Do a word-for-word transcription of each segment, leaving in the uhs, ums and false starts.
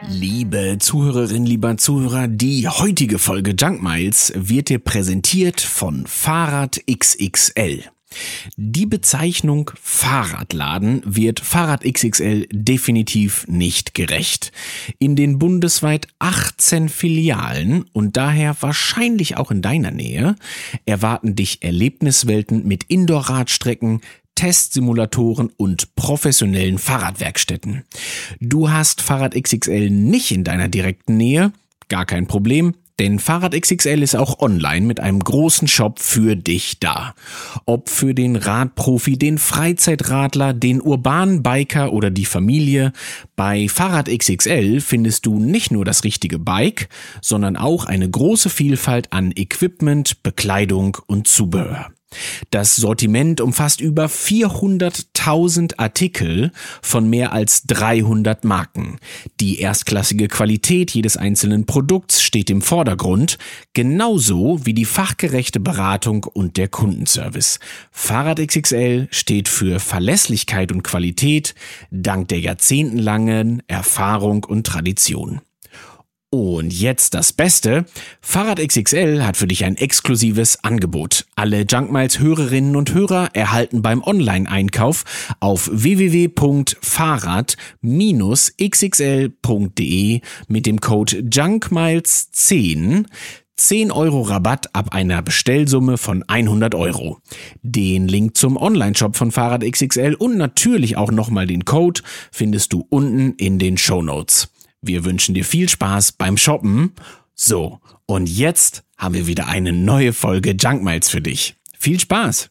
Liebe Zuhörerinnen, lieber Zuhörer, die heutige Folge Junk Miles wird dir präsentiert von Fahrrad X X L. Die Bezeichnung Fahrradladen wird Fahrrad X X L definitiv nicht gerecht. In den bundesweit achtzehn Filialen und daher wahrscheinlich auch in deiner Nähe erwarten dich Erlebniswelten mit Indoor-Radstrecken, Testsimulatoren und professionellen Fahrradwerkstätten. Du hast Fahrrad X X L nicht in deiner direkten Nähe? Gar kein Problem. Denn Fahrrad X X L ist auch online mit einem großen Shop für dich da. Ob für den Radprofi, den Freizeitradler, den urbanen Biker oder die Familie, bei Fahrrad X X L findest du nicht nur das richtige Bike, sondern auch eine große Vielfalt an Equipment, Bekleidung und Zubehör. Das Sortiment umfasst über vierhunderttausend Artikel von mehr als dreihundert Marken. Die erstklassige Qualität jedes einzelnen Produkts steht im Vordergrund, genauso wie die fachgerechte Beratung und der Kundenservice. Fahrrad X X L steht für Verlässlichkeit und Qualität, dank der jahrzehntelangen Erfahrung und Tradition. Und jetzt das Beste, Fahrrad X X L hat für dich ein exklusives Angebot. Alle Junk Miles Hörerinnen und Hörer erhalten beim Online-Einkauf auf w w w punkt fahrrad Bindestrich x x l punkt d e mit dem Code junk miles zehn zehn Euro Rabatt ab einer Bestellsumme von hundert Euro. Den Link zum Onlineshop von Fahrrad X X L und natürlich auch nochmal den Code findest du unten in den Shownotes. Wir wünschen dir viel Spaß beim Shoppen. So, und jetzt haben wir wieder eine neue Folge Junk Miles für dich. Viel Spaß!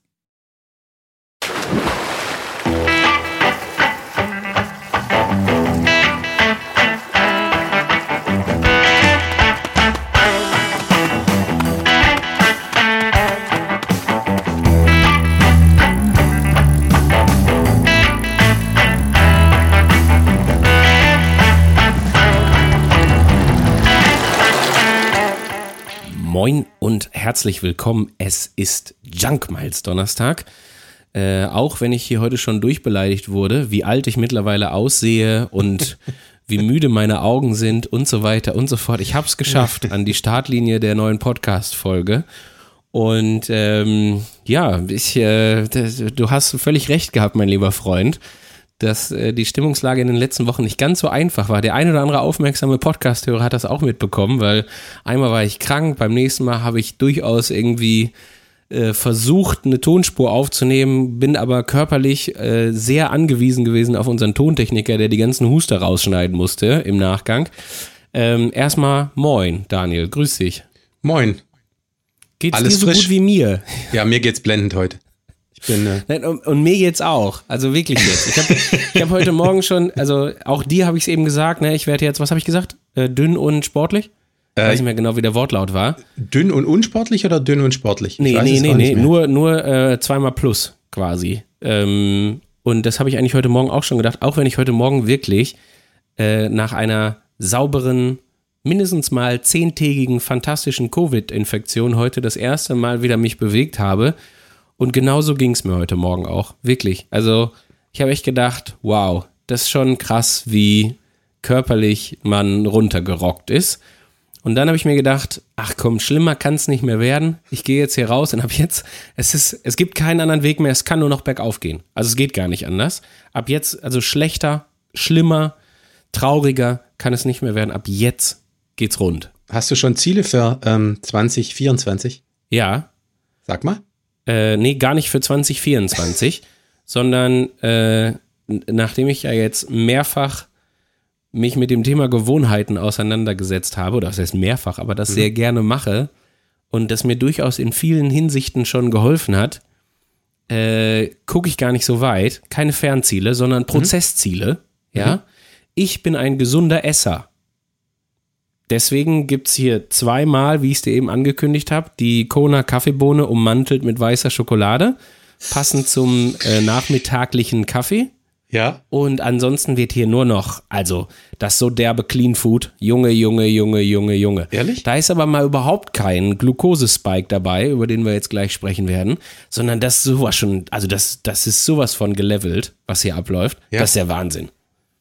Moin und herzlich willkommen. Es ist Junk Miles Donnerstag. Äh, auch wenn ich hier heute schon durchbeleidigt wurde, wie alt ich mittlerweile aussehe und wie müde meine Augen sind und so weiter und so fort. Ich habe es geschafft an die Startlinie der neuen Podcast-Folge. Und ähm, ja, ich, äh, du hast völlig recht gehabt, mein lieber Freund, dass äh, die Stimmungslage in den letzten Wochen nicht ganz so einfach war. Der ein oder andere aufmerksame Podcast-Hörer hat das auch mitbekommen, weil einmal war ich krank, beim nächsten Mal habe ich durchaus irgendwie äh, versucht, eine Tonspur aufzunehmen, bin aber körperlich äh, sehr angewiesen gewesen auf unseren Tontechniker, der die ganzen Huster rausschneiden musste im Nachgang. Ähm, erstmal moin, Daniel, grüß dich. Moin. Geht's Alles dir so frisch? gut wie mir? Ja, mir geht's blendend heute. Ich bin, äh Nein, und, und mir geht's auch, also wirklich jetzt. Ich habe ich hab heute Morgen schon, also auch dir habe ich es eben gesagt, ne, ich werde jetzt, was habe ich gesagt, äh, dünn und sportlich? Ich weiß nicht mehr genau, wie der Wortlaut war. Dünn und unsportlich oder dünn und sportlich? Nee, nee, nee, nee, nur, nur äh, zweimal plus quasi. Ähm, und das habe ich eigentlich heute Morgen auch schon gedacht, auch wenn ich heute Morgen wirklich äh, nach einer sauberen, mindestens mal zehntägigen, fantastischen Covid-Infektion heute das erste Mal wieder mich bewegt habe. Und genauso ging es mir heute Morgen auch, wirklich. Also ich habe echt gedacht, wow, das ist schon krass, wie körperlich man runtergerockt ist. Und dann habe ich mir gedacht, ach komm, schlimmer kann es nicht mehr werden. Ich gehe jetzt hier raus und ab jetzt, es ist, es gibt keinen anderen Weg mehr, es kann nur noch bergauf gehen. Also es geht gar nicht anders. Ab jetzt, also schlechter, schlimmer, trauriger kann es nicht mehr werden. Ab jetzt geht's rund. Hast du schon Ziele für ähm, zwanzig vierundzwanzig? Ja. Sag mal. Äh, nee, gar nicht für zwanzig vierundzwanzig, sondern äh, nachdem ich ja jetzt mehrfach mich mit dem Thema Gewohnheiten auseinandergesetzt habe, oder das heißt mehrfach, aber das mhm. sehr gerne mache und das mir durchaus in vielen Hinsichten schon geholfen hat, äh, gucke ich gar nicht so weit, keine Fernziele, sondern Prozessziele, mhm. ja. Mhm. Ich bin ein gesunder Esser. Deswegen gibt es hier zweimal, wie ich es dir eben angekündigt habe, die Kona Kaffeebohne ummantelt mit weißer Schokolade, passend zum äh, nachmittaglichen Kaffee. Ja. Und ansonsten wird hier nur noch, also das so derbe Clean Food, Junge, Junge, Junge, Junge, Junge. Ehrlich? Da ist aber mal überhaupt kein Glukosespike dabei, über den wir jetzt gleich sprechen werden, sondern das ist sowas schon, also das, das ist sowas von gelevelt, was hier abläuft. Ja. Das ist der Wahnsinn.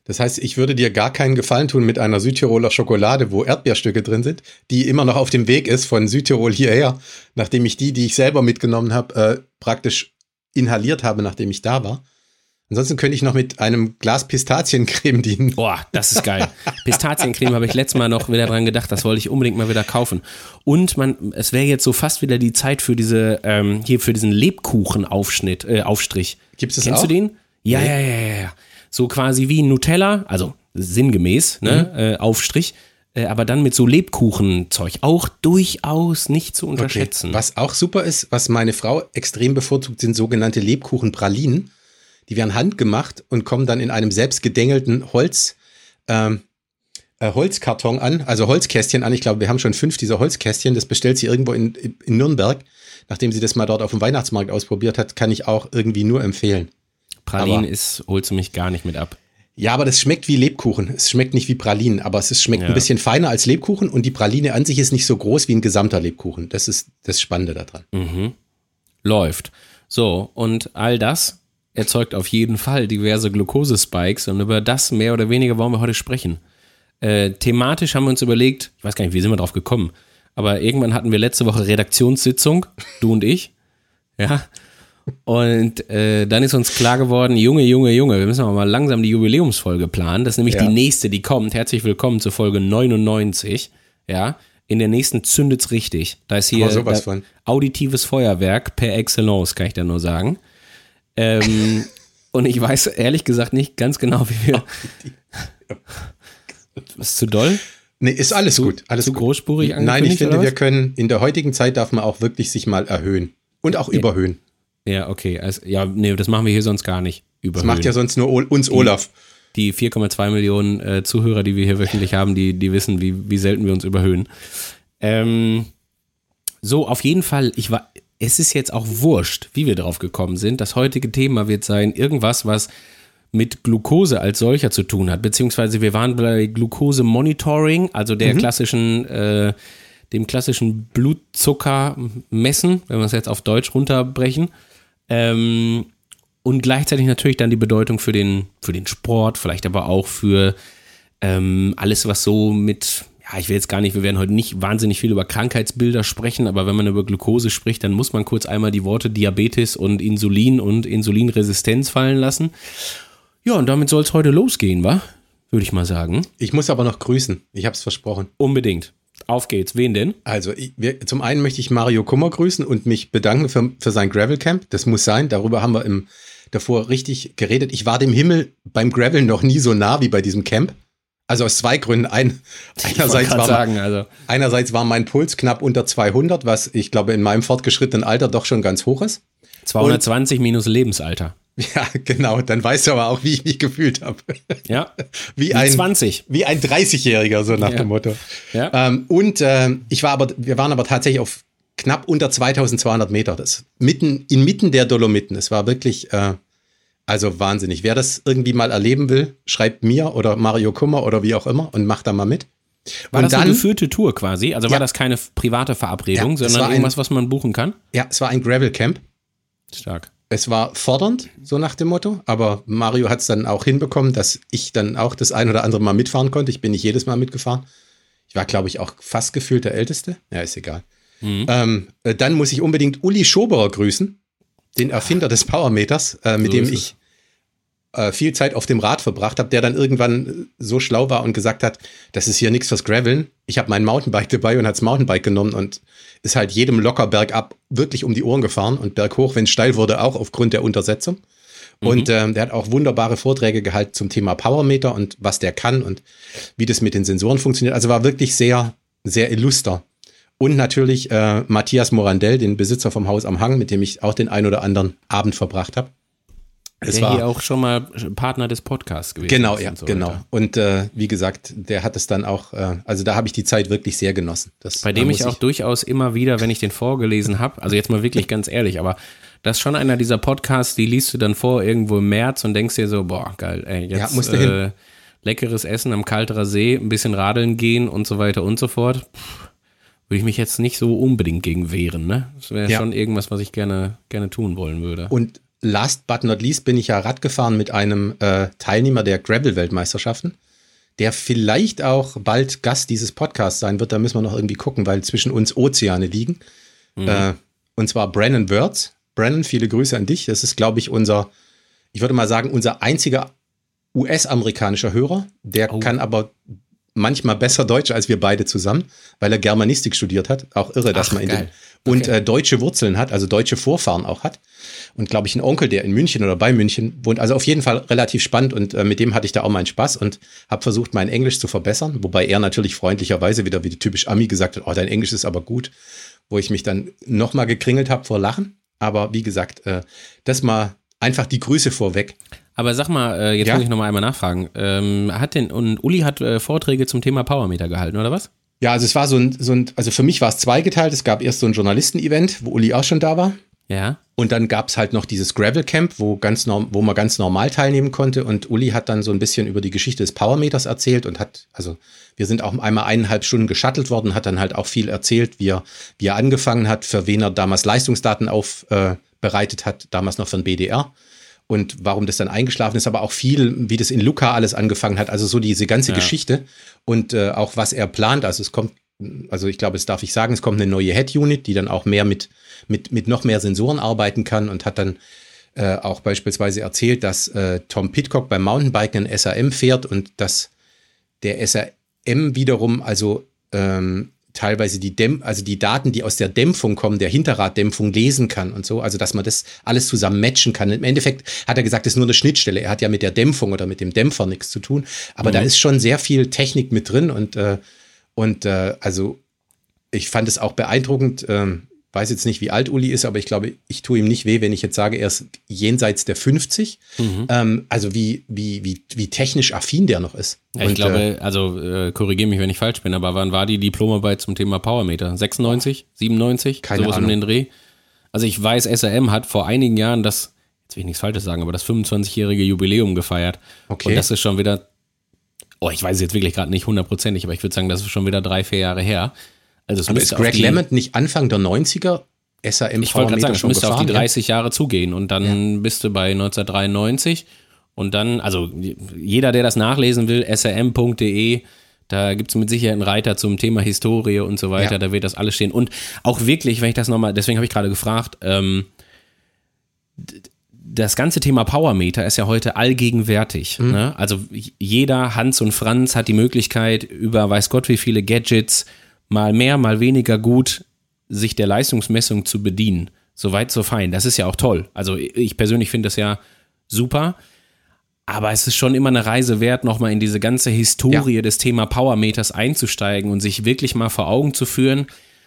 Das heißt, ich würde dir gar keinen Gefallen tun mit einer Südtiroler Schokolade, wo Erdbeerstücke drin sind, die immer noch auf dem Weg ist von Südtirol hierher, nachdem ich die, die ich selber mitgenommen habe, äh, praktisch inhaliert habe, nachdem ich da war. Ansonsten könnte ich noch mit einem Glas Pistaziencreme dienen. Boah, das ist geil. Pistaziencreme habe ich letztes Mal noch wieder dran gedacht, das wollte ich unbedingt mal wieder kaufen. Und man, es wäre jetzt so fast wieder die Zeit für diese, ähm, hier für diesen Lebkuchenaufschnitt, äh, Aufstrich. Gibt es das Kennst auch? du den? Ja, Nee. ja, ja, ja, ja. So quasi wie ein Nutella, also sinngemäß, ne, Mhm. äh, Aufstrich, äh, aber dann mit so Lebkuchenzeug. Auch durchaus nicht zu unterschätzen. Okay. Was auch super ist, was meine Frau extrem bevorzugt, sind sogenannte Lebkuchenpralinen. Die werden handgemacht und kommen dann in einem selbst gedengelten Holz, ähm, äh, Holzkarton an, also Holzkästchen an. Ich glaube, wir haben schon fünf dieser Holzkästchen. Das bestellt sie irgendwo in, in Nürnberg. Nachdem sie das mal dort auf dem Weihnachtsmarkt ausprobiert hat, kann ich auch irgendwie nur empfehlen. Pralinen aber- ist, holst du mich gar nicht mit ab. Ja, aber das schmeckt wie Lebkuchen. Es schmeckt nicht wie Pralinen, aber es ist, schmeckt Ja. ein bisschen feiner als Lebkuchen und die Praline an sich ist nicht so groß wie ein gesamter Lebkuchen. Das ist das Spannende daran. Mhm. Läuft. So, und all das erzeugt auf jeden Fall diverse Glukosespikes und über das mehr oder weniger wollen wir heute sprechen. Äh, thematisch haben wir uns überlegt, ich weiß gar nicht, wie sind wir drauf gekommen, aber irgendwann hatten wir letzte Woche Redaktionssitzung, du und ich, ja, und äh, dann ist uns klar geworden, Junge, Junge, Junge, wir müssen aber mal langsam die Jubiläumsfolge planen, das ist nämlich Ja. die nächste, die kommt, herzlich willkommen zur Folge neunundneunzig, ja, in der nächsten zündet's richtig, da ist hier Aber sowas da, von. auditives Feuerwerk per Excellence, kann ich da nur sagen. Ähm, und ich weiß ehrlich gesagt nicht ganz genau, wie wir. Ist zu doll? Nee, ist alles Zu- gut. Alles zu gut. großspurig Nein, ich angekündigt, finde, oder wir was? können, in der heutigen Zeit darf man auch wirklich sich mal erhöhen. Und auch überhöhen. Ja, okay. Also, ja, nee, das machen wir hier sonst gar nicht. Das Überhöhen. macht ja sonst nur Ol- uns Olaf. Die vier Komma zwei Millionen äh, Zuhörer, die wir hier wöchentlich haben, die, die wissen, wie, wie selten wir uns überhöhen. Ähm, so, auf jeden Fall, ich war, es ist jetzt auch wurscht, wie wir drauf gekommen sind. Das heutige Thema wird sein, irgendwas, was mit Glucose als solcher zu tun hat, beziehungsweise wir waren bei Glucose-Monitoring, also der Mhm. klassischen, äh, dem klassischen Blutzuckermessen, wenn wir es jetzt auf Deutsch runterbrechen. Ähm, und gleichzeitig natürlich dann die Bedeutung für den, für den Sport, vielleicht aber auch für ähm, alles, was so mit, ja, ich will jetzt gar nicht, wir werden heute nicht wahnsinnig viel über Krankheitsbilder sprechen, aber wenn man über Glucose spricht, dann muss man kurz einmal die Worte Diabetes und Insulin und Insulinresistenz fallen lassen. Ja, und damit soll es heute losgehen, wa? Würde ich mal sagen. Ich muss aber noch grüßen. Ich habe es versprochen. Unbedingt. Auf geht's. Wen denn? Also, ich, wir, zum einen möchte ich Mario Kummer grüßen und mich bedanken für, für sein Gravel-Camp. Das muss sein. Darüber haben wir im, davor richtig geredet. Ich war dem Himmel beim Gravel noch nie so nah wie bei diesem Camp. Also aus zwei Gründen. Ein, einerseits, war, sagen, also. einerseits war mein Puls knapp unter zweihundert, was ich glaube in meinem fortgeschrittenen Alter doch schon ganz hoch ist. zweihundertzwanzig minus Lebensalter. Ja, genau. Dann weißt du aber auch, wie ich mich gefühlt habe. Ja. Wie, Wie ein zwanzig. Wie ein dreißigjähriger, so nach Ja. dem Motto. Ja. Ähm, und äh, ich war aber, wir waren aber tatsächlich auf knapp unter zweitausendzweihundert Meter. Das mitten, inmitten der Dolomiten. Es war wirklich, äh, also wahnsinnig. Wer das irgendwie mal erleben will, schreibt mir oder Mario Kummer oder wie auch immer und macht da mal mit. War und das dann, eine geführte Tour quasi? Also war Ja. das keine private Verabredung, Ja, das sondern war ein- irgendwas, was man buchen kann? ja, es war ein Gravel Camp. Stark. Es war fordernd, so nach dem Motto, aber Mario hat es dann auch hinbekommen, dass ich dann auch das ein oder andere Mal mitfahren konnte. Ich bin nicht jedes Mal mitgefahren. Ich war, glaube ich, auch fast gefühlt der Älteste. Ja, ist egal. Mhm. Ähm, äh, dann muss ich unbedingt Uli Schoberer grüßen, den Erfinder des Powermeters, äh, mit So dem ist ich äh, viel Zeit auf dem Rad verbracht habe, der dann irgendwann so schlau war und gesagt hat, das ist hier nichts fürs Graveln. Ich habe mein Mountainbike dabei und hat das Mountainbike genommen und ist halt jedem locker bergab wirklich um die Ohren gefahren und berghoch, wenn es steil wurde, auch aufgrund der Untersetzung. Und ähm, der hat auch wunderbare Vorträge gehalten zum Thema Powermeter und was der kann und wie das mit den Sensoren funktioniert. Also war wirklich sehr, sehr illuster. Und natürlich äh, Matthias Morandell, den Besitzer vom Haus am Hang, mit dem ich auch den ein oder anderen Abend verbracht habe. Es Der war hier auch schon mal Partner des Podcasts gewesen genau, ist ja, und so genau. weiter. Und äh, wie gesagt, der hat es dann auch, äh, also da habe ich die Zeit wirklich sehr genossen. Das, Bei da dem muss ich auch durchaus immer wieder, wenn ich den vorgelesen habe, also jetzt mal wirklich ganz ehrlich, aber das ist schon einer dieser Podcasts, die liest du dann vor irgendwo im März und denkst dir so, boah, geil, ey, Ja, jetzt musst du äh, hin. leckeres Essen am Kalterer See, ein bisschen radeln gehen und so weiter und so fort. Puh, würde ich mich jetzt nicht so unbedingt gegen wehren, ne? Das wäre Ja. schon irgendwas, was ich gerne, gerne tun wollen würde. Und last but not least bin ich ja Rad gefahren mit einem äh, Teilnehmer der Gravel-Weltmeisterschaften, der vielleicht auch bald Gast dieses Podcasts sein wird. Da müssen wir noch irgendwie gucken, weil zwischen uns Ozeane liegen. Mhm. Äh, und zwar Brennan Wirtz. Brennan, viele Grüße an dich. Das ist, glaube ich, unser, ich würde mal sagen, unser einziger U S-amerikanischer Hörer. Der oh. kann aber manchmal besser Deutsch als wir beide zusammen, weil er Germanistik studiert hat. Auch irre, dass Ach, man in den, und okay. äh, deutsche Wurzeln hat, also deutsche Vorfahren auch hat. Und glaube ich, ein Onkel, der in München oder bei München wohnt. Also auf jeden Fall relativ spannend und äh, mit dem hatte ich da auch meinen Spaß und habe versucht, mein Englisch zu verbessern. Wobei er natürlich freundlicherweise wieder wie typisch Ami gesagt hat, oh, dein Englisch ist aber gut. Wo ich mich dann nochmal gekringelt habe vor Lachen. Aber wie gesagt, äh, das mal einfach die Grüße vorweg. Aber sag mal, äh, jetzt ja? muss ich nochmal einmal nachfragen. Ähm, hat denn, und Uli hat äh, Vorträge zum Thema Powermeter gehalten, oder was? Ja, also es war so ein, so ein, also für mich war es zweigeteilt. Es gab erst so ein Journalisten-Event, wo Uli auch schon da war. Ja. Und dann gab es halt noch dieses Gravel Camp, wo, ganz norm- wo man ganz normal teilnehmen konnte. Und Uli hat dann so ein bisschen über die Geschichte des Powermeters erzählt und hat, also wir sind auch einmal eineinhalb Stunden geschuttelt worden, hat dann halt auch viel erzählt, wie er, wie er angefangen hat, für wen er damals Leistungsdaten aufbereitet äh, hat, damals noch für den B D R. Und warum das dann eingeschlafen ist, aber auch viel, wie das in Lucca alles angefangen hat, also so diese ganze ja. Geschichte und äh, auch was er plant. Also es kommt, also ich glaube, das darf ich sagen, es kommt eine neue Head-Unit, die dann auch mehr mit, mit, mit noch mehr Sensoren arbeiten kann und hat dann äh, auch beispielsweise erzählt, dass äh, Tom Pidcock beim Mountainbiken ein S R M fährt und dass der S R M wiederum also ähm, teilweise die Dämp- also die Daten, die aus der Dämpfung kommen, der Hinterraddämpfung lesen kann und so, also dass man das alles zusammen matchen kann. Im Endeffekt hat er gesagt, das ist nur eine Schnittstelle. Er hat ja mit der Dämpfung oder mit dem Dämpfer nichts zu tun, aber mhm. da ist schon sehr viel Technik mit drin und äh, und äh, also ich fand es auch beeindruckend. Ähm, weiß jetzt nicht, wie alt Uli ist, aber ich glaube, ich tue ihm nicht weh, wenn ich jetzt sage, er ist jenseits der fünfzig. Mhm. Ähm, also wie, wie, wie, wie technisch affin der noch ist. Ja, ich und, glaube, äh, also äh, korrigiere mich, wenn ich falsch bin, aber wann war die Diplomarbeit zum Thema Powermeter? sechsundneunzig, siebenundneunzig? Keine sowas Ahnung. um den Dreh? Also ich weiß, S R M hat vor einigen Jahren das, jetzt will ich nichts Falsches sagen, aber das fünfundzwanzigjährige Jubiläum gefeiert. Okay. Und das ist schon wieder, oh, ich weiß es jetzt wirklich gerade nicht hundertprozentig, aber ich würde sagen, das ist schon wieder drei, vier Jahre her. Also es aber ist Greg LeMond nicht Anfang der neunziger S R M Ich wollte gerade sagen, es müsste gefahren, auf die dreißig ja? Jahre zugehen und dann ja. bist du bei neunzehnhundertdreiundneunzig und dann, also jeder, der das nachlesen will, s r m punkt d e, da gibt es mit Sicherheit einen Reiter zum Thema Historie und so weiter, ja. da wird das alles stehen. Und auch wirklich, wenn ich das nochmal, deswegen habe ich gerade gefragt, ähm, das ganze Thema Powermeter ist ja heute allgegenwärtig. Mhm. Ne? Also jeder Hans und Franz hat die Möglichkeit, über weiß Gott wie viele Gadgets mal mehr, mal weniger gut sich der Leistungsmessung zu bedienen. So weit, so fein. Das ist ja auch toll. Also ich persönlich finde das ja super. Aber es ist schon immer eine Reise wert, nochmal in diese ganze Historie ja. des Thema Powermeters einzusteigen und sich wirklich mal vor Augen zu führen,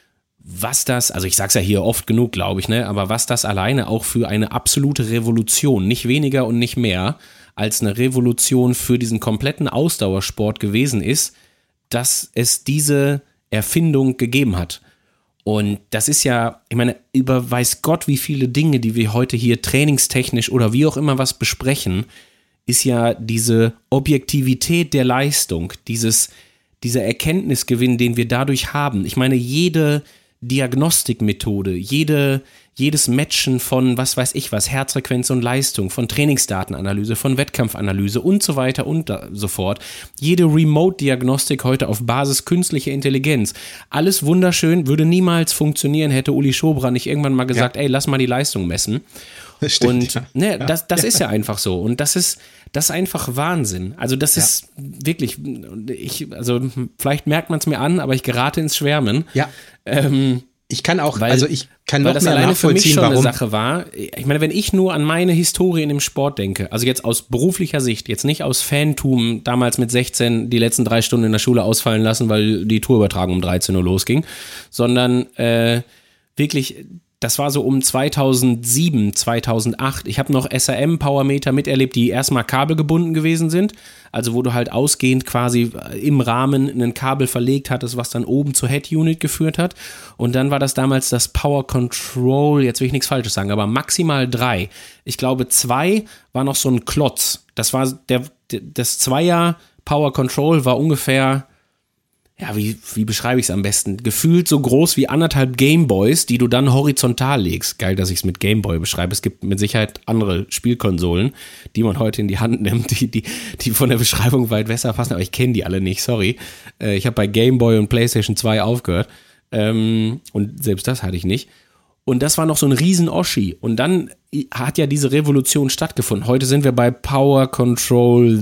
was das, also ich sag's ja hier oft genug, glaube ich, ne, aber was das alleine auch für eine absolute Revolution, nicht weniger und nicht mehr, als eine Revolution für diesen kompletten Ausdauersport gewesen ist, dass es diese Erfindung gegeben hat. Und das ist ja, ich meine, über weiß Gott, wie viele Dinge, die wir heute hier trainingstechnisch oder wie auch immer was besprechen, ist ja diese Objektivität der Leistung, dieses, dieser Erkenntnisgewinn, den wir dadurch haben. Ich meine, jede Diagnostikmethode, jede, jedes Matchen von, was weiß ich was, Herzfrequenz und Leistung, von Trainingsdatenanalyse, von Wettkampfanalyse und so weiter und so fort. Jede Remote-Diagnostik heute auf Basis künstlicher Intelligenz. Alles wunderschön, würde niemals funktionieren, hätte Uli Schobra nicht irgendwann mal gesagt, ja. ey, lass mal die Leistung messen. Das stimmt, und ja. ne, das, das ist ja einfach so. Und das ist, das ist einfach Wahnsinn. Also das ja. ist wirklich, ich, also vielleicht merkt man es mir an, aber ich gerate ins Schwärmen. Ja. Ähm, ich kann auch, weil, also ich kann noch weil das mehr alleine für mich schon warum. eine Sache war. Ich meine, wenn ich nur an meine Historie in dem Sport denke, also jetzt aus beruflicher Sicht, jetzt nicht aus Fantum, damals mit sechzehn die letzten drei Stunden in der Schule ausfallen lassen, weil die Tourübertragung um dreizehn Uhr losging, sondern äh, wirklich, das war so um zweitausendsieben, zweitausendacht. Ich habe noch S R M-Powermeter miterlebt, die erstmal kabelgebunden gewesen sind. Also wo du halt ausgehend quasi im Rahmen ein Kabel verlegt hattest, was dann oben zur Head-Unit geführt hat. Und dann war das damals das Power Control, jetzt will ich nichts Falsches sagen, aber maximal drei. Ich glaube, zwei war noch so ein Klotz. Das war der, das Zweier Power Control war ungefähr, ja, wie, wie beschreibe ich es am besten? Gefühlt so groß wie anderthalb Gameboys, die du dann horizontal legst. Geil, dass ich es mit Gameboy beschreibe. Es gibt mit Sicherheit andere Spielkonsolen, die man heute in die Hand nimmt, die, die, die von der Beschreibung weit besser passen, aber ich kenne die alle nicht, sorry. Äh, ich habe bei Gameboy und PlayStation zwei aufgehört. Ähm, und selbst das hatte ich nicht. Und das war noch so ein riesen Oschi. Und dann hat ja diese Revolution stattgefunden. Heute sind wir bei Power Control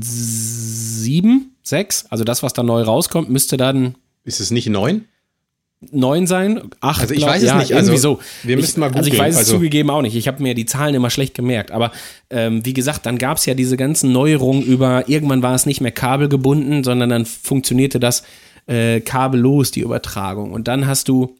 sieben, sechs. Also das, was da neu rauskommt, müsste dann... Ist es nicht neun? neun sein? acht, also ich glaub, weiß es ja, nicht. Also irgendwie so. Wir müssen mal googeln. Also ich weiß es also zugegeben auch nicht. Ich habe mir die Zahlen immer schlecht gemerkt. Aber ähm, wie gesagt, dann gab es ja diese ganzen Neuerungen über... Irgendwann war es nicht mehr kabelgebunden, sondern dann funktionierte das äh, kabellos, die Übertragung. Und dann hast du...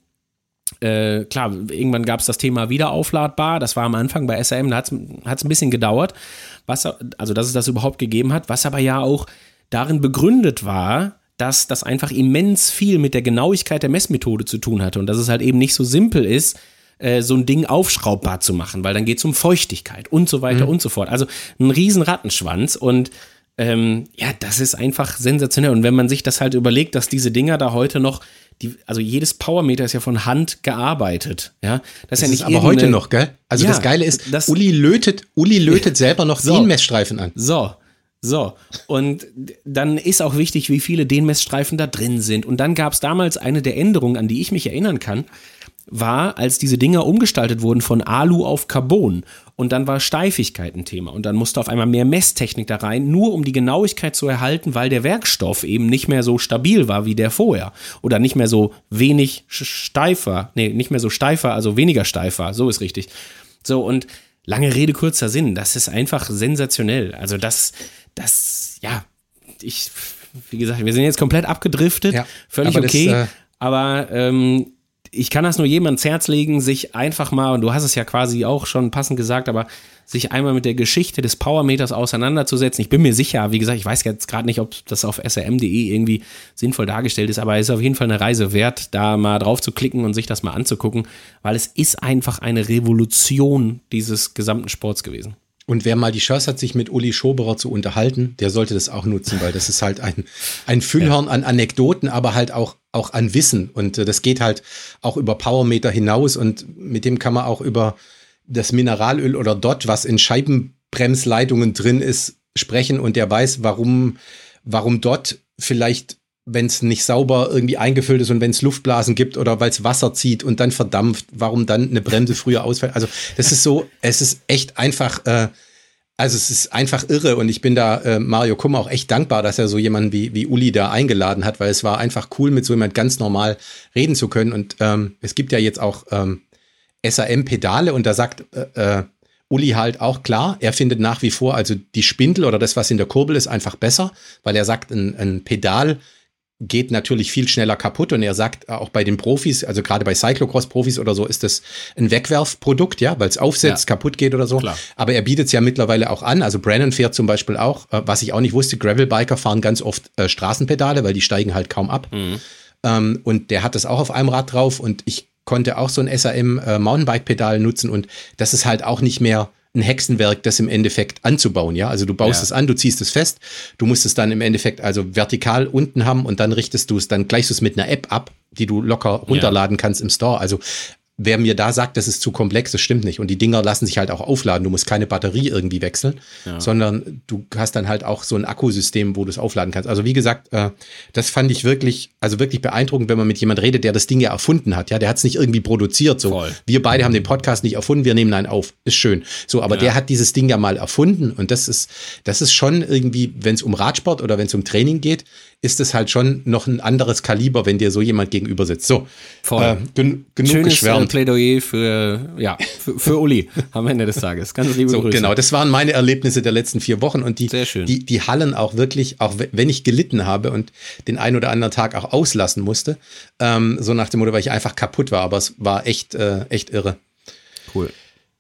Äh, klar, irgendwann gab es das Thema wiederaufladbar, das war am Anfang bei S R M, da hat es ein bisschen gedauert, was, also dass es das überhaupt gegeben hat, was aber ja auch darin begründet war, dass das einfach immens viel mit der Genauigkeit der Messmethode zu tun hatte und dass es halt eben nicht so simpel ist, äh, so ein Ding aufschraubbar zu machen, weil dann geht es um Feuchtigkeit und so weiter mhm. und so fort. Also ein riesen Rattenschwanz und ähm, ja, das ist einfach sensationell und wenn man sich das halt überlegt, dass diese Dinger da heute noch Die, also jedes Powermeter ist ja von Hand gearbeitet, ja. Das, das ist ja nicht ist aber heute noch, gell? Also ja, das Geile ist, das, Uli lötet, Uli lötet selber noch so, den Messstreifen an. So, so. Und dann ist auch wichtig, wie viele den Messstreifen da drin sind. Und dann gab es damals eine der Änderungen, an die ich mich erinnern kann, war, als diese Dinger umgestaltet wurden von Alu auf Carbon. Und dann war Steifigkeit ein Thema. Und dann musste auf einmal mehr Messtechnik da rein, nur um die Genauigkeit zu erhalten, weil der Werkstoff eben nicht mehr so stabil war wie der vorher. Oder nicht mehr so wenig steifer. Nee, nicht mehr so steifer, also weniger steifer. So ist richtig. So, und lange Rede, kurzer Sinn. Das ist einfach sensationell. Also das, das, ja, ich, wie gesagt, wir sind jetzt komplett abgedriftet. Ja, völlig aber okay. Das, äh aber, ähm, ich kann das nur jedem ans Herz legen, sich einfach mal, und du hast es ja quasi auch schon passend gesagt, aber sich einmal mit der Geschichte des Powermeters auseinanderzusetzen. Ich bin mir sicher, wie gesagt, ich weiß jetzt gerade nicht, ob das auf S R M punkt de irgendwie sinnvoll dargestellt ist, aber es ist auf jeden Fall eine Reise wert, da mal drauf zu klicken und sich das mal anzugucken, weil es ist einfach eine Revolution dieses gesamten Sports gewesen. Und wer mal die Chance hat, sich mit Uli Schoberer zu unterhalten, der sollte das auch nutzen, weil das ist halt ein, ein Füllhorn an Anekdoten, aber halt auch, auch an Wissen. Und äh, das geht halt auch über Powermeter hinaus und mit dem kann man auch über das Mineralöl oder D O T, was in Scheibenbremsleitungen drin ist, sprechen. Und der weiß, warum, warum D O T vielleicht, wenn es nicht sauber irgendwie eingefüllt ist und wenn es Luftblasen gibt oder weil es Wasser zieht und dann verdampft, warum dann eine Bremse früher ausfällt. Also das ist so, es ist echt einfach, äh, also es ist einfach irre und ich bin da äh, Mario Kummer auch echt dankbar, dass er so jemanden wie, wie Uli da eingeladen hat, weil es war einfach cool, mit so jemand ganz normal reden zu können und ähm, es gibt ja jetzt auch ähm, S R M-Pedale und da sagt äh, äh, Uli halt auch klar, er findet nach wie vor, also die Spindel oder das, was in der Kurbel ist, einfach besser, weil er sagt, ein, ein Pedal geht natürlich viel schneller kaputt und er sagt auch bei den Profis, also gerade bei Cyclocross-Profis oder so, ist das ein Wegwerfprodukt, ja, weil es aufsetzt, ja. kaputt geht oder so. Klar. Aber er bietet es ja mittlerweile auch an. Also Brandon fährt zum Beispiel auch, äh, was ich auch nicht wusste, Gravelbiker fahren ganz oft äh, Straßenpedale, weil die steigen halt kaum ab. Mhm. Ähm, und der hat das auch auf einem Rad drauf und ich konnte auch so ein S R M äh, Mountainbike-Pedal nutzen und das ist halt auch nicht mehr ein Hexenwerk, das im Endeffekt anzubauen, ja. Also du baust ja. es an, du ziehst es fest, du musst es dann im Endeffekt also vertikal unten haben und dann richtest du es, dann gleichst du es mit einer App ab, die du locker runterladen ja. kannst im Store. Also wer mir da sagt, das ist zu komplex, das stimmt nicht. Und die Dinger lassen sich halt auch aufladen. Du musst keine Batterie irgendwie wechseln, ja. sondern du hast dann halt auch so ein Akkusystem, wo du es aufladen kannst. Also wie gesagt, äh, das fand ich wirklich, also wirklich beeindruckend, wenn man mit jemand redet, der das Ding ja erfunden hat. Ja, der hat es nicht irgendwie produziert. So, Voll. Wir beide haben den Podcast nicht erfunden, wir nehmen einen auf. Ist schön. So, aber ja. der hat dieses Ding ja mal erfunden. Und das ist, das ist schon irgendwie, wenn es um Radsport oder wenn es um Training geht, ist es halt schon noch ein anderes Kaliber, wenn dir so jemand gegenüber sitzt. So, äh, gen- genug Schönes geschwärmt. Plädoyer für, ja, für, für Uli am Ende des Tages. Ganz liebe so, Grüße. Genau, das waren meine Erlebnisse der letzten vier Wochen und die, Sehr schön. die, die Hallen auch wirklich, auch wenn ich gelitten habe und den einen oder anderen Tag auch auslassen musste, ähm, so nach dem Motto, weil ich einfach kaputt war, aber es war echt, äh, echt irre. Cool.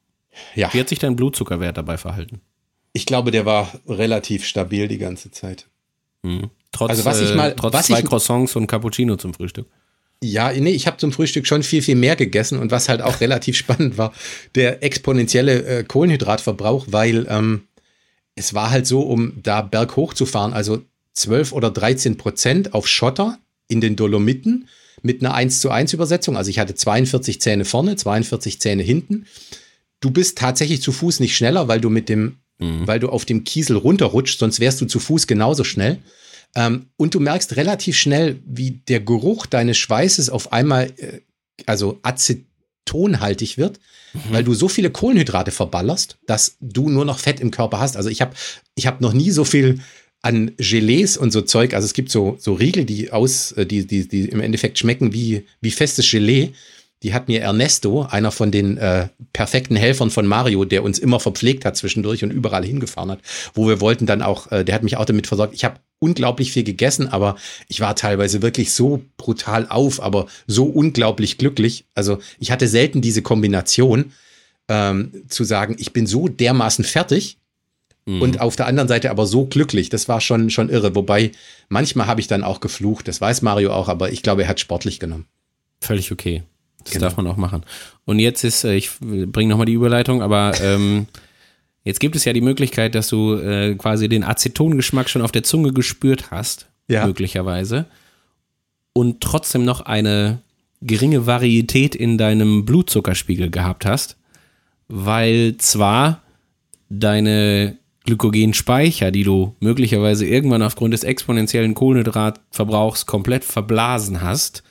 Ja. Wie hat sich dein Blutzuckerwert dabei verhalten? Ich glaube, der war relativ stabil die ganze Zeit. Mhm. Trotz, also was ich mal, äh, trotz was zwei ich, Croissants und Cappuccino zum Frühstück. Ja, nee, ich habe zum Frühstück schon viel, viel mehr gegessen und was halt auch relativ spannend war, der exponentielle äh, Kohlenhydratverbrauch, weil ähm, es war halt so, um da berghoch zu fahren, also zwölf oder dreizehn Prozent auf Schotter in den Dolomiten mit einer eins zu eins Übersetzung. Also ich hatte zweiundvierzig Zähne vorne, zweiundvierzig Zähne hinten. Du bist tatsächlich zu Fuß nicht schneller, weil du mit dem, mhm. weil du auf dem Kiesel runterrutschst, sonst wärst du zu Fuß genauso schnell. Ähm, und du merkst relativ schnell, wie der Geruch deines Schweißes auf einmal, äh, also acetonhaltig wird, mhm. weil du so viele Kohlenhydrate verballerst, dass du nur noch Fett im Körper hast. Also ich habe ich hab noch nie so viel an Gelees und so Zeug, also es gibt so, so Riegel, die aus, die, die, die im Endeffekt schmecken wie, wie festes Gelee. Die hat mir Ernesto, einer von den äh, perfekten Helfern von Mario, der uns immer verpflegt hat zwischendurch und überall hingefahren hat, wo wir wollten dann auch, äh, der hat mich auch damit versorgt. Ich habe unglaublich viel gegessen, aber ich war teilweise wirklich so brutal auf, aber so unglaublich glücklich. Also ich hatte selten diese Kombination, ähm, zu sagen, ich bin so dermaßen fertig, mhm. und auf der anderen Seite aber so glücklich. Das war schon, schon irre. Wobei, manchmal habe ich dann auch geflucht. Das weiß Mario auch, aber ich glaube, er hat sportlich genommen. Völlig okay. Das genau. darf man auch machen. Und jetzt ist, ich bringe nochmal die Überleitung, aber ähm, jetzt gibt es ja die Möglichkeit, dass du äh, quasi den Acetongeschmack schon auf der Zunge gespürt hast, ja. möglicherweise, und trotzdem noch eine geringe Varietät in deinem Blutzuckerspiegel gehabt hast, weil zwar deine Glykogenspeicher, die du möglicherweise irgendwann aufgrund des exponentiellen Kohlenhydratverbrauchs komplett verblasen hast,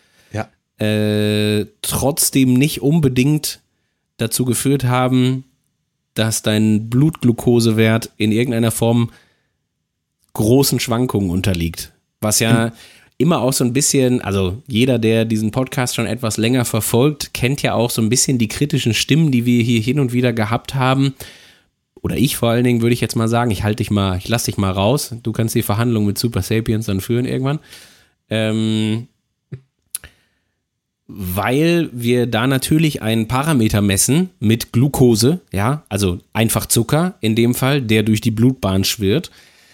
Äh, trotzdem nicht unbedingt dazu geführt haben, dass dein Blutglukosewert in irgendeiner Form großen Schwankungen unterliegt. Was ja mhm. immer auch so ein bisschen, also jeder, der diesen Podcast schon etwas länger verfolgt, kennt ja auch so ein bisschen die kritischen Stimmen, die wir hier hin und wieder gehabt haben. Oder ich vor allen Dingen, würde ich jetzt mal sagen, ich halte dich mal, ich lass dich mal raus. Du kannst die Verhandlungen mit Super Sapiens dann führen irgendwann. Ähm, Weil wir da natürlich einen Parameter messen mit Glucose, ja, also einfach Zucker in dem Fall, der durch die Blutbahn schwirrt,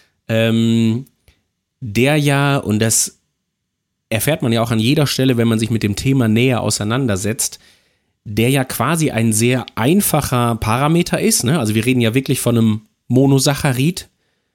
ähm, der ja, und das erfährt man ja auch an jeder Stelle, wenn man sich mit dem Thema näher auseinandersetzt, der ja quasi ein sehr einfacher Parameter ist, ne? Also wir reden ja wirklich von einem Monosaccharid,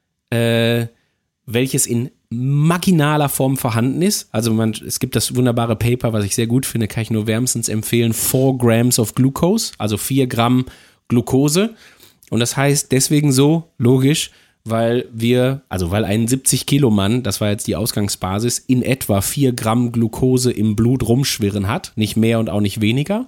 äh, welches in marginaler Form vorhanden ist. Also man, es gibt das wunderbare Paper, was ich sehr gut finde, kann ich nur wärmstens empfehlen, four grams of Glucose, also vier Gramm Glucose. Und das heißt deswegen so, logisch, weil wir, also weil ein siebzig Kilo Mann, das war jetzt die Ausgangsbasis, in etwa vier Gramm Glucose im Blut rumschwirren hat, nicht mehr und auch nicht weniger.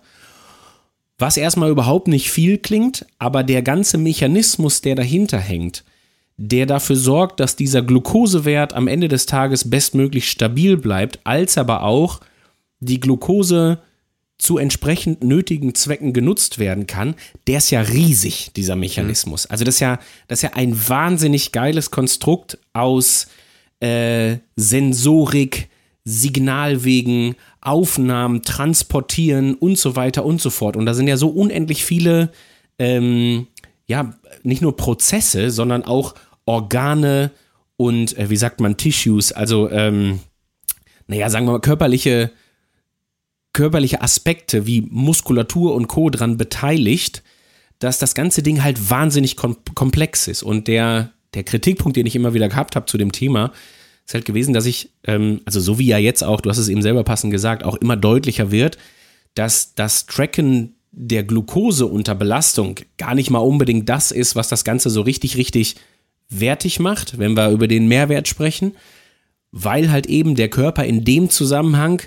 Was erstmal überhaupt nicht viel klingt, aber der ganze Mechanismus, der dahinter hängt, der dafür sorgt, dass dieser Glukosewert am Ende des Tages bestmöglich stabil bleibt, als aber auch die Glukose zu entsprechend nötigen Zwecken genutzt werden kann, der ist ja riesig, dieser Mechanismus. Also das ist ja, das ist ja ein wahnsinnig geiles Konstrukt aus äh, Sensorik, Signalwegen, Aufnahmen, Transportieren und so weiter und so fort. Und da sind ja so unendlich viele ähm, ja, nicht nur Prozesse, sondern auch Organe und, äh, wie sagt man, Tissues, also, ähm, naja, sagen wir mal, körperliche, körperliche Aspekte wie Muskulatur und Co. dran beteiligt, dass das ganze Ding halt wahnsinnig kom- komplex ist. Und der, der Kritikpunkt, den ich immer wieder gehabt habe zu dem Thema, ist halt gewesen, dass ich, ähm, also so wie ja jetzt auch, du hast es eben selber passend gesagt, auch immer deutlicher wird, dass das Tracken der Glucose unter Belastung gar nicht mal unbedingt das ist, was das Ganze so richtig, richtig wertig macht, wenn wir über den Mehrwert sprechen, weil halt eben der Körper in dem Zusammenhang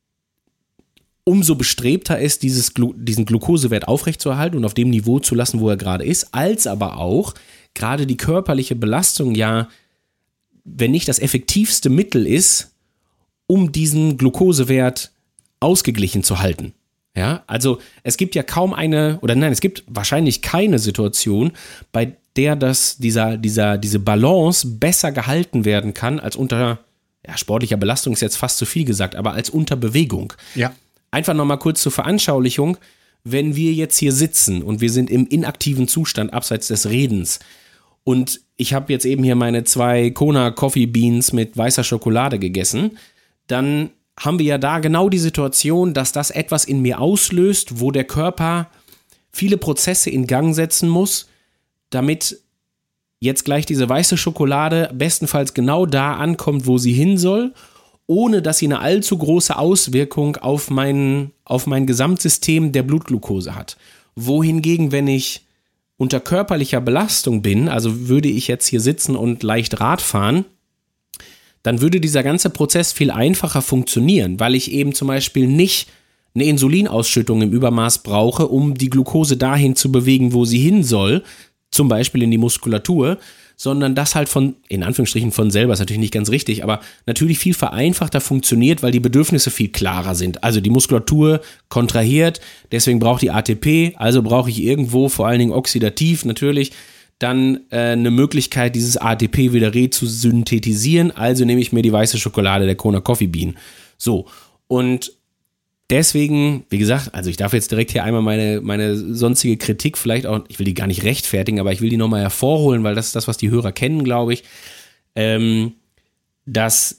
umso bestrebter ist, dieses, diesen Glukosewert aufrechtzuerhalten und auf dem Niveau zu lassen, wo er gerade ist, als aber auch gerade die körperliche Belastung ja, wenn nicht das effektivste Mittel ist, um diesen Glukosewert ausgeglichen zu halten. Ja, also es gibt ja kaum eine, oder nein, es gibt wahrscheinlich keine Situation, bei der das, dieser, dieser, diese Balance besser gehalten werden kann als unter, ja, sportlicher Belastung ist jetzt fast zu viel gesagt, aber als unter Bewegung. Ja. Einfach nochmal kurz zur Veranschaulichung, wenn wir jetzt hier sitzen und wir sind im inaktiven Zustand abseits des Redens und ich habe jetzt eben hier meine zwei Kona Coffee Beans mit weißer Schokolade gegessen, dann haben wir ja da genau die Situation, dass das etwas in mir auslöst, wo der Körper viele Prozesse in Gang setzen muss, damit jetzt gleich diese weiße Schokolade bestenfalls genau da ankommt, wo sie hin soll ohne dass sie eine allzu große Auswirkung auf mein, auf mein Gesamtsystem der Blutglucose hat. Wohingegen, wenn ich unter körperlicher Belastung bin, also würde ich jetzt hier sitzen und leicht Rad fahren, dann würde dieser ganze Prozess viel einfacher funktionieren, weil ich eben zum Beispiel nicht eine Insulinausschüttung im Übermaß brauche, um die Glucose dahin zu bewegen, wo sie hin soll, zum Beispiel in die Muskulatur, sondern das halt von, in Anführungsstrichen von selber, ist natürlich nicht ganz richtig, aber natürlich viel vereinfachter funktioniert, weil die Bedürfnisse viel klarer sind. Also die Muskulatur kontrahiert, deswegen braucht die A T P, also brauche ich irgendwo, vor allen Dingen oxidativ natürlich, dann äh, eine Möglichkeit, dieses A T P wieder rezusynthetisieren, also nehme ich mir die weiße Schokolade der Kona Coffee Bean. So, und deswegen, wie gesagt, also ich darf jetzt direkt hier einmal meine, meine sonstige Kritik vielleicht auch, ich will die gar nicht rechtfertigen, aber ich will die nochmal hervorholen, weil das ist das, was die Hörer kennen, glaube ich, ähm, dass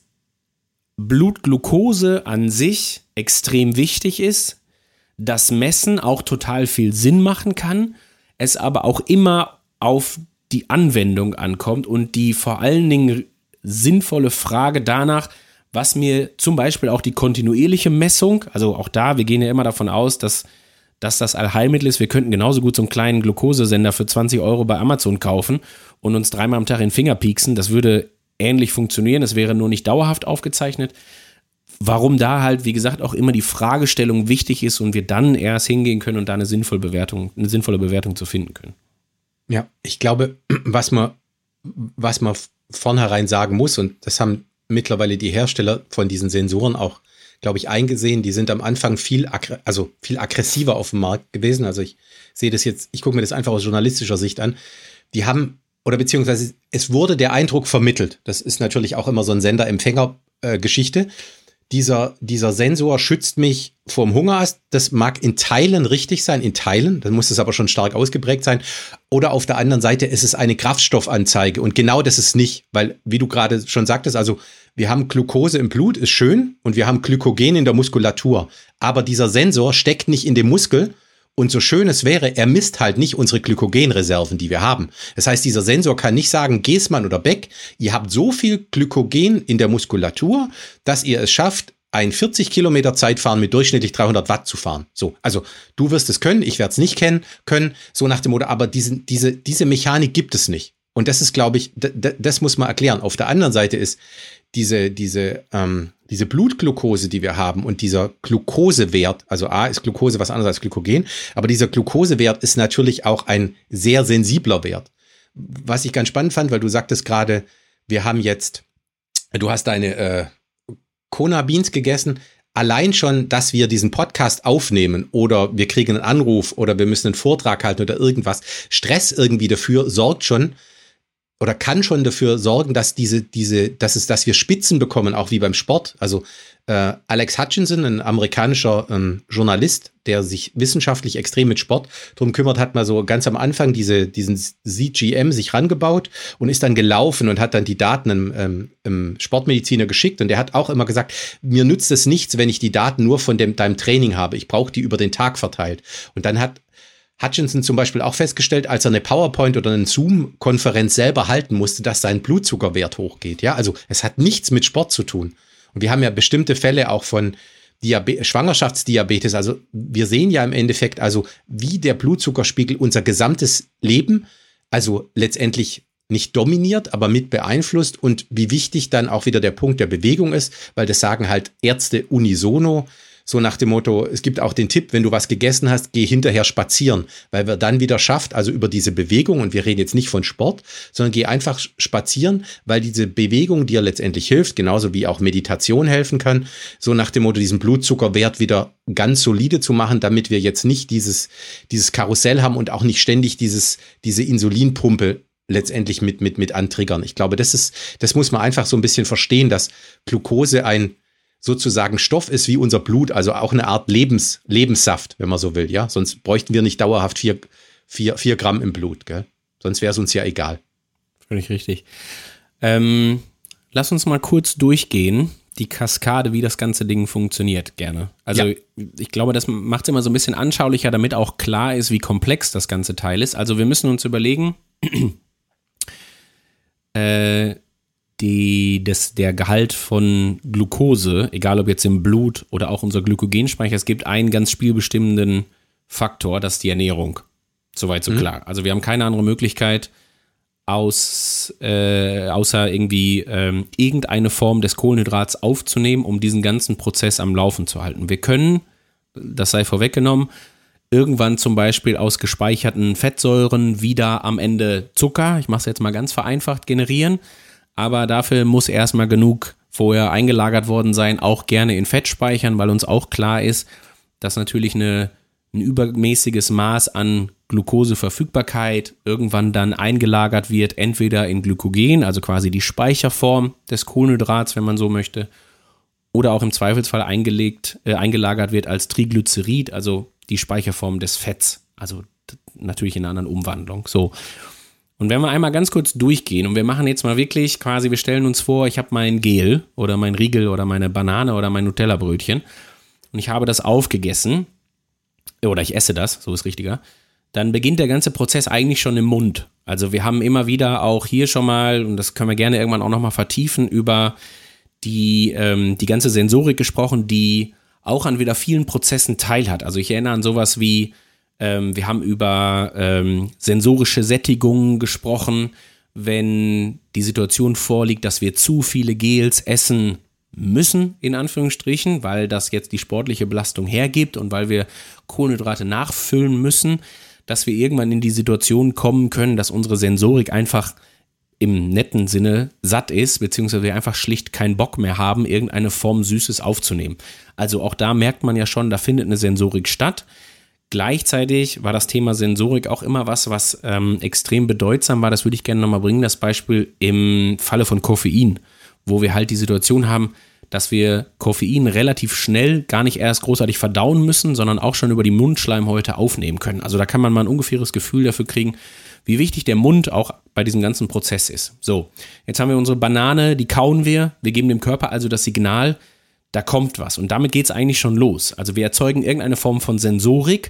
Blutglucose an sich extrem wichtig ist, das Messen auch total viel Sinn machen kann, es aber auch immer auf die Anwendung ankommt und die vor allen Dingen sinnvolle Frage danach, was mir zum Beispiel auch die kontinuierliche Messung, also auch da, wir gehen ja immer davon aus, dass, dass das Allheilmittel ist, wir könnten genauso gut so einen kleinen Glukosesender für zwanzig Euro bei Amazon kaufen und uns dreimal am Tag in den Finger pieksen, das würde ähnlich funktionieren, es wäre nur nicht dauerhaft aufgezeichnet. Warum da halt, wie gesagt, auch immer die Fragestellung wichtig ist und wir dann erst hingehen können und da eine sinnvolle Bewertung, eine sinnvolle Bewertung zu finden können. Ja, ich glaube, was man, was man vornherein sagen muss, und das haben mittlerweile die Hersteller von diesen Sensoren auch, glaube ich, eingesehen. Die sind am Anfang viel, aggr- also viel aggressiver auf dem Markt gewesen. Also ich sehe das jetzt, ich gucke mir das einfach aus journalistischer Sicht an. Die haben, oder beziehungsweise es wurde der Eindruck vermittelt. Das ist natürlich auch immer so ein Sender-Empfänger-Geschichte. Dieser, dieser Sensor schützt mich vorm Hungerast. Das mag in Teilen richtig sein, in Teilen. Dann muss es aber schon stark ausgeprägt sein. Oder auf der anderen Seite ist es eine Kraftstoffanzeige. Und genau das ist nicht, weil, wie du gerade schon sagtest, also wir haben Glucose im Blut, ist schön. Und wir haben Glykogen in der Muskulatur. Aber dieser Sensor steckt nicht in dem Muskel. Und so schön es wäre, er misst halt nicht unsere Glykogenreserven, die wir haben. Das heißt, dieser Sensor kann nicht sagen, Geßmann oder Beck, ihr habt so viel Glykogen in der Muskulatur, dass ihr es schafft, ein vierzig Kilometer Zeitfahren mit durchschnittlich dreihundert Watt zu fahren. So, also du wirst es können, ich werde es nicht kennen können, so nach dem Motto, aber diesen, diese, diese Mechanik gibt es nicht. Und das ist, glaube ich, d- d- das muss man erklären. Auf der anderen Seite ist diese, diese, ähm, diese Blutglucose, die wir haben und dieser Glukosewert, also A ist Glucose was anderes als Glykogen, aber dieser Glukosewert ist natürlich auch ein sehr sensibler Wert. Was ich ganz spannend fand, weil du sagtest gerade, wir haben jetzt, du hast deine äh, Kona Beans gegessen, allein schon, dass wir diesen Podcast aufnehmen oder wir kriegen einen Anruf oder wir müssen einen Vortrag halten oder irgendwas, Stress irgendwie dafür sorgt schon, oder kann schon dafür sorgen, dass diese, diese, dass es, dass wir Spitzen bekommen, auch wie beim Sport. Also äh, Alex Hutchinson, ein amerikanischer ähm, Journalist, der sich wissenschaftlich extrem mit Sport drum kümmert, hat mal so ganz am Anfang diese, diesen C G M sich rangebaut und ist dann gelaufen und hat dann die Daten im, ähm, im Sportmediziner geschickt. Und der hat auch immer gesagt, mir nützt es nichts, wenn ich die Daten nur von dem, deinem Training habe. Ich brauche die über den Tag verteilt. Und dann hat Hutchinson zum Beispiel auch festgestellt, als er eine PowerPoint oder eine Zoom-Konferenz selber halten musste, dass sein Blutzuckerwert hochgeht. Ja, also es hat nichts mit Sport zu tun. Und wir haben ja bestimmte Fälle auch von Diabe- Schwangerschaftsdiabetes. Also wir sehen ja im Endeffekt also, wie der Blutzuckerspiegel unser gesamtes Leben, also letztendlich nicht dominiert, aber mit beeinflusst und wie wichtig dann auch wieder der Punkt der Bewegung ist, weil das sagen halt Ärzte unisono. So nach dem Motto, es gibt auch den Tipp, wenn du was gegessen hast, geh hinterher spazieren, weil wir dann wieder schafft, also über diese Bewegung, und wir reden jetzt nicht von Sport, sondern geh einfach spazieren, weil diese Bewegung dir letztendlich hilft, genauso wie auch Meditation helfen kann, so nach dem Motto, diesen Blutzuckerwert wieder ganz solide zu machen, damit wir jetzt nicht dieses, dieses Karussell haben und auch nicht ständig dieses, diese Insulinpumpe letztendlich mit, mit, mit antriggern. Ich glaube, das ist, das muss man einfach so ein bisschen verstehen, dass Glucose ein sozusagen Stoff ist wie unser Blut, also auch eine Art Lebens, Lebenssaft, wenn man so will, ja. Sonst bräuchten wir nicht dauerhaft vier, vier, vier Gramm im Blut, gell? Sonst wäre es uns ja egal. Völlig richtig. Ähm, lass uns mal kurz durchgehen, die Kaskade, wie das ganze Ding funktioniert, gerne. Also ja. Ich glaube, das macht es immer so ein bisschen anschaulicher, damit auch klar ist, wie komplex das ganze Teil ist. Also wir müssen uns überlegen, äh, die, das, der Gehalt von Glucose, egal ob jetzt im Blut oder auch unser Glykogenspeicher, es gibt einen ganz spielbestimmenden Faktor, das ist die Ernährung. Soweit so mhm. klar. Also wir haben keine andere Möglichkeit, aus, äh, außer irgendwie ähm, irgendeine Form des Kohlenhydrats aufzunehmen, um diesen ganzen Prozess am Laufen zu halten. Wir können, das sei vorweggenommen, irgendwann zum Beispiel aus gespeicherten Fettsäuren wieder am Ende Zucker, ich mache es jetzt mal ganz vereinfacht, generieren, aber dafür muss erstmal genug vorher eingelagert worden sein, auch gerne in Fett speichern, weil uns auch klar ist, dass natürlich eine, ein übermäßiges Maß an Glukoseverfügbarkeit irgendwann dann eingelagert wird, entweder in Glykogen, also quasi die Speicherform des Kohlenhydrats, wenn man so möchte, oder auch im Zweifelsfall eingelegt, äh, eingelagert wird als Triglycerid, also die Speicherform des Fetts, also natürlich in einer anderen Umwandlung. So. Und wenn wir einmal ganz kurz durchgehen und wir machen jetzt mal wirklich quasi, wir stellen uns vor, ich habe mein Gel oder mein Riegel oder meine Banane oder mein Nutella-Brötchen und ich habe das aufgegessen oder ich esse das, so ist richtiger, dann beginnt der ganze Prozess eigentlich schon im Mund. Also wir haben immer wieder auch hier schon mal, und das können wir gerne irgendwann auch nochmal vertiefen, über die, ähm, die ganze Sensorik gesprochen, die auch an wieder vielen Prozessen teilhat. Also ich erinnere an sowas wie, ähm, wir haben über ähm, sensorische Sättigung gesprochen, wenn die Situation vorliegt, dass wir zu viele Gels essen müssen, in Anführungsstrichen, weil das jetzt die sportliche Belastung hergibt und weil wir Kohlenhydrate nachfüllen müssen, dass wir irgendwann in die Situation kommen können, dass unsere Sensorik einfach im netten Sinne satt ist, beziehungsweise wir einfach schlicht keinen Bock mehr haben, irgendeine Form Süßes aufzunehmen. Also auch da merkt man ja schon, da findet eine Sensorik statt. Gleichzeitig war das Thema Sensorik auch immer was, was ähm, extrem bedeutsam war. Das würde ich gerne nochmal bringen, das Beispiel im Falle von Koffein, wo wir halt die Situation haben, dass wir Koffein relativ schnell gar nicht erst großartig verdauen müssen, sondern auch schon über die Mundschleimhäute aufnehmen können. Also da kann man mal ein ungefähres Gefühl dafür kriegen, wie wichtig der Mund auch bei diesem ganzen Prozess ist. So, jetzt haben wir unsere Banane, die kauen wir, wir geben dem Körper also das Signal, da kommt was. Und damit geht es eigentlich schon los. Also wir erzeugen irgendeine Form von Sensorik,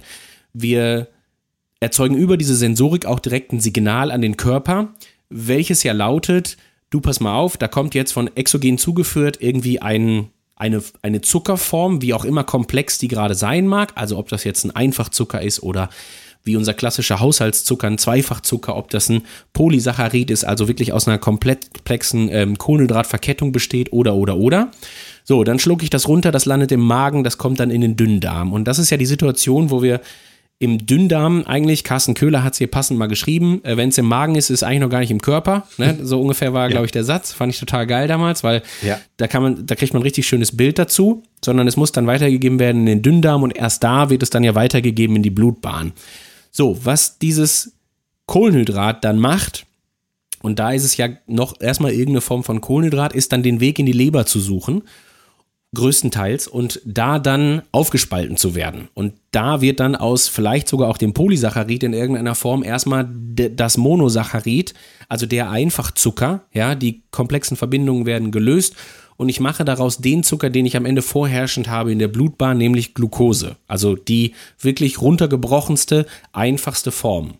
wir erzeugen über diese Sensorik auch direkt ein Signal an den Körper, welches ja lautet, du pass mal auf, da kommt jetzt von exogen zugeführt irgendwie ein, eine, eine Zuckerform, wie auch immer komplex die gerade sein mag, also ob das jetzt ein Einfachzucker ist oder wie unser klassischer Haushaltszucker, ein Zweifachzucker, ob das ein Polysaccharid ist, also wirklich aus einer komplexen ähm, Kohlenhydratverkettung besteht oder, oder, oder. So, dann schlucke ich das runter, das landet im Magen, das kommt dann in den Dünndarm. Und das ist ja die Situation, wo wir im Dünndarm eigentlich, Carsten Köhler hat es hier passend mal geschrieben, äh, wenn es im Magen ist, ist es eigentlich noch gar nicht im Körper. Ne? So ungefähr war, ja. glaube ich, der Satz. Fand ich total geil damals, weil ja. da kann man, da kriegt man ein richtig schönes Bild dazu, sondern es muss dann weitergegeben werden in den Dünndarm und erst da wird es dann ja weitergegeben in die Blutbahn. So, was dieses Kohlenhydrat dann macht, und da ist es ja noch erstmal irgendeine Form von Kohlenhydrat, ist dann den Weg in die Leber zu suchen, größtenteils, und da dann aufgespalten zu werden. Und da wird dann aus vielleicht sogar auch dem Polysaccharid in irgendeiner Form erstmal d- das Monosaccharid, also der Einfachzucker, ja, die komplexen Verbindungen werden gelöst und ich mache daraus den Zucker, den ich am Ende vorherrschend habe in der Blutbahn, nämlich Glucose, also die wirklich runtergebrochenste, einfachste Form.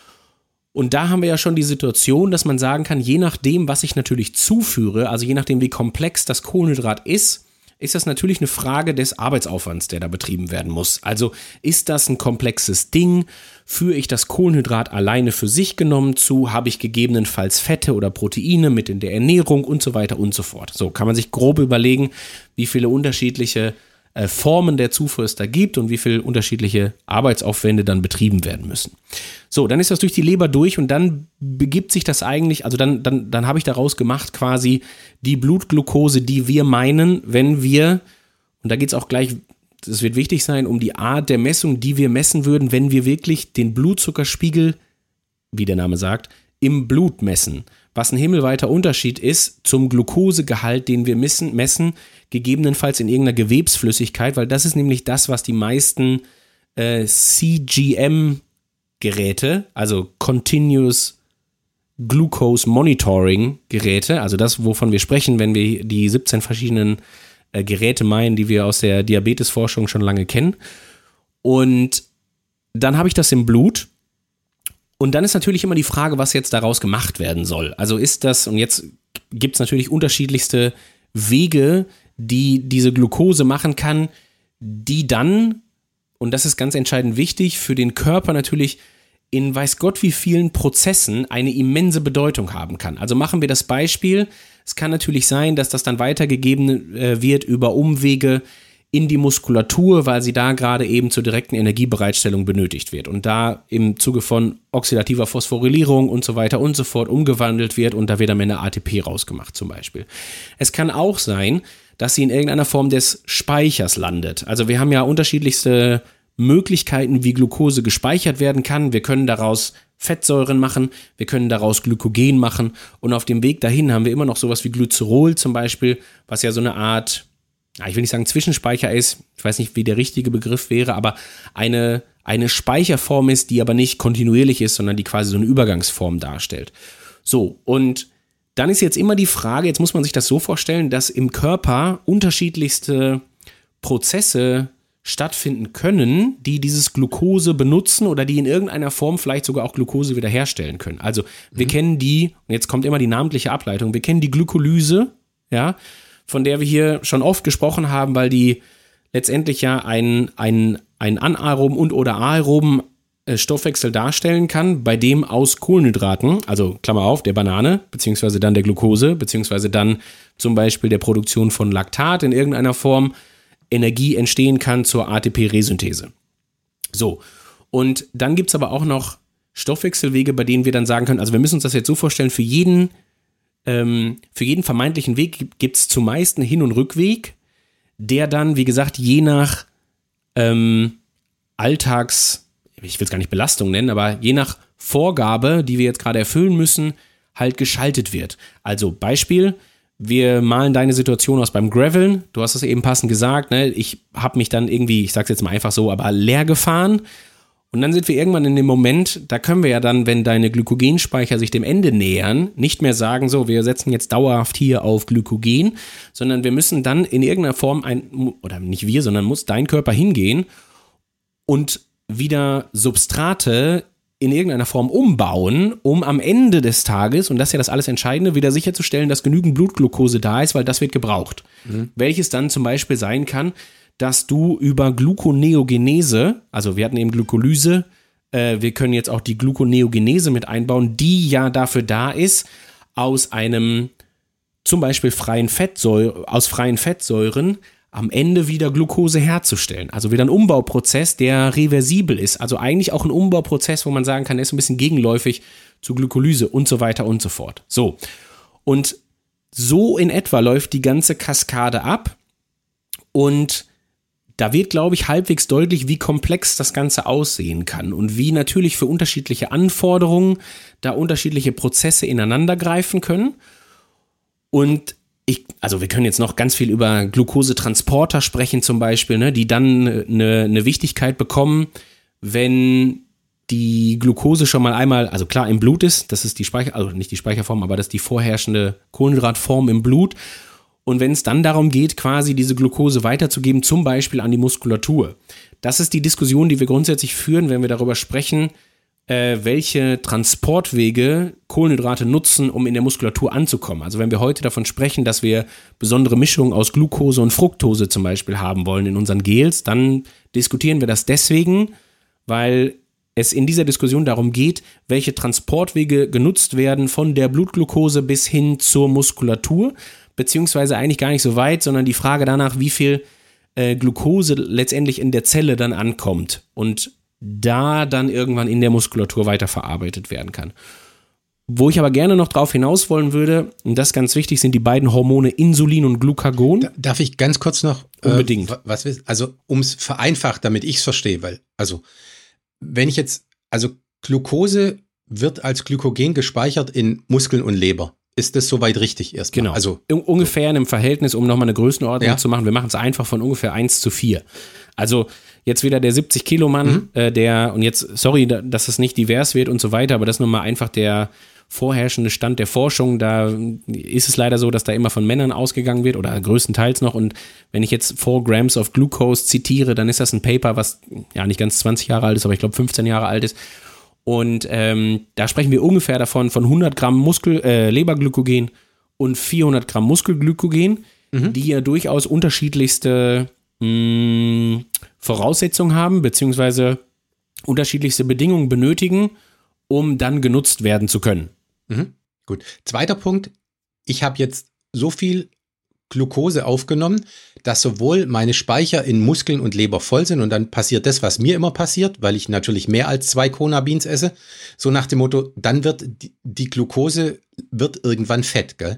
Und da haben wir ja schon die Situation, dass man sagen kann, je nachdem, was ich natürlich zuführe, also je nachdem, wie komplex das Kohlenhydrat ist, ist das natürlich eine Frage des Arbeitsaufwands, der da betrieben werden muss. Also ist das ein komplexes Ding? Führe ich das Kohlenhydrat alleine für sich genommen zu? Habe ich gegebenenfalls Fette oder Proteine mit in der Ernährung und so weiter und so fort? So kann man sich grob überlegen, wie viele unterschiedliche äh, Formen der Zufuhr es da gibt und wie viele unterschiedliche Arbeitsaufwände dann betrieben werden müssen. So, dann ist das durch die Leber durch und dann begibt sich das eigentlich, also dann, dann, dann habe ich daraus gemacht quasi die Blutglucose, die wir meinen, wenn wir, und da geht es auch gleich, es wird wichtig sein, um die Art der Messung, die wir messen würden, wenn wir wirklich den Blutzuckerspiegel, wie der Name sagt, im Blut messen. Was ein himmelweiter Unterschied ist zum Glukosegehalt, den wir messen, messen, gegebenenfalls in irgendeiner Gewebsflüssigkeit, weil das ist nämlich das, was die meisten äh, C G M Geräte, also Continuous Glucose Monitoring Geräte, also das, wovon wir sprechen, wenn wir die siebzehn verschiedenen äh, Geräte meinen, die wir aus der Diabetesforschung schon lange kennen. Und dann habe ich das im Blut Und dann ist natürlich immer die Frage, was jetzt daraus gemacht werden soll. Also ist das, und jetzt gibt es natürlich unterschiedlichste Wege, die diese Glucose machen kann, die dann, und das ist ganz entscheidend wichtig, für den Körper natürlich in weiß Gott wie vielen Prozessen eine immense Bedeutung haben kann. Also machen wir das Beispiel, es kann natürlich sein, dass das dann weitergegeben äh, wird über Umwege in die Muskulatur, weil sie da gerade eben zur direkten Energiebereitstellung benötigt wird und da im Zuge von oxidativer Phosphorylierung und so weiter und so fort umgewandelt wird und da wird am Ende A T P rausgemacht zum Beispiel. Es kann auch sein, dass sie in irgendeiner Form des Speichers landet. Also wir haben ja unterschiedlichste Möglichkeiten, wie Glucose gespeichert werden kann. Wir können daraus Fettsäuren machen, wir können daraus Glykogen machen und auf dem Weg dahin haben wir immer noch sowas wie Glycerol zum Beispiel, was ja so eine Art, ich will nicht sagen Zwischenspeicher ist, ich weiß nicht, wie der richtige Begriff wäre, aber eine, eine Speicherform ist, die aber nicht kontinuierlich ist, sondern die quasi so eine Übergangsform darstellt. So, und dann ist jetzt immer die Frage, jetzt muss man sich das so vorstellen, dass im Körper unterschiedlichste Prozesse stattfinden können, die dieses Glucose benutzen oder die in irgendeiner Form vielleicht sogar auch Glucose wiederherstellen können. Also wir mhm. kennen die, und jetzt kommt immer die namentliche Ableitung, wir kennen die Glykolyse, ja, von der wir hier schon oft gesprochen haben, weil die letztendlich ja einen, einen, einen anaeroben und oder aeroben Stoffwechsel darstellen kann, bei dem aus Kohlenhydraten, also Klammer auf, der Banane, beziehungsweise dann der Glucose, beziehungsweise dann zum Beispiel der Produktion von Laktat in irgendeiner Form Energie entstehen kann zur A T P-Resynthese. So, und dann gibt es aber auch noch Stoffwechselwege, bei denen wir dann sagen können, also wir müssen uns das jetzt so vorstellen, für jeden Ähm, für jeden vermeintlichen Weg gibt es zumeist einen Hin- und Rückweg, der dann, wie gesagt, je nach ähm, Alltags, ich will es gar nicht Belastung nennen, aber je nach Vorgabe, die wir jetzt gerade erfüllen müssen, halt geschaltet wird. Also Beispiel, wir malen deine Situation aus beim Graveln, du hast es eben passend gesagt, ne? Ich habe mich dann irgendwie, ich sag's jetzt mal einfach so, aber leer gefahren. Und dann sind wir irgendwann in dem Moment, da können wir ja dann, wenn deine Glykogenspeicher sich dem Ende nähern, nicht mehr sagen, so, wir setzen jetzt dauerhaft hier auf Glykogen, sondern wir müssen dann in irgendeiner Form, ein, oder nicht wir, sondern muss dein Körper hingehen und wieder Substrate in irgendeiner Form umbauen, um am Ende des Tages, und das ist ja das alles Entscheidende, wieder sicherzustellen, dass genügend Blutglucose da ist, weil das wird gebraucht. Mhm. Welches dann zum Beispiel sein kann, dass du über Gluconeogenese, also wir hatten eben Glykolyse, äh, wir können jetzt auch die Gluconeogenese mit einbauen, die ja dafür da ist, aus einem zum Beispiel freien Fettsäure, aus freien Fettsäuren am Ende wieder Glucose herzustellen. Also wieder ein Umbauprozess, der reversibel ist. Also eigentlich auch ein Umbauprozess, wo man sagen kann, der ist ein bisschen gegenläufig zu Glykolyse und so weiter und so fort. So, und so in etwa läuft die ganze Kaskade ab und da wird, glaube ich, halbwegs deutlich, wie komplex das Ganze aussehen kann und wie natürlich für unterschiedliche Anforderungen da unterschiedliche Prozesse ineinander greifen können. Und ich, also wir können jetzt noch ganz viel über Glukosetransporter sprechen zum Beispiel, ne, die dann eine, eine Wichtigkeit bekommen, wenn die Glucose schon mal einmal, also klar im Blut ist, das ist die Speicher, also nicht die Speicherform, aber das ist die vorherrschende Kohlenhydratform im Blut. Und wenn es dann darum geht, quasi diese Glucose weiterzugeben, zum Beispiel an die Muskulatur. Das ist die Diskussion, die wir grundsätzlich führen, wenn wir darüber sprechen, äh, welche Transportwege Kohlenhydrate nutzen, um in der Muskulatur anzukommen. Also wenn wir heute davon sprechen, dass wir besondere Mischungen aus Glucose und Fructose zum Beispiel haben wollen in unseren Gels, dann diskutieren wir das deswegen, weil es in dieser Diskussion darum geht, welche Transportwege genutzt werden von der Blutglucose bis hin zur Muskulatur, beziehungsweise eigentlich gar nicht so weit, sondern die Frage danach, wie viel äh, Glucose letztendlich in der Zelle dann ankommt und da dann irgendwann in der Muskulatur weiterverarbeitet werden kann. Wo ich aber gerne noch drauf hinaus wollen würde, und das ist ganz wichtig, sind die beiden Hormone Insulin und Glucagon. Da, darf ich ganz kurz noch? Unbedingt. Äh, was, also um es vereinfacht, damit ich es verstehe, weil, also wenn ich jetzt, also Glucose wird als Glykogen gespeichert in Muskeln und Leber. Ist das soweit richtig erstmal? Genau, also ungefähr in einem Verhältnis, um nochmal eine Größenordnung ja. zu machen. Wir machen es einfach von ungefähr eins zu vier. Also jetzt wieder der siebzig Kilo Mann, mhm. äh, der, und jetzt, sorry, dass es nicht divers wird und so weiter, aber das ist nun mal einfach der vorherrschende Stand der Forschung. Da ist es leider so, dass da immer von Männern ausgegangen wird oder größtenteils noch. Und wenn ich jetzt four Grams of Glucose zitiere, dann ist das ein Paper, was ja nicht ganz zwanzig Jahre alt ist, aber ich glaube fünfzehn Jahre alt ist. Und ähm, da sprechen wir ungefähr davon von hundert Gramm Muskel, äh, Leberglykogen und vierhundert Gramm Muskelglykogen, mhm. die ja durchaus unterschiedlichste mh, Voraussetzungen haben, beziehungsweise unterschiedlichste Bedingungen benötigen, um dann genutzt werden zu können. Mhm. Gut. Zweiter Punkt. Ich habe jetzt so viel Glucose aufgenommen, dass sowohl meine Speicher in Muskeln und Leber voll sind und dann passiert das, was mir immer passiert, weil ich natürlich mehr als zwei Kona Beans esse. So nach dem Motto, dann wird die, die Glucose wird irgendwann fett, gell?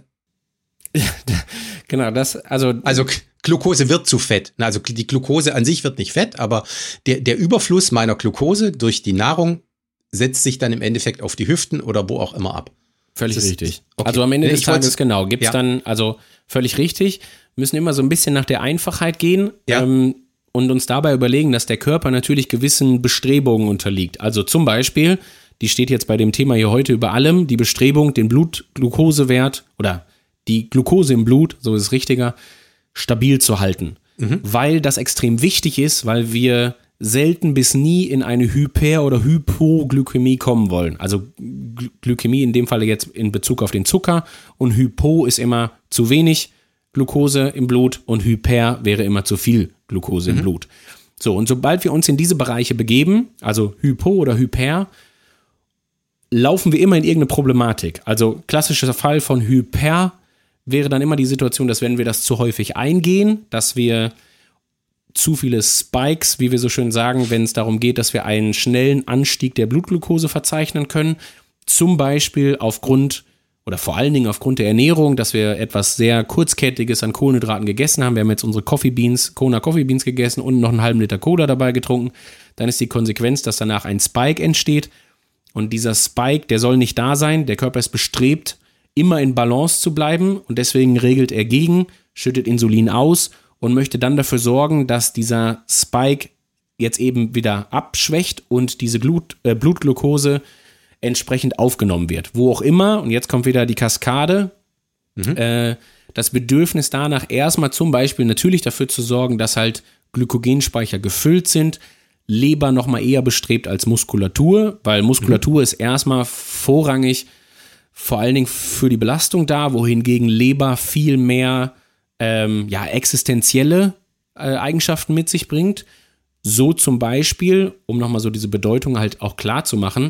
Genau, das, also. Also Glucose wird zu Fett. Also die Glucose an sich wird nicht fett, aber der, der Überfluss meiner Glucose durch die Nahrung setzt sich dann im Endeffekt auf die Hüften oder wo auch immer ab. Völlig ist, richtig. Okay. Also am Ende nee, des Tages, genau, gibt es ja. dann, also völlig richtig, müssen immer so ein bisschen nach der Einfachheit gehen ja. ähm, und uns dabei überlegen, dass der Körper natürlich gewissen Bestrebungen unterliegt. Also zum Beispiel, die steht jetzt bei dem Thema hier heute über allem, die Bestrebung, den Blutglukosewert oder die Glucose im Blut, so ist es richtiger, stabil zu halten. Mhm. Weil das extrem wichtig ist, weil wir selten bis nie in eine Hyper- oder Hypoglykämie kommen wollen. Also Glykämie in dem Fall jetzt in Bezug auf den Zucker und Hypo ist immer zu wenig Glucose im Blut und Hyper wäre immer zu viel Glucose mhm. im Blut. So, und sobald wir uns in diese Bereiche begeben, also Hypo oder Hyper, laufen wir immer in irgendeine Problematik. Also klassischer Fall von Hyper wäre dann immer die Situation, dass wenn wir das zu häufig eingehen, dass wir zu viele Spikes, wie wir so schön sagen, wenn es darum geht, dass wir einen schnellen Anstieg der Blutglucose verzeichnen können. Zum Beispiel aufgrund oder vor allen Dingen aufgrund der Ernährung, dass wir etwas sehr Kurzkettiges an Kohlenhydraten gegessen haben. Wir haben jetzt unsere Coffee Beans, Kona Coffee Beans gegessen und noch einen halben Liter Cola dabei getrunken. Dann ist die Konsequenz, dass danach ein Spike entsteht. Und dieser Spike, der soll nicht da sein. Der Körper ist bestrebt, immer in Balance zu bleiben. Und deswegen regelt er gegen, schüttet Insulin aus und möchte dann dafür sorgen, dass dieser Spike jetzt eben wieder abschwächt und diese Blut, äh, Blutglucose entsprechend aufgenommen wird. Wo auch immer, und jetzt kommt wieder die Kaskade, mhm. äh, das Bedürfnis danach erstmal zum Beispiel natürlich dafür zu sorgen, dass halt Glykogenspeicher gefüllt sind, Leber nochmal eher bestrebt als Muskulatur, weil Muskulatur mhm. ist erstmal vorrangig vor allen Dingen für die Belastung da, wohingegen Leber viel mehr ähm, ja, existenzielle äh, Eigenschaften mit sich bringt. So zum Beispiel, um nochmal so diese Bedeutung halt auch klar zu machen,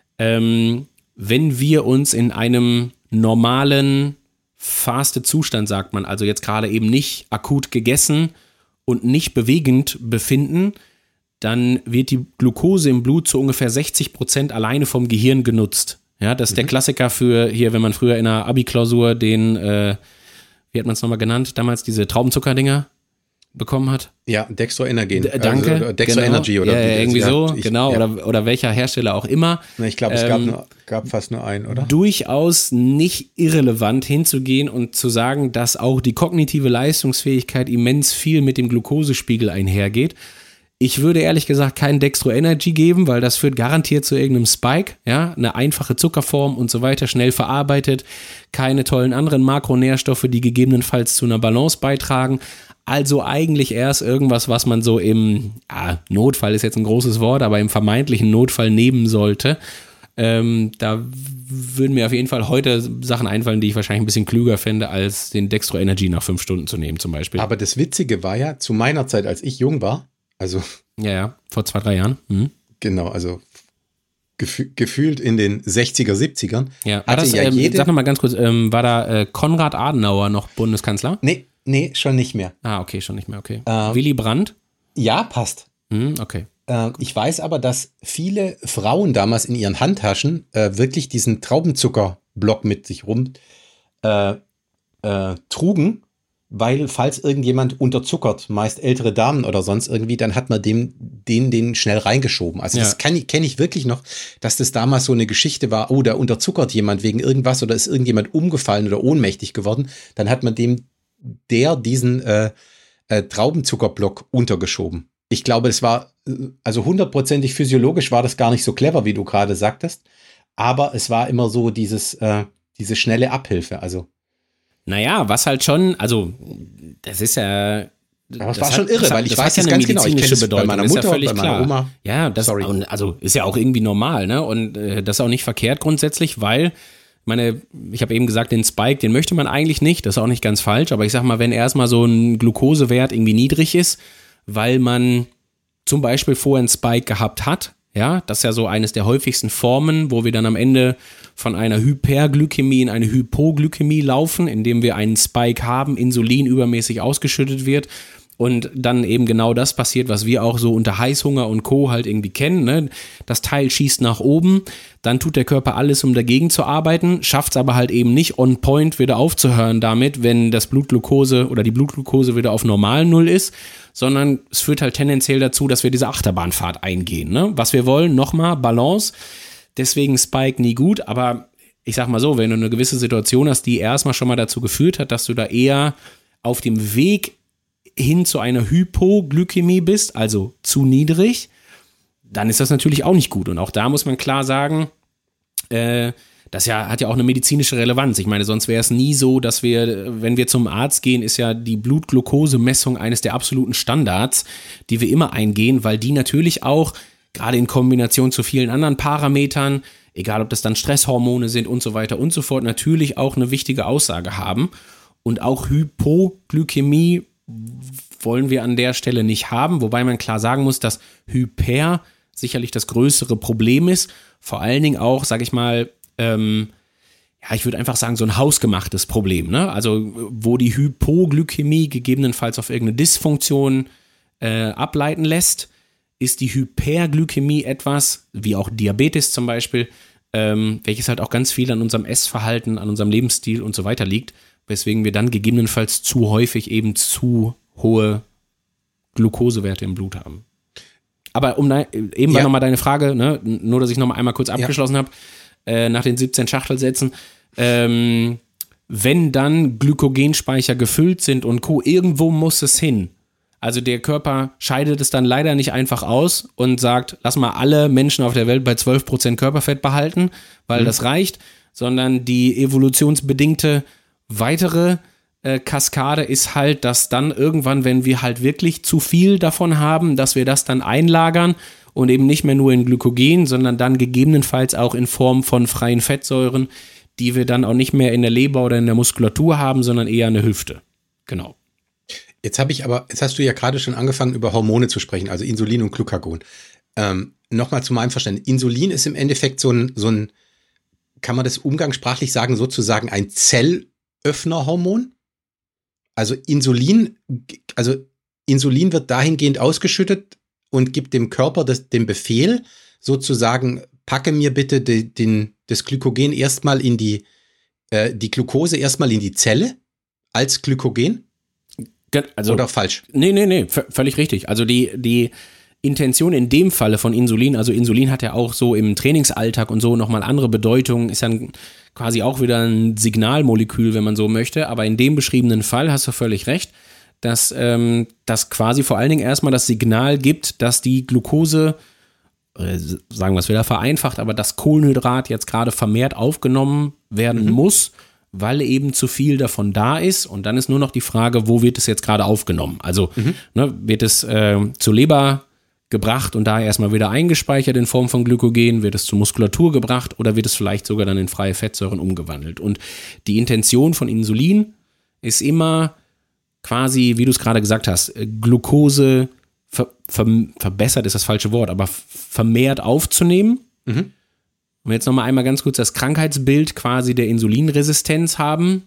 ähm, wenn wir uns in einem normalen Faste-Zustand, sagt man, also jetzt gerade eben nicht akut gegessen und nicht bewegend befinden, dann wird die Glucose im Blut zu ungefähr sechzig Prozent alleine vom Gehirn genutzt. Ja, das ist mhm. der Klassiker für hier, wenn man früher in einer Abi-Klausur den, äh, wie hat man es nochmal genannt, damals diese Traubenzuckerdinger bekommen hat. Ja, Dextroenergen. D- danke. Also, Dextro genau. Energy oder ja, wie irgendwie das, so, ja, ich, genau, ja. oder, oder welcher Hersteller auch immer. Ich glaube, es ähm, gab, nur, gab fast nur einen, oder? Durchaus nicht irrelevant hinzugehen und zu sagen, dass auch die kognitive Leistungsfähigkeit immens viel mit dem Glukosespiegel einhergeht. Ich würde ehrlich gesagt keinen Dextro Energy geben, weil das führt garantiert zu irgendeinem Spike, ja, eine einfache Zuckerform und so weiter, schnell verarbeitet, keine tollen anderen Makronährstoffe, die gegebenenfalls zu einer Balance beitragen. Also eigentlich erst irgendwas, was man so im ja, Notfall ist jetzt ein großes Wort, aber im vermeintlichen Notfall nehmen sollte. Ähm, da würden mir auf jeden Fall heute Sachen einfallen, die ich wahrscheinlich ein bisschen klüger fände, als den Dextro Energy nach fünf Stunden zu nehmen zum Beispiel. Aber das Witzige war ja, zu meiner Zeit, als ich jung war, also ja, ja, vor zwei, drei Jahren. Mhm. Genau, also gefü- gefühlt in den sechziger, siebzigern. Ja, war das, ja ähm, jede... Sag nochmal ganz kurz, ähm, war da äh, Konrad Adenauer noch Bundeskanzler? Nee, nee, schon nicht mehr. Ah, okay, schon nicht mehr, okay. Ähm, Willy Brandt? Ja, passt. Mhm, okay. Äh, ich weiß aber, dass viele Frauen damals in ihren Handtaschen äh, wirklich diesen Traubenzuckerblock mit sich rum äh, äh, trugen. Weil, falls irgendjemand unterzuckert, meist ältere Damen oder sonst irgendwie, dann hat man dem, den, den schnell reingeschoben. Also ja. das kenne kenn ich wirklich noch, dass das damals so eine Geschichte war, oh, da unterzuckert jemand wegen irgendwas oder ist irgendjemand umgefallen oder ohnmächtig geworden. Dann hat man dem, der diesen äh, äh, Traubenzuckerblock untergeschoben. Ich glaube, es war, also hundertprozentig physiologisch war das gar nicht so clever, wie du gerade sagtest. Aber es war immer so dieses, äh, diese schnelle Abhilfe, also. Naja, was halt schon, also das ist ja Aber es war schon irre, das, weil ich das weiß ja das ganz genau. Ich kenne es Bedeutung, bei meiner ist Mutter, ja völlig bei meiner klar. Oma. Ja, das Sorry. also ist ja auch irgendwie normal, ne? Und äh, das ist auch nicht verkehrt grundsätzlich, weil, ich meine, ich habe eben gesagt, den Spike, den möchte man eigentlich nicht, das ist auch nicht ganz falsch, aber ich sag mal, wenn erstmal so ein Glukosewert irgendwie niedrig ist, weil man zum Beispiel vorher einen Spike gehabt hat, ja, das ist ja so eines der häufigsten Formen, wo wir dann am Ende von einer Hyperglykämie in eine Hypoglykämie laufen, indem wir einen Spike haben, Insulin übermäßig ausgeschüttet wird und dann eben genau das passiert, was wir auch so unter Heißhunger und Co. halt irgendwie kennen, ne? Das Teil schießt nach oben, dann tut der Körper alles, um dagegen zu arbeiten, schafft es aber halt eben nicht on point wieder aufzuhören damit, wenn das Blutglucose oder die Blutglucose wieder auf normalen Null ist, sondern es führt halt tendenziell dazu, dass wir diese Achterbahnfahrt eingehen, ne? Was wir wollen, nochmal, Balance, deswegen Spike nie gut, aber ich sag mal so, wenn du eine gewisse Situation hast, die erstmal schon mal dazu geführt hat, dass du da eher auf dem Weg hin zu einer Hypoglykämie bist, also zu niedrig, dann ist das natürlich auch nicht gut. Und auch da muss man klar sagen, äh, das ja, hat ja auch eine medizinische Relevanz. Ich meine, sonst wäre es nie so, dass wir, wenn wir zum Arzt gehen, ist ja die Blutglukosemessung eines der absoluten Standards, die wir immer eingehen, weil die natürlich auch, gerade in Kombination zu vielen anderen Parametern, egal ob das dann Stresshormone sind und so weiter und so fort, natürlich auch eine wichtige Aussage haben. Und auch Hypoglykämie wollen wir an der Stelle nicht haben, wobei man klar sagen muss, dass Hyper sicherlich das größere Problem ist, vor allen Dingen auch, sag ich mal, ähm, ja, ich würde einfach sagen, so ein hausgemachtes Problem, ne? Also wo die Hypoglykämie gegebenenfalls auf irgendeine Dysfunktion äh, ableiten lässt, ist die Hyperglykämie etwas, wie auch Diabetes zum Beispiel, ähm, welches halt auch ganz viel an unserem Essverhalten, an unserem Lebensstil und so weiter liegt, weswegen wir dann gegebenenfalls zu häufig eben zu hohe Glukosewerte im Blut haben. Aber um da, eben war ja. nochmal deine Frage, ne, nur dass ich nochmal einmal kurz abgeschlossen ja. habe, äh, nach den siebzehn Schachtelsätzen, ähm, wenn dann Glykogenspeicher gefüllt sind und Co., irgendwo muss es hin. Also der Körper scheidet es dann leider nicht einfach aus und sagt, lass mal alle Menschen auf der Welt bei zwölf Prozent Körperfett behalten, weil mhm. das reicht, sondern die evolutionsbedingte weitere äh, Kaskade ist halt, dass dann irgendwann, wenn wir halt wirklich zu viel davon haben, dass wir das dann einlagern und eben nicht mehr nur in Glykogen, sondern dann gegebenenfalls auch in Form von freien Fettsäuren, die wir dann auch nicht mehr in der Leber oder in der Muskulatur haben, sondern eher in der Hüfte. Genau. Jetzt habe ich aber, jetzt hast du ja gerade schon angefangen, über Hormone zu sprechen, also Insulin und Glucagon. Ähm, Nochmal zu meinem Verständnis. Insulin ist im Endeffekt so ein, so ein, kann man das umgangssprachlich sagen, sozusagen ein Zellöffnerhormon? Also Insulin, also Insulin wird dahingehend ausgeschüttet und gibt dem Körper das, den Befehl, sozusagen, packe mir bitte de, den, das Glykogen erstmal in die, äh, die Glucose erstmal in die Zelle als Glykogen? Also, oder falsch? Nee, nee, nee, v- völlig richtig. Also die, die Intention in dem Falle von Insulin, also Insulin hat ja auch so im Trainingsalltag und so nochmal andere Bedeutungen, ist dann quasi auch wieder ein Signalmolekül, wenn man so möchte, aber in dem beschriebenen Fall hast du völlig recht, dass ähm, das quasi vor allen Dingen erstmal das Signal gibt, dass die Glucose, äh, sagen wir es wieder vereinfacht, aber das Kohlenhydrat jetzt gerade vermehrt aufgenommen werden mhm. muss, weil eben zu viel davon da ist und dann ist nur noch die Frage, wo wird es jetzt gerade aufgenommen? Also mhm. ne, wird es äh, zur Leber gebracht und da erstmal wieder eingespeichert in Form von Glykogen, wird es zur Muskulatur gebracht oder wird es vielleicht sogar dann in freie Fettsäuren umgewandelt. Und die Intention von Insulin ist immer quasi, wie du es gerade gesagt hast, Glucose ver- ver- verbessert ist das falsche Wort, aber vermehrt aufzunehmen. Mhm. Wenn wir jetzt nochmal einmal ganz kurz das Krankheitsbild quasi der Insulinresistenz haben,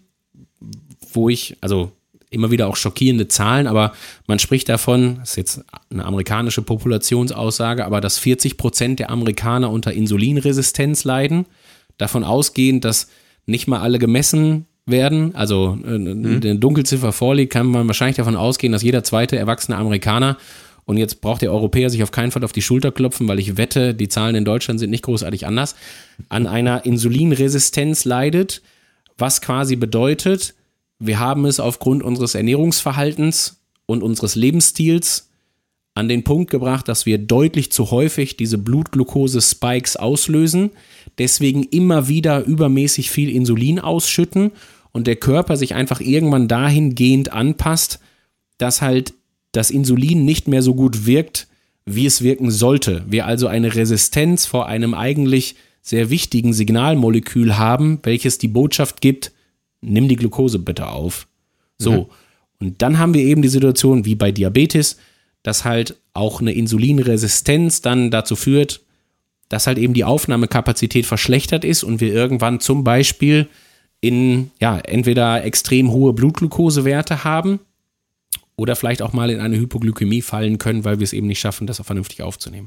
wo ich, also immer wieder auch schockierende Zahlen, aber man spricht davon, das ist jetzt eine amerikanische Populationsaussage, aber dass vierzig Prozent der Amerikaner unter Insulinresistenz leiden, davon ausgehend, dass nicht mal alle gemessen werden, also mhm. eine Dunkelziffer vorliegt, kann man wahrscheinlich davon ausgehen, dass jeder zweite erwachsene Amerikaner, und jetzt braucht der Europäer sich auf keinen Fall auf die Schulter klopfen, weil ich wette, die Zahlen in Deutschland sind nicht großartig anders, an einer Insulinresistenz leidet, was quasi bedeutet, wir haben es aufgrund unseres Ernährungsverhaltens und unseres Lebensstils an den Punkt gebracht, dass wir deutlich zu häufig diese Blutglucose-Spikes auslösen, deswegen immer wieder übermäßig viel Insulin ausschütten und der Körper sich einfach irgendwann dahingehend anpasst, dass halt das Insulin nicht mehr so gut wirkt, wie es wirken sollte. Wir also eine Resistenz vor einem eigentlich sehr wichtigen Signalmolekül haben, welches die Botschaft gibt, nimm die Glucose bitte auf. So, mhm. Und dann haben wir eben die Situation wie bei Diabetes, dass halt auch eine Insulinresistenz dann dazu führt, dass halt eben die Aufnahmekapazität verschlechtert ist und wir irgendwann zum Beispiel in, ja, entweder extrem hohe Blutglukosewerte haben oder vielleicht auch mal in eine Hypoglykämie fallen können, weil wir es eben nicht schaffen, das auch vernünftig aufzunehmen.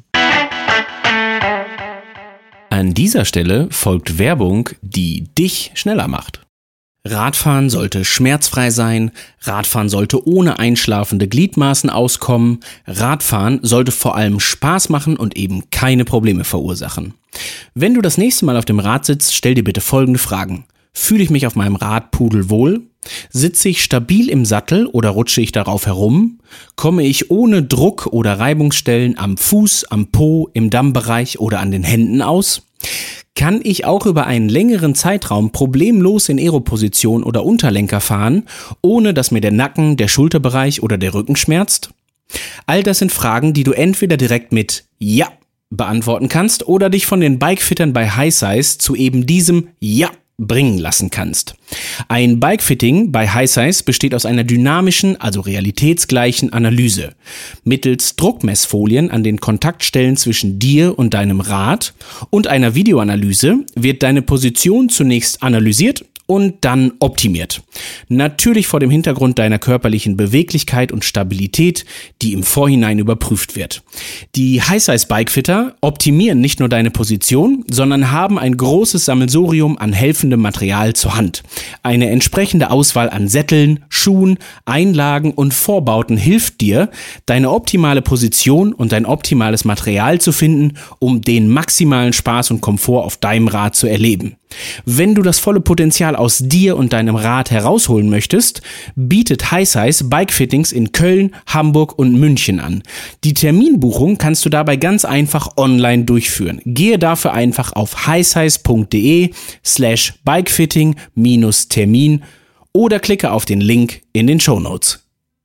An dieser Stelle folgt Werbung, die dich schneller macht. Radfahren sollte schmerzfrei sein, Radfahren sollte ohne einschlafende Gliedmaßen auskommen, Radfahren sollte vor allem Spaß machen und eben keine Probleme verursachen. Wenn du das nächste Mal auf dem Rad sitzt, stell dir bitte folgende Fragen. Fühle ich mich auf meinem Rad pudelwohl? Sitze ich stabil im Sattel oder rutsche ich darauf herum? Komme ich ohne Druck oder Reibungsstellen am Fuß, am Po, im Dammbereich oder an den Händen aus? Kann ich auch über einen längeren Zeitraum problemlos in Aeroposition oder Unterlenker fahren, ohne dass mir der Nacken, der Schulterbereich oder der Rücken schmerzt? All das sind Fragen, die du entweder direkt mit Ja beantworten kannst oder dich von den Bikefittern bei HiSize zu eben diesem Ja bringen lassen kannst. Ein Bikefitting bei HiSize besteht aus einer dynamischen, also realitätsgleichen Analyse. Mittels Druckmessfolien an den Kontaktstellen zwischen dir und deinem Rad und einer Videoanalyse wird deine Position zunächst analysiert und dann optimiert. Natürlich vor dem Hintergrund deiner körperlichen Beweglichkeit und Stabilität, die im Vorhinein überprüft wird. Die HiSize Bikefitter optimieren nicht nur deine Position, sondern haben ein großes Sammelsurium an helfendem Material zur Hand. Eine entsprechende Auswahl an Sätteln, Schuhen, Einlagen und Vorbauten hilft dir, deine optimale Position und dein optimales Material zu finden, um den maximalen Spaß und Komfort auf deinem Rad zu erleben. Wenn du das volle Potenzial aus dir und deinem Rad herausholen möchtest, bietet HiSize Bikefittings in Köln, Hamburg und München an. Die Terminbuchung kannst du dabei ganz einfach online durchführen. Gehe dafür einfach auf hisize.de slash bikefitting minus Termin oder klicke auf den Link in den Shownotes.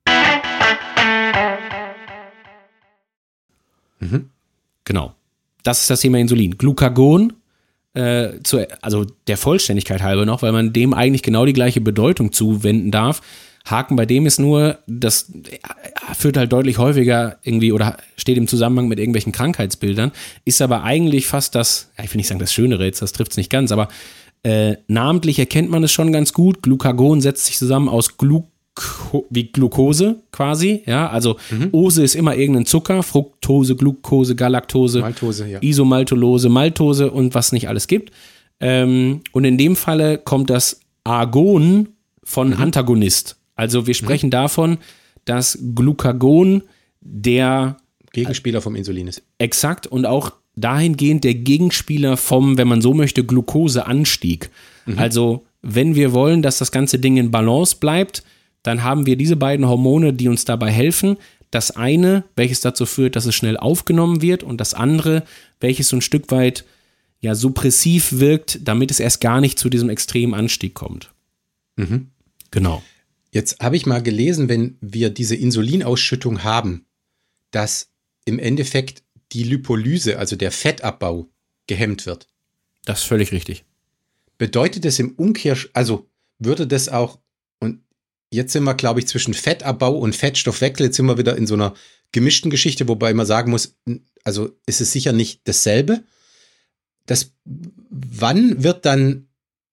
Mhm. Genau. Das ist das Thema Insulin. Glucagon, äh, zu, also der Vollständigkeit halber noch, weil man dem eigentlich genau die gleiche Bedeutung zuwenden darf. Haken bei dem ist nur, das führt halt deutlich häufiger irgendwie oder steht im Zusammenhang mit irgendwelchen Krankheitsbildern, ist aber eigentlich fast das, ja, ich will nicht sagen das Schönere jetzt, das trifft es nicht ganz, aber äh, namentlich erkennt man es schon ganz gut. Glucagon setzt sich zusammen aus Glucose, wie Glucose quasi, ja, also mhm. Ose ist immer irgendein Zucker, Fructose, Glucose, Galaktose, Maltose, ja. Isomaltulose, Maltose und was nicht alles gibt. Ähm, und in dem Falle kommt das Argon von mhm. Antagonist. Also wir sprechen mhm. davon, dass Glucagon der Gegenspieler vom Insulin ist. Exakt, und auch dahingehend der Gegenspieler vom, wenn man so möchte, Glukoseanstieg. Mhm. Also wenn wir wollen, dass das ganze Ding in Balance bleibt, dann haben wir diese beiden Hormone, die uns dabei helfen. Das eine, welches dazu führt, dass es schnell aufgenommen wird, und das andere, welches so ein Stück weit ja suppressiv wirkt, damit es erst gar nicht zu diesem extremen Anstieg kommt. Mhm. Genau. Jetzt habe ich mal gelesen, wenn wir diese Insulinausschüttung haben, dass im Endeffekt die Lipolyse, also der Fettabbau, gehemmt wird. Das ist völlig richtig. Bedeutet das im Umkehrschluss, also würde das auch, und jetzt sind wir, glaube ich, zwischen Fettabbau und Fettstoffwechsel, jetzt sind wir wieder in so einer gemischten Geschichte, wobei man sagen muss, also ist es sicher nicht dasselbe. Das, wann wird dann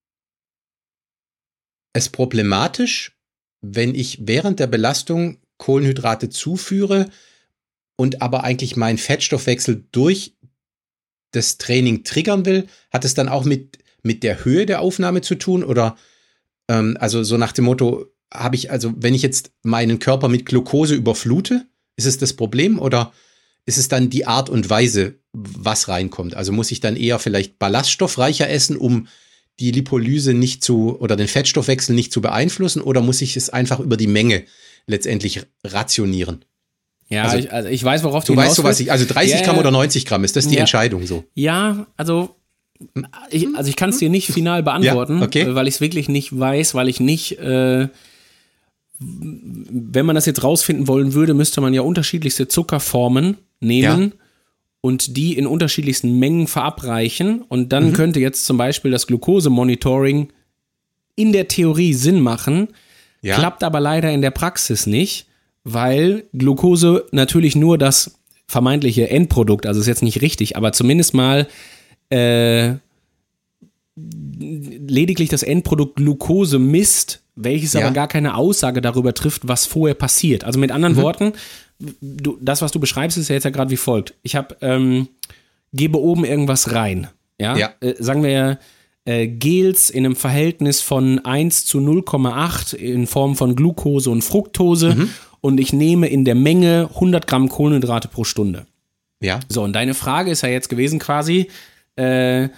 es problematisch, wenn ich während der Belastung Kohlenhydrate zuführe und aber eigentlich meinen Fettstoffwechsel durch das Training triggern will? Hat es dann auch mit, mit der Höhe der Aufnahme zu tun? Oder ähm, also so nach dem Motto, habe ich, also wenn ich jetzt meinen Körper mit Glucose überflute, ist es das Problem, oder ist es dann die Art und Weise, was reinkommt? Also muss ich dann eher vielleicht ballaststoffreicher essen, um die Lipolyse nicht zu, oder den Fettstoffwechsel nicht zu beeinflussen, oder muss ich es einfach über die Menge letztendlich rationieren? Ja, also ich, also ich weiß, worauf du du weißt, so was ich, also dreißig yeah. Gramm oder neunzig Gramm, ist das die ja. Entscheidung so? Ja, also ich, also ich kann es dir nicht final beantworten, ja, okay. weil ich es wirklich nicht weiß, weil ich nicht, äh, wenn man das jetzt rausfinden wollen würde, müsste man ja unterschiedlichste Zuckerformen nehmen ja. und die in unterschiedlichsten Mengen verabreichen. Und dann mhm. könnte jetzt zum Beispiel das Glucose-Monitoring in der Theorie Sinn machen, ja. klappt aber leider in der Praxis nicht, weil Glucose natürlich nur das vermeintliche Endprodukt, also ist jetzt nicht richtig, aber zumindest mal äh, lediglich das Endprodukt Glucose misst, welches ja. aber gar keine Aussage darüber trifft, was vorher passiert. Also mit anderen mhm. Worten, du, das, was du beschreibst, ist ja jetzt ja gerade wie folgt. Ich habe, ähm, gebe oben irgendwas rein, ja, ja. Äh, sagen wir äh, Gels in einem Verhältnis von eins zu null Komma acht in Form von Glucose und Fructose mhm. und ich nehme in der Menge hundert Gramm Kohlenhydrate pro Stunde. Ja. So, und deine Frage ist ja jetzt gewesen quasi, äh,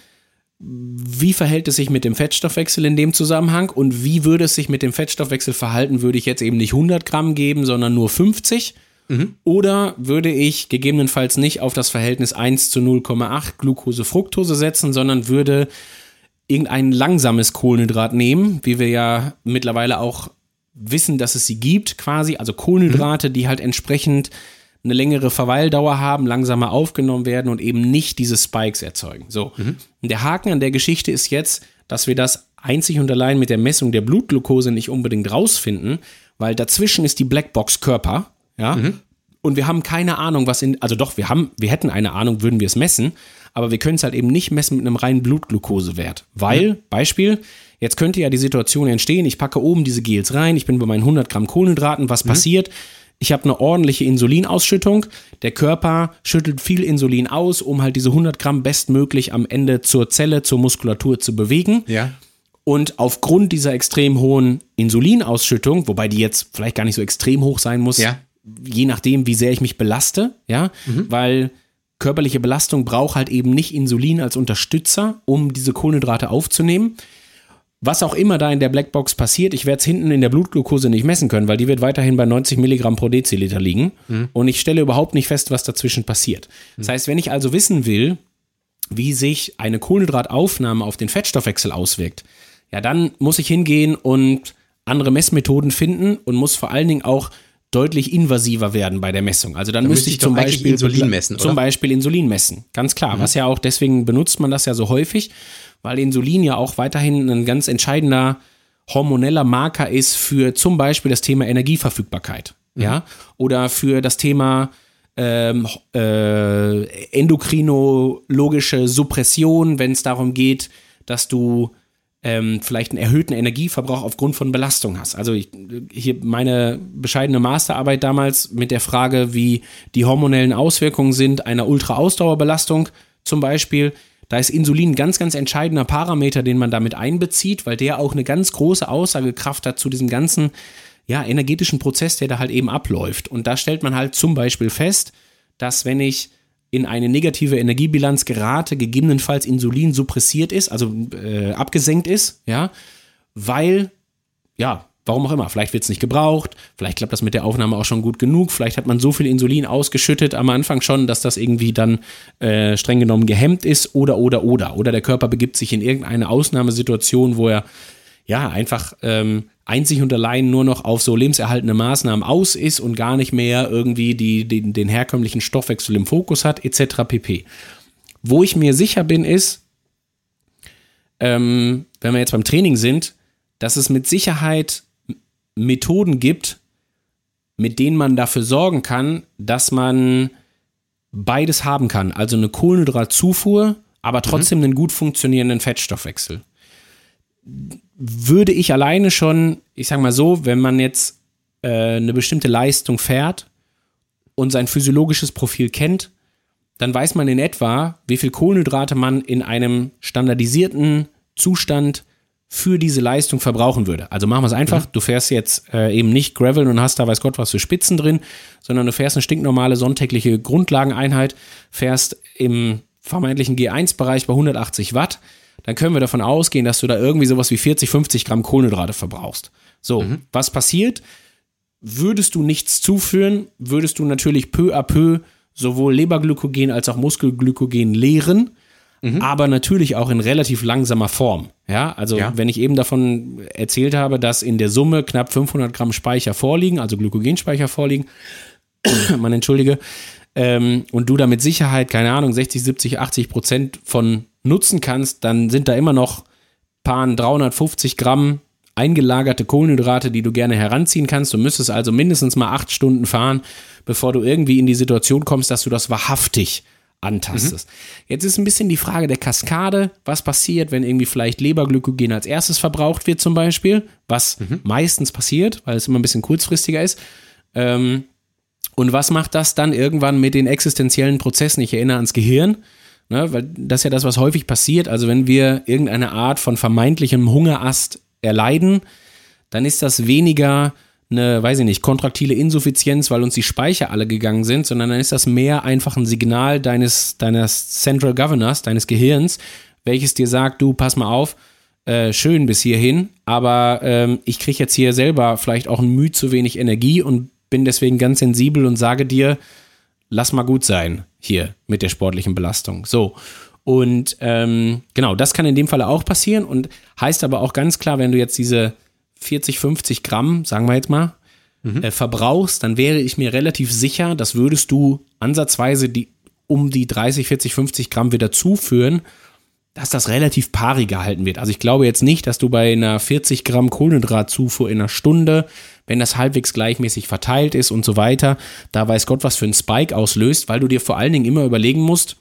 wie verhält es sich mit dem Fettstoffwechsel in dem Zusammenhang und wie würde es sich mit dem Fettstoffwechsel verhalten, würde ich jetzt eben nicht hundert Gramm geben, sondern nur fünfzig? Mhm. Oder würde ich gegebenenfalls nicht auf das Verhältnis eins zu null Komma acht Glucose-Fructose setzen, sondern würde irgendein langsames Kohlenhydrat nehmen, wie wir ja mittlerweile auch wissen, dass es sie gibt quasi, also Kohlenhydrate, mhm. die halt entsprechend eine längere Verweildauer haben, langsamer aufgenommen werden und eben nicht diese Spikes erzeugen. So, mhm. der Haken an der Geschichte ist jetzt, dass wir das einzig und allein mit der Messung der Blutglucose nicht unbedingt rausfinden, weil dazwischen ist die Blackbox Körper, ja, mhm. und wir haben keine Ahnung, was in, also doch, wir haben, wir hätten eine Ahnung, würden wir es messen, aber wir können es halt eben nicht messen mit einem reinen Blutglukosewert, weil, mhm. Beispiel, jetzt könnte ja die Situation entstehen, ich packe oben diese Gels rein, ich bin bei meinen hundert Gramm Kohlenhydraten, was mhm. passiert? Ich habe eine ordentliche Insulinausschüttung, der Körper schüttelt viel Insulin aus, um halt diese hundert Gramm bestmöglich am Ende zur Zelle, zur Muskulatur zu bewegen. Ja. Und aufgrund dieser extrem hohen Insulinausschüttung, wobei die jetzt vielleicht gar nicht so extrem hoch sein muss, ja. je nachdem, wie sehr ich mich belaste, ja, mhm. weil körperliche Belastung braucht halt eben nicht Insulin als Unterstützer, um diese Kohlenhydrate aufzunehmen. Was auch immer da in der Blackbox passiert, ich werde es hinten in der Blutglucose nicht messen können, weil die wird weiterhin bei neunzig Milligramm pro Deziliter liegen. Mhm. Und ich stelle überhaupt nicht fest, was dazwischen passiert. Mhm. Das heißt, wenn ich also wissen will, wie sich eine Kohlenhydrataufnahme auf den Fettstoffwechsel auswirkt, ja, dann muss ich hingehen und andere Messmethoden finden und muss vor allen Dingen auch deutlich invasiver werden bei der Messung. Also dann, dann müsste ich, ich zum Beispiel Insulin messen, oder? Zum Beispiel Insulin messen, ganz klar. Mhm. Was ja auch, deswegen benutzt man das ja so häufig, weil Insulin ja auch weiterhin ein ganz entscheidender hormoneller Marker ist für zum Beispiel das Thema Energieverfügbarkeit, mhm. ja, oder für das Thema ähm, äh, endokrinologische Suppression, wenn es darum geht, dass du ähm, vielleicht einen erhöhten Energieverbrauch aufgrund von Belastung hast. Also ich, hier meine bescheidene Masterarbeit damals mit der Frage, wie die hormonellen Auswirkungen sind einer Ultra-Ausdauerbelastung zum Beispiel. Da ist Insulin ein ganz, ganz entscheidender Parameter, den man damit einbezieht, weil der auch eine ganz große Aussagekraft hat zu diesem ganzen ja, energetischen Prozess, der da halt eben abläuft. Und da stellt man halt zum Beispiel fest, dass wenn ich in eine negative Energiebilanz gerate, gegebenenfalls Insulin suppressiert ist, also äh, abgesenkt ist, ja, weil, ja, warum auch immer, vielleicht wird es nicht gebraucht, vielleicht klappt das mit der Aufnahme auch schon gut genug, vielleicht hat man so viel Insulin ausgeschüttet am Anfang schon, dass das irgendwie dann äh, streng genommen gehemmt ist oder, oder, oder. Oder der Körper begibt sich in irgendeine Ausnahmesituation, wo er ja einfach ähm, einzig und allein nur noch auf so lebenserhaltende Maßnahmen aus ist und gar nicht mehr irgendwie die, die, den herkömmlichen Stoffwechsel im Fokus hat, et cetera pp. Wo ich mir sicher bin, ist, ähm, wenn wir jetzt beim Training sind, dass es mit Sicherheit Methoden gibt, mit denen man dafür sorgen kann, dass man beides haben kann. Also eine Kohlenhydratzufuhr, aber trotzdem mhm. einen gut funktionierenden Fettstoffwechsel. Würde ich alleine schon, ich sag mal so, wenn man jetzt äh, eine bestimmte Leistung fährt und sein physiologisches Profil kennt, dann weiß man in etwa, wie viel Kohlenhydrate man in einem standardisierten Zustand für diese Leistung verbrauchen würde. Also machen wir es einfach, mhm. du fährst jetzt äh, eben nicht Gravel und hast da weiß Gott was für Spitzen drin, sondern du fährst eine stinknormale sonntägliche Grundlageneinheit, fährst im vermeintlichen G eins Bereich bei hundertachtzig Watt, dann können wir davon ausgehen, dass du da irgendwie sowas wie vierzig, fünfzig Gramm Kohlenhydrate verbrauchst. So, mhm. was passiert? Würdest du nichts zuführen, würdest du natürlich peu à peu sowohl Leberglykogen als auch Muskelglykogen leeren, mhm. aber natürlich auch in relativ langsamer Form. Ja, also ja. wenn ich eben davon erzählt habe, dass in der Summe knapp fünfhundert Gramm Speicher vorliegen, also Glykogenspeicher vorliegen, man entschuldige, ähm, und du da mit Sicherheit, keine Ahnung, sechzig, siebzig, achtzig Prozent von nutzen kannst, dann sind da immer noch paar dreihundertfünfzig Gramm eingelagerte Kohlenhydrate, die du gerne heranziehen kannst. Du müsstest also mindestens mal acht Stunden fahren, bevor du irgendwie in die Situation kommst, dass du das wahrhaftig antastest. Mhm. Jetzt ist ein bisschen die Frage der Kaskade, was passiert, wenn irgendwie vielleicht Leberglykogen als erstes verbraucht wird zum Beispiel, was mhm. meistens passiert, weil es immer ein bisschen kurzfristiger ist. Ähm, und was macht das dann irgendwann mit den existenziellen Prozessen? Ich erinnere ans Gehirn, ne, weil das ist ja das, was häufig passiert. Also wenn wir irgendeine Art von vermeintlichem Hungerast erleiden, dann ist das weniger eine, weiß ich nicht, kontraktile Insuffizienz, weil uns die Speicher alle gegangen sind, sondern dann ist das mehr einfach ein Signal deines, deines Central Governors, deines Gehirns, welches dir sagt, du, pass mal auf, äh, schön bis hierhin, aber ähm, ich kriege jetzt hier selber vielleicht auch ein Mühe zu wenig Energie und bin deswegen ganz sensibel und sage dir, lass mal gut sein hier mit der sportlichen Belastung. So. Und ähm, genau, das kann in dem Fall auch passieren und heißt aber auch ganz klar, wenn du jetzt diese vierzig, fünfzig Gramm, sagen wir jetzt mal, mhm. äh, verbrauchst, dann wäre ich mir relativ sicher, das würdest du ansatzweise die, um die dreißig, vierzig, fünfzig Gramm wieder zuführen, dass das relativ pari gehalten wird. Also ich glaube jetzt nicht, dass du bei einer vierzig Gramm Kohlenhydratzufuhr in einer Stunde, wenn das halbwegs gleichmäßig verteilt ist und so weiter, da weiß Gott, was für ein Spike auslöst, weil du dir vor allen Dingen immer überlegen musst,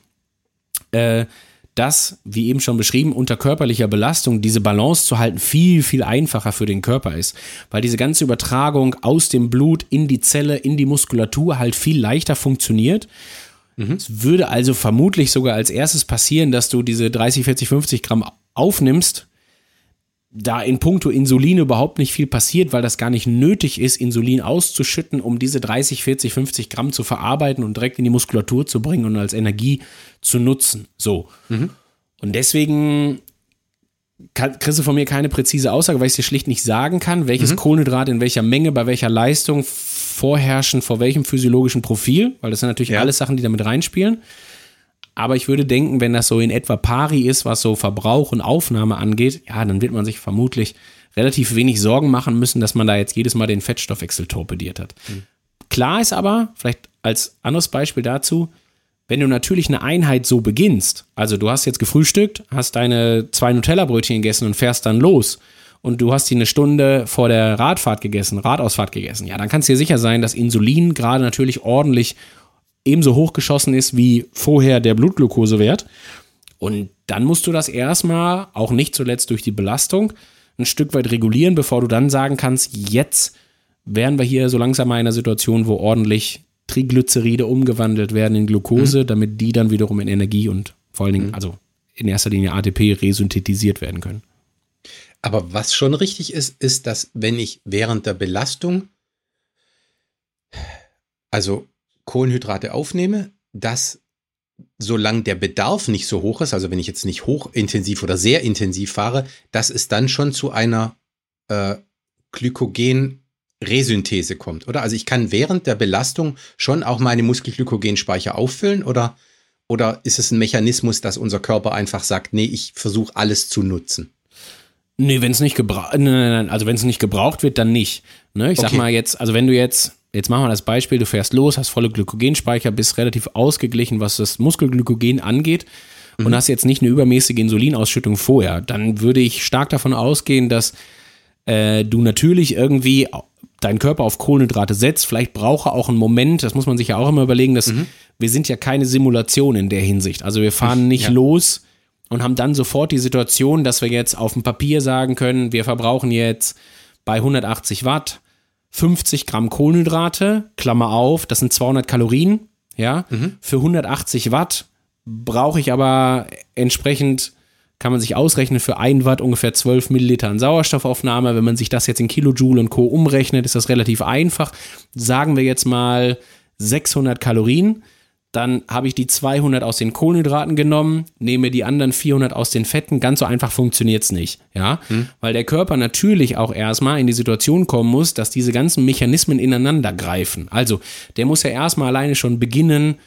äh, dass, wie eben schon beschrieben, unter körperlicher Belastung diese Balance zu halten viel, viel einfacher für den Körper ist. Weil diese ganze Übertragung aus dem Blut in die Zelle, in die Muskulatur halt viel leichter funktioniert. Mhm. Es würde also vermutlich sogar als erstes passieren, dass du diese dreißig, vierzig, fünfzig Gramm aufnimmst, da in puncto Insulin überhaupt nicht viel passiert, weil das gar nicht nötig ist, Insulin auszuschütten, um diese dreißig, vierzig, fünfzig Gramm zu verarbeiten und direkt in die Muskulatur zu bringen und als Energie zu nutzen. So. Mhm. Und deswegen kann, kriegst du von mir keine präzise Aussage, weil ich es dir schlicht nicht sagen kann, welches mhm. Kohlenhydrat in welcher Menge, bei welcher Leistung vorherrschen, vor welchem physiologischen Profil, weil das sind natürlich ja. alles Sachen, die damit reinspielen. Aber ich würde denken, wenn das so in etwa pari ist, was so Verbrauch und Aufnahme angeht, ja, dann wird man sich vermutlich relativ wenig Sorgen machen müssen, dass man da jetzt jedes Mal den Fettstoffwechsel torpediert hat. Mhm. Klar ist aber, vielleicht als anderes Beispiel dazu, wenn du natürlich eine Einheit so beginnst, also du hast jetzt gefrühstückt, hast deine zwei Nutella-Brötchen gegessen und fährst dann los und du hast die eine Stunde vor der Radfahrt gegessen, Radausfahrt gegessen, ja, dann kannst du dir sicher sein, dass Insulin gerade natürlich ordentlich ebenso hochgeschossen ist wie vorher der Blutglukosewert. Und dann musst du das erstmal, auch nicht zuletzt durch die Belastung, ein Stück weit regulieren, bevor du dann sagen kannst, jetzt wären wir hier so langsam mal in einer Situation, wo ordentlich Triglyceride umgewandelt werden in Glucose, mhm. damit die dann wiederum in Energie und vor allen Dingen, mhm. also in erster Linie A T P resynthetisiert werden können. Aber was schon richtig ist, ist, dass wenn ich während der Belastung, also Kohlenhydrate aufnehme, dass solange der Bedarf nicht so hoch ist, also wenn ich jetzt nicht hochintensiv oder sehr intensiv fahre, dass es dann schon zu einer äh, Glykogen-Resynthese kommt, oder? Also ich kann während der Belastung schon auch meine Muskelglykogenspeicher auffüllen, oder, oder ist es ein Mechanismus, dass unser Körper einfach sagt, nee, ich versuche alles zu nutzen? Nee, wenn es nicht gebraucht, nein, nein, nein, also wenn es nicht gebraucht wird, dann nicht. Ne? Ich sag okay. mal jetzt, also wenn du jetzt Jetzt machen wir das Beispiel, du fährst los, hast volle Glykogenspeicher, bist relativ ausgeglichen, was das Muskelglykogen angeht mhm. und hast jetzt nicht eine übermäßige Insulinausschüttung vorher. Dann würde ich stark davon ausgehen, dass äh, du natürlich irgendwie deinen Körper auf Kohlenhydrate setzt. Vielleicht braucht er auch einen Moment, das muss man sich ja auch immer überlegen, dass mhm. wir sind ja keine Simulation in der Hinsicht. Also wir fahren nicht ja. los und haben dann sofort die Situation, dass wir jetzt auf dem Papier sagen können, wir verbrauchen jetzt bei hundertachtzig Watt fünfzig Gramm Kohlenhydrate, Klammer auf, das sind zweihundert Kalorien, ja, mhm. für hundertachtzig Watt brauche ich aber entsprechend, kann man sich ausrechnen, für ein Watt ungefähr zwölf Milliliter an Sauerstoffaufnahme. Wenn man sich das jetzt in Kilojoule und Co. umrechnet, ist das relativ einfach. Sagen wir jetzt mal sechshundert Kalorien, dann habe ich die zweihundert aus den Kohlenhydraten genommen, nehme die anderen vierhundert aus den Fetten. Ganz so einfach funktioniert es nicht, ja, hm. weil der Körper natürlich auch erstmal in die Situation kommen muss, dass diese ganzen Mechanismen ineinander greifen. Also der muss ja erstmal alleine schon beginnen,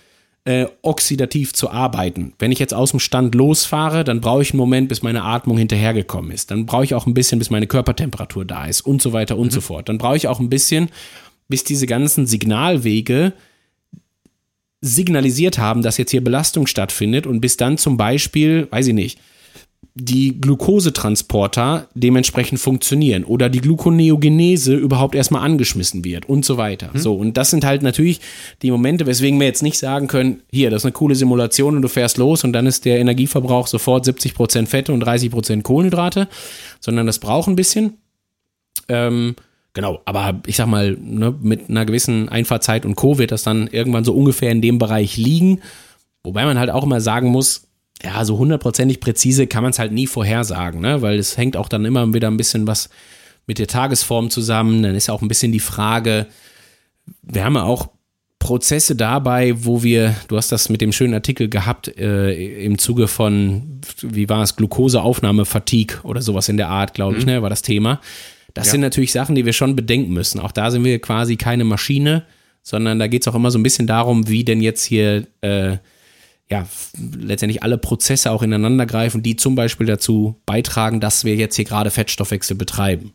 äh, oxidativ zu arbeiten. Wenn ich jetzt aus dem Stand losfahre, dann brauche ich einen Moment, bis meine Atmung hinterhergekommen ist. Dann brauche ich auch ein bisschen, bis meine Körpertemperatur da ist und so weiter und mhm. so fort. Dann brauche ich auch ein bisschen, bis diese ganzen Signalwege signalisiert haben, dass jetzt hier Belastung stattfindet und bis dann zum Beispiel, weiß ich nicht, die Glukosetransporter dementsprechend funktionieren oder die Gluconeogenese überhaupt erstmal angeschmissen wird und so weiter. Hm. So, und das sind halt natürlich die Momente, weswegen wir jetzt nicht sagen können, hier, das ist eine coole Simulation und du fährst los und dann ist der Energieverbrauch sofort siebzig Prozent Fette und dreißig Prozent Kohlenhydrate, sondern das braucht ein bisschen. Ähm, genau, aber ich sag mal, ne, mit einer gewissen Einfahrzeit und Co. wird das dann irgendwann so ungefähr in dem Bereich liegen, wobei man halt auch immer sagen muss, ja, so hundertprozentig präzise kann man es halt nie vorhersagen, ne? Weil es hängt auch dann immer wieder ein bisschen was mit der Tagesform zusammen. Dann ist ja auch ein bisschen die Frage, wir haben ja auch Prozesse dabei, wo wir, du hast das mit dem schönen Artikel gehabt, äh, im Zuge von, wie war es, Glukoseaufnahme-Fatigue oder sowas in der Art, glaube ich, mhm. ne, war das Thema. Das ja. sind natürlich Sachen, die wir schon bedenken müssen. Auch da sind wir quasi keine Maschine, sondern da geht es auch immer so ein bisschen darum, wie denn jetzt hier äh, ja, letztendlich alle Prozesse auch ineinander greifen, die zum Beispiel dazu beitragen, dass wir jetzt hier gerade Fettstoffwechsel betreiben.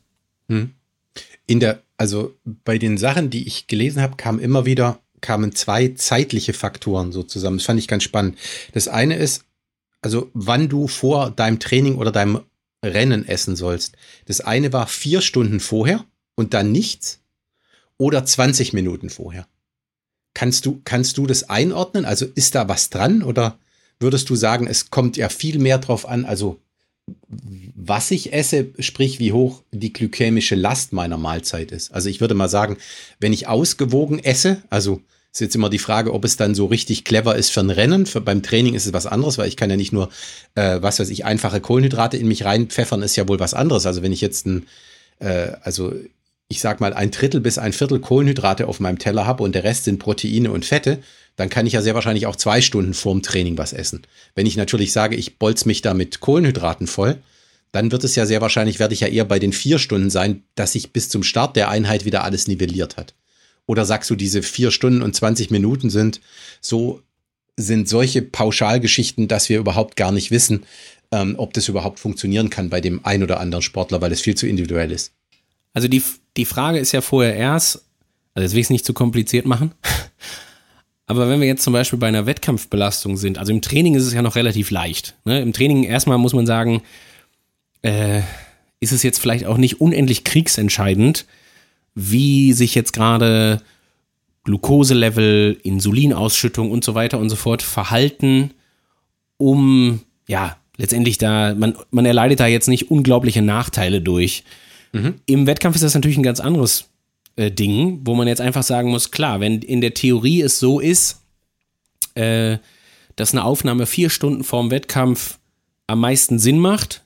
In der, also bei den Sachen, die ich gelesen habe, kamen immer wieder, kamen zwei zeitliche Faktoren so zusammen. Das fand ich ganz spannend. Das eine ist, also wann du vor deinem Training oder deinem Rennen essen sollst. Das eine war vier Stunden vorher und dann nichts oder zwanzig Minuten vorher. Kannst du, kannst du das einordnen? Also ist da was dran oder würdest du sagen, es kommt ja viel mehr drauf an, also was ich esse, sprich wie hoch die glykämische Last meiner Mahlzeit ist. Also ich würde mal sagen, wenn ich ausgewogen esse, also ist jetzt immer die Frage, ob es dann so richtig clever ist für ein Rennen. Für, beim Training ist es was anderes, weil ich kann ja nicht nur, äh, was weiß ich, einfache Kohlenhydrate in mich reinpfeffern, ist ja wohl was anderes. Also wenn ich jetzt ein, äh, also ich sag mal, ein Drittel bis ein Viertel Kohlenhydrate auf meinem Teller habe und der Rest sind Proteine und Fette, dann kann ich ja sehr wahrscheinlich auch zwei Stunden vorm Training was essen. Wenn ich natürlich sage, ich bolz mich da mit Kohlenhydraten voll, dann wird es ja sehr wahrscheinlich, werde ich ja eher bei den vier Stunden sein, dass sich bis zum Start der Einheit wieder alles nivelliert hat. Oder sagst du, diese vier Stunden und zwanzig Minuten sind so, sind solche Pauschalgeschichten, dass wir überhaupt gar nicht wissen, ähm, ob das überhaupt funktionieren kann bei dem ein oder anderen Sportler, weil es viel zu individuell ist. Also die, die Frage ist ja vorher erst, also jetzt will ich es nicht zu kompliziert machen, aber wenn wir jetzt zum Beispiel bei einer Wettkampfbelastung sind, also im Training ist es ja noch relativ leicht. Ne? Im Training erstmal muss man sagen, äh, ist es jetzt vielleicht auch nicht unendlich kriegsentscheidend, wie sich jetzt gerade Glukoselevel, Insulinausschüttung und so weiter und so fort verhalten, um, ja, letztendlich da, man, man erleidet da jetzt nicht unglaubliche Nachteile durch. Mhm. Im Wettkampf ist das natürlich ein ganz anderes äh, Ding, wo man jetzt einfach sagen muss, klar, wenn in der Theorie es so ist, äh, dass eine Aufnahme vier Stunden vorm Wettkampf am meisten Sinn macht,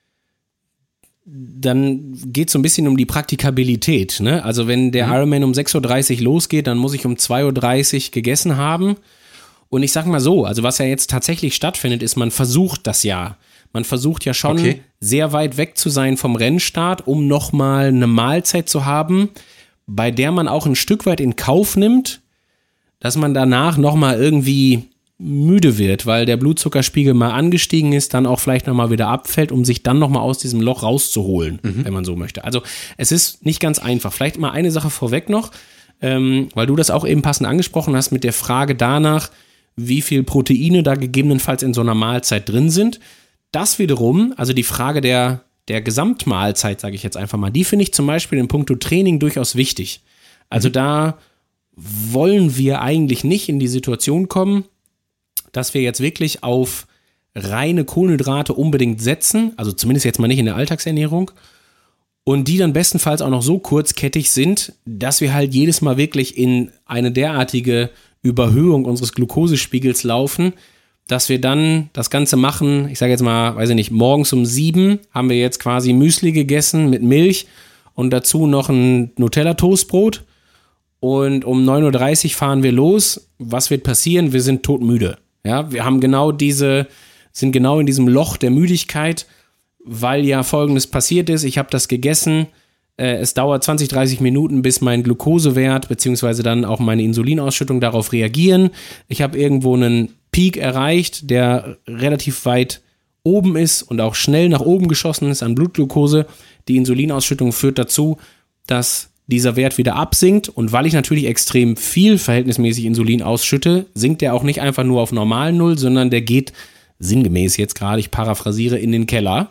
dann geht es so ein bisschen um die Praktikabilität. Ne? Also wenn der mhm. Ironman um sechs Uhr dreißig losgeht, dann muss ich um zwei Uhr dreißig gegessen haben. Und ich sag mal so, also was ja jetzt tatsächlich stattfindet, ist, man versucht das ja. Man versucht ja schon okay. sehr weit weg zu sein vom Rennstart, um nochmal eine Mahlzeit zu haben, bei der man auch ein Stück weit in Kauf nimmt, dass man danach nochmal irgendwie müde wird, weil der Blutzuckerspiegel mal angestiegen ist, dann auch vielleicht nochmal wieder abfällt, um sich dann nochmal aus diesem Loch rauszuholen, mhm. wenn man so möchte. Also es ist nicht ganz einfach. Vielleicht mal eine Sache vorweg noch, ähm, weil du das auch eben passend angesprochen hast mit der Frage danach, wie viel Proteine da gegebenenfalls in so einer Mahlzeit drin sind. Das wiederum, also die Frage der, der Gesamtmahlzeit, sage ich jetzt einfach mal, die finde ich zum Beispiel in puncto Training durchaus wichtig. Also mhm. da wollen wir eigentlich nicht in die Situation kommen, dass wir jetzt wirklich auf reine Kohlenhydrate unbedingt setzen, also zumindest jetzt mal nicht in der Alltagsernährung, und die dann bestenfalls auch noch so kurzkettig sind, dass wir halt jedes Mal wirklich in eine derartige Überhöhung unseres Glukosespiegels laufen, dass wir dann das Ganze machen, ich sage jetzt mal, weiß ich nicht, morgens um sieben haben wir jetzt quasi Müsli gegessen mit Milch und dazu noch ein Nutella-Toastbrot und um neun Uhr dreißig fahren wir los. Was wird passieren? Wir sind todmüde. Ja, wir haben genau diese, sind genau in diesem Loch der Müdigkeit, weil ja Folgendes passiert ist. Ich habe das gegessen, Äh, es dauert zwanzig, dreißig Minuten, bis mein Glukosewert beziehungsweise dann auch meine Insulinausschüttung darauf reagieren. Ich habe irgendwo einen Peak erreicht, der relativ weit oben ist und auch schnell nach oben geschossen ist an Blutglucose. Die Insulinausschüttung führt dazu, dass dieser Wert wieder absinkt und weil ich natürlich extrem viel verhältnismäßig Insulin ausschütte, sinkt der auch nicht einfach nur auf normal Null, sondern der geht sinngemäß jetzt gerade, ich paraphrasiere, in den Keller.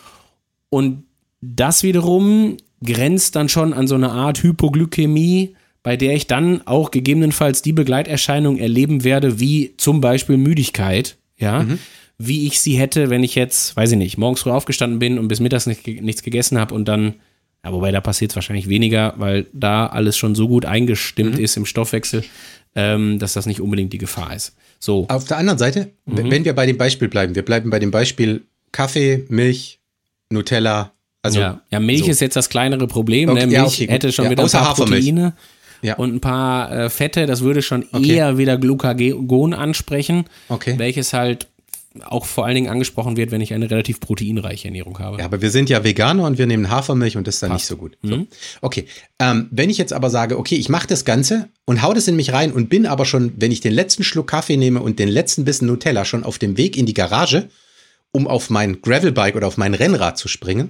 Und das wiederum grenzt dann schon an so eine Art Hypoglykämie, bei der ich dann auch gegebenenfalls die Begleiterscheinung erleben werde, wie zum Beispiel Müdigkeit, ja, mhm. wie ich sie hätte, wenn ich jetzt, weiß ich nicht, morgens früh aufgestanden bin und bis mittags nicht, nichts gegessen habe und dann, ja, wobei da passiert es wahrscheinlich weniger, weil da alles schon so gut eingestimmt mhm. ist im Stoffwechsel, ähm, dass das nicht unbedingt die Gefahr ist. So. Auf der anderen Seite, mhm. wenn wir bei dem Beispiel bleiben, wir bleiben bei dem Beispiel Kaffee, Milch, Nutella, also. Ja, ja Milch so. Ist jetzt das kleinere Problem, okay, ne? Milch ja, okay, hätte schon ja, wieder ein paar Hafermilch. Proteine ja. und ein paar äh, Fette, das würde schon okay. eher wieder Glucagon ansprechen, okay. welches halt auch vor allen Dingen angesprochen wird, wenn ich eine relativ proteinreiche Ernährung habe. Ja, aber wir sind ja Veganer und wir nehmen Hafermilch und das ist dann Passt. nicht so gut. Mhm. So. Okay, ähm, wenn ich jetzt aber sage, okay, ich mache das Ganze und hau das in mich rein und bin aber schon, wenn ich den letzten Schluck Kaffee nehme und den letzten Bissen Nutella, schon auf dem Weg in die Garage, um auf mein Gravelbike oder auf mein Rennrad zu springen,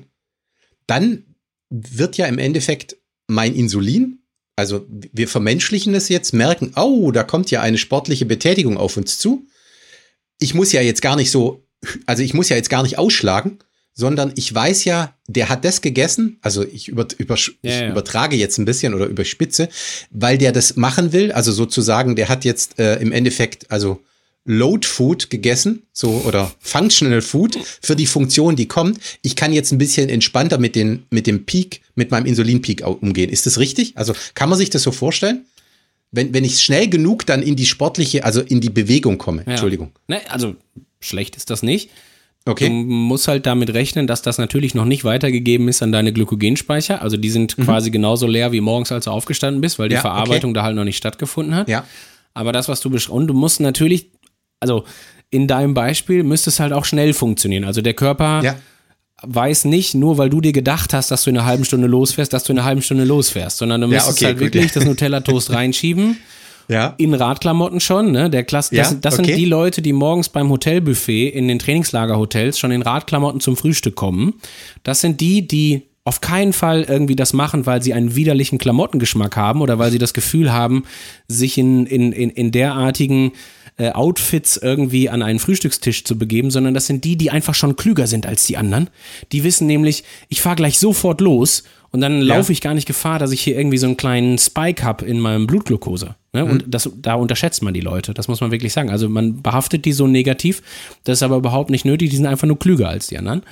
dann wird ja im Endeffekt mein Insulin, also wir vermenschlichen es jetzt, merken, oh, da kommt ja eine sportliche Betätigung auf uns zu. Ich muss ja jetzt gar nicht so, also ich muss ja jetzt gar nicht ausschlagen, sondern ich weiß ja, der hat das gegessen, also ich, über, über, ich ja, ja. übertrage jetzt ein bisschen oder überspitze, weil der das machen will, also sozusagen, der hat jetzt äh, im Endeffekt, also Load Food gegessen, so, oder Functional Food für die Funktion, die kommt. Ich kann jetzt ein bisschen entspannter mit den, mit dem Peak, mit meinem Insulinpeak umgehen. Ist das richtig? Also kann man sich das so vorstellen? Wenn, wenn ich schnell genug dann in die sportliche, also in die Bewegung komme. Ja. Entschuldigung. Ne, also schlecht ist das nicht. Okay. Du musst halt damit rechnen, dass das natürlich noch nicht weitergegeben ist an deine Glykogenspeicher. Also die sind mhm. quasi genauso leer wie morgens, als du aufgestanden bist, weil die ja, Verarbeitung okay. da halt noch nicht stattgefunden hat. Ja. Aber das, was du beschreibst, und du musst natürlich, also in deinem Beispiel müsste es halt auch schnell funktionieren. Also der Körper ja. weiß nicht, nur weil du dir gedacht hast, dass du in einer halben Stunde losfährst, dass du in einer halben Stunde losfährst, sondern du müsstest ja, okay, halt gut, wirklich ja. das Nutella-Toast reinschieben. Ja. In Radklamotten schon, ne? Der Klasse, das, Ja, das okay. sind die Leute, die morgens beim Hotelbuffet in den Trainingslagerhotels schon in Radklamotten zum Frühstück kommen. Das sind die, die auf keinen Fall irgendwie das machen, weil sie einen widerlichen Klamottengeschmack haben oder weil sie das Gefühl haben, sich in, in, in, in derartigen äh, Outfits irgendwie an einen Frühstückstisch zu begeben, sondern das sind die, die einfach schon klüger sind als die anderen. Die wissen nämlich, ich fahre gleich sofort los und dann Ja. laufe ich gar nicht Gefahr, dass ich hier irgendwie so einen kleinen Spike habe in meinem Blutglucose. Ne? Und das, da unterschätzt man die Leute, das muss man wirklich sagen. Also man behaftet die so negativ, das ist aber überhaupt nicht nötig, die sind einfach nur klüger als die anderen.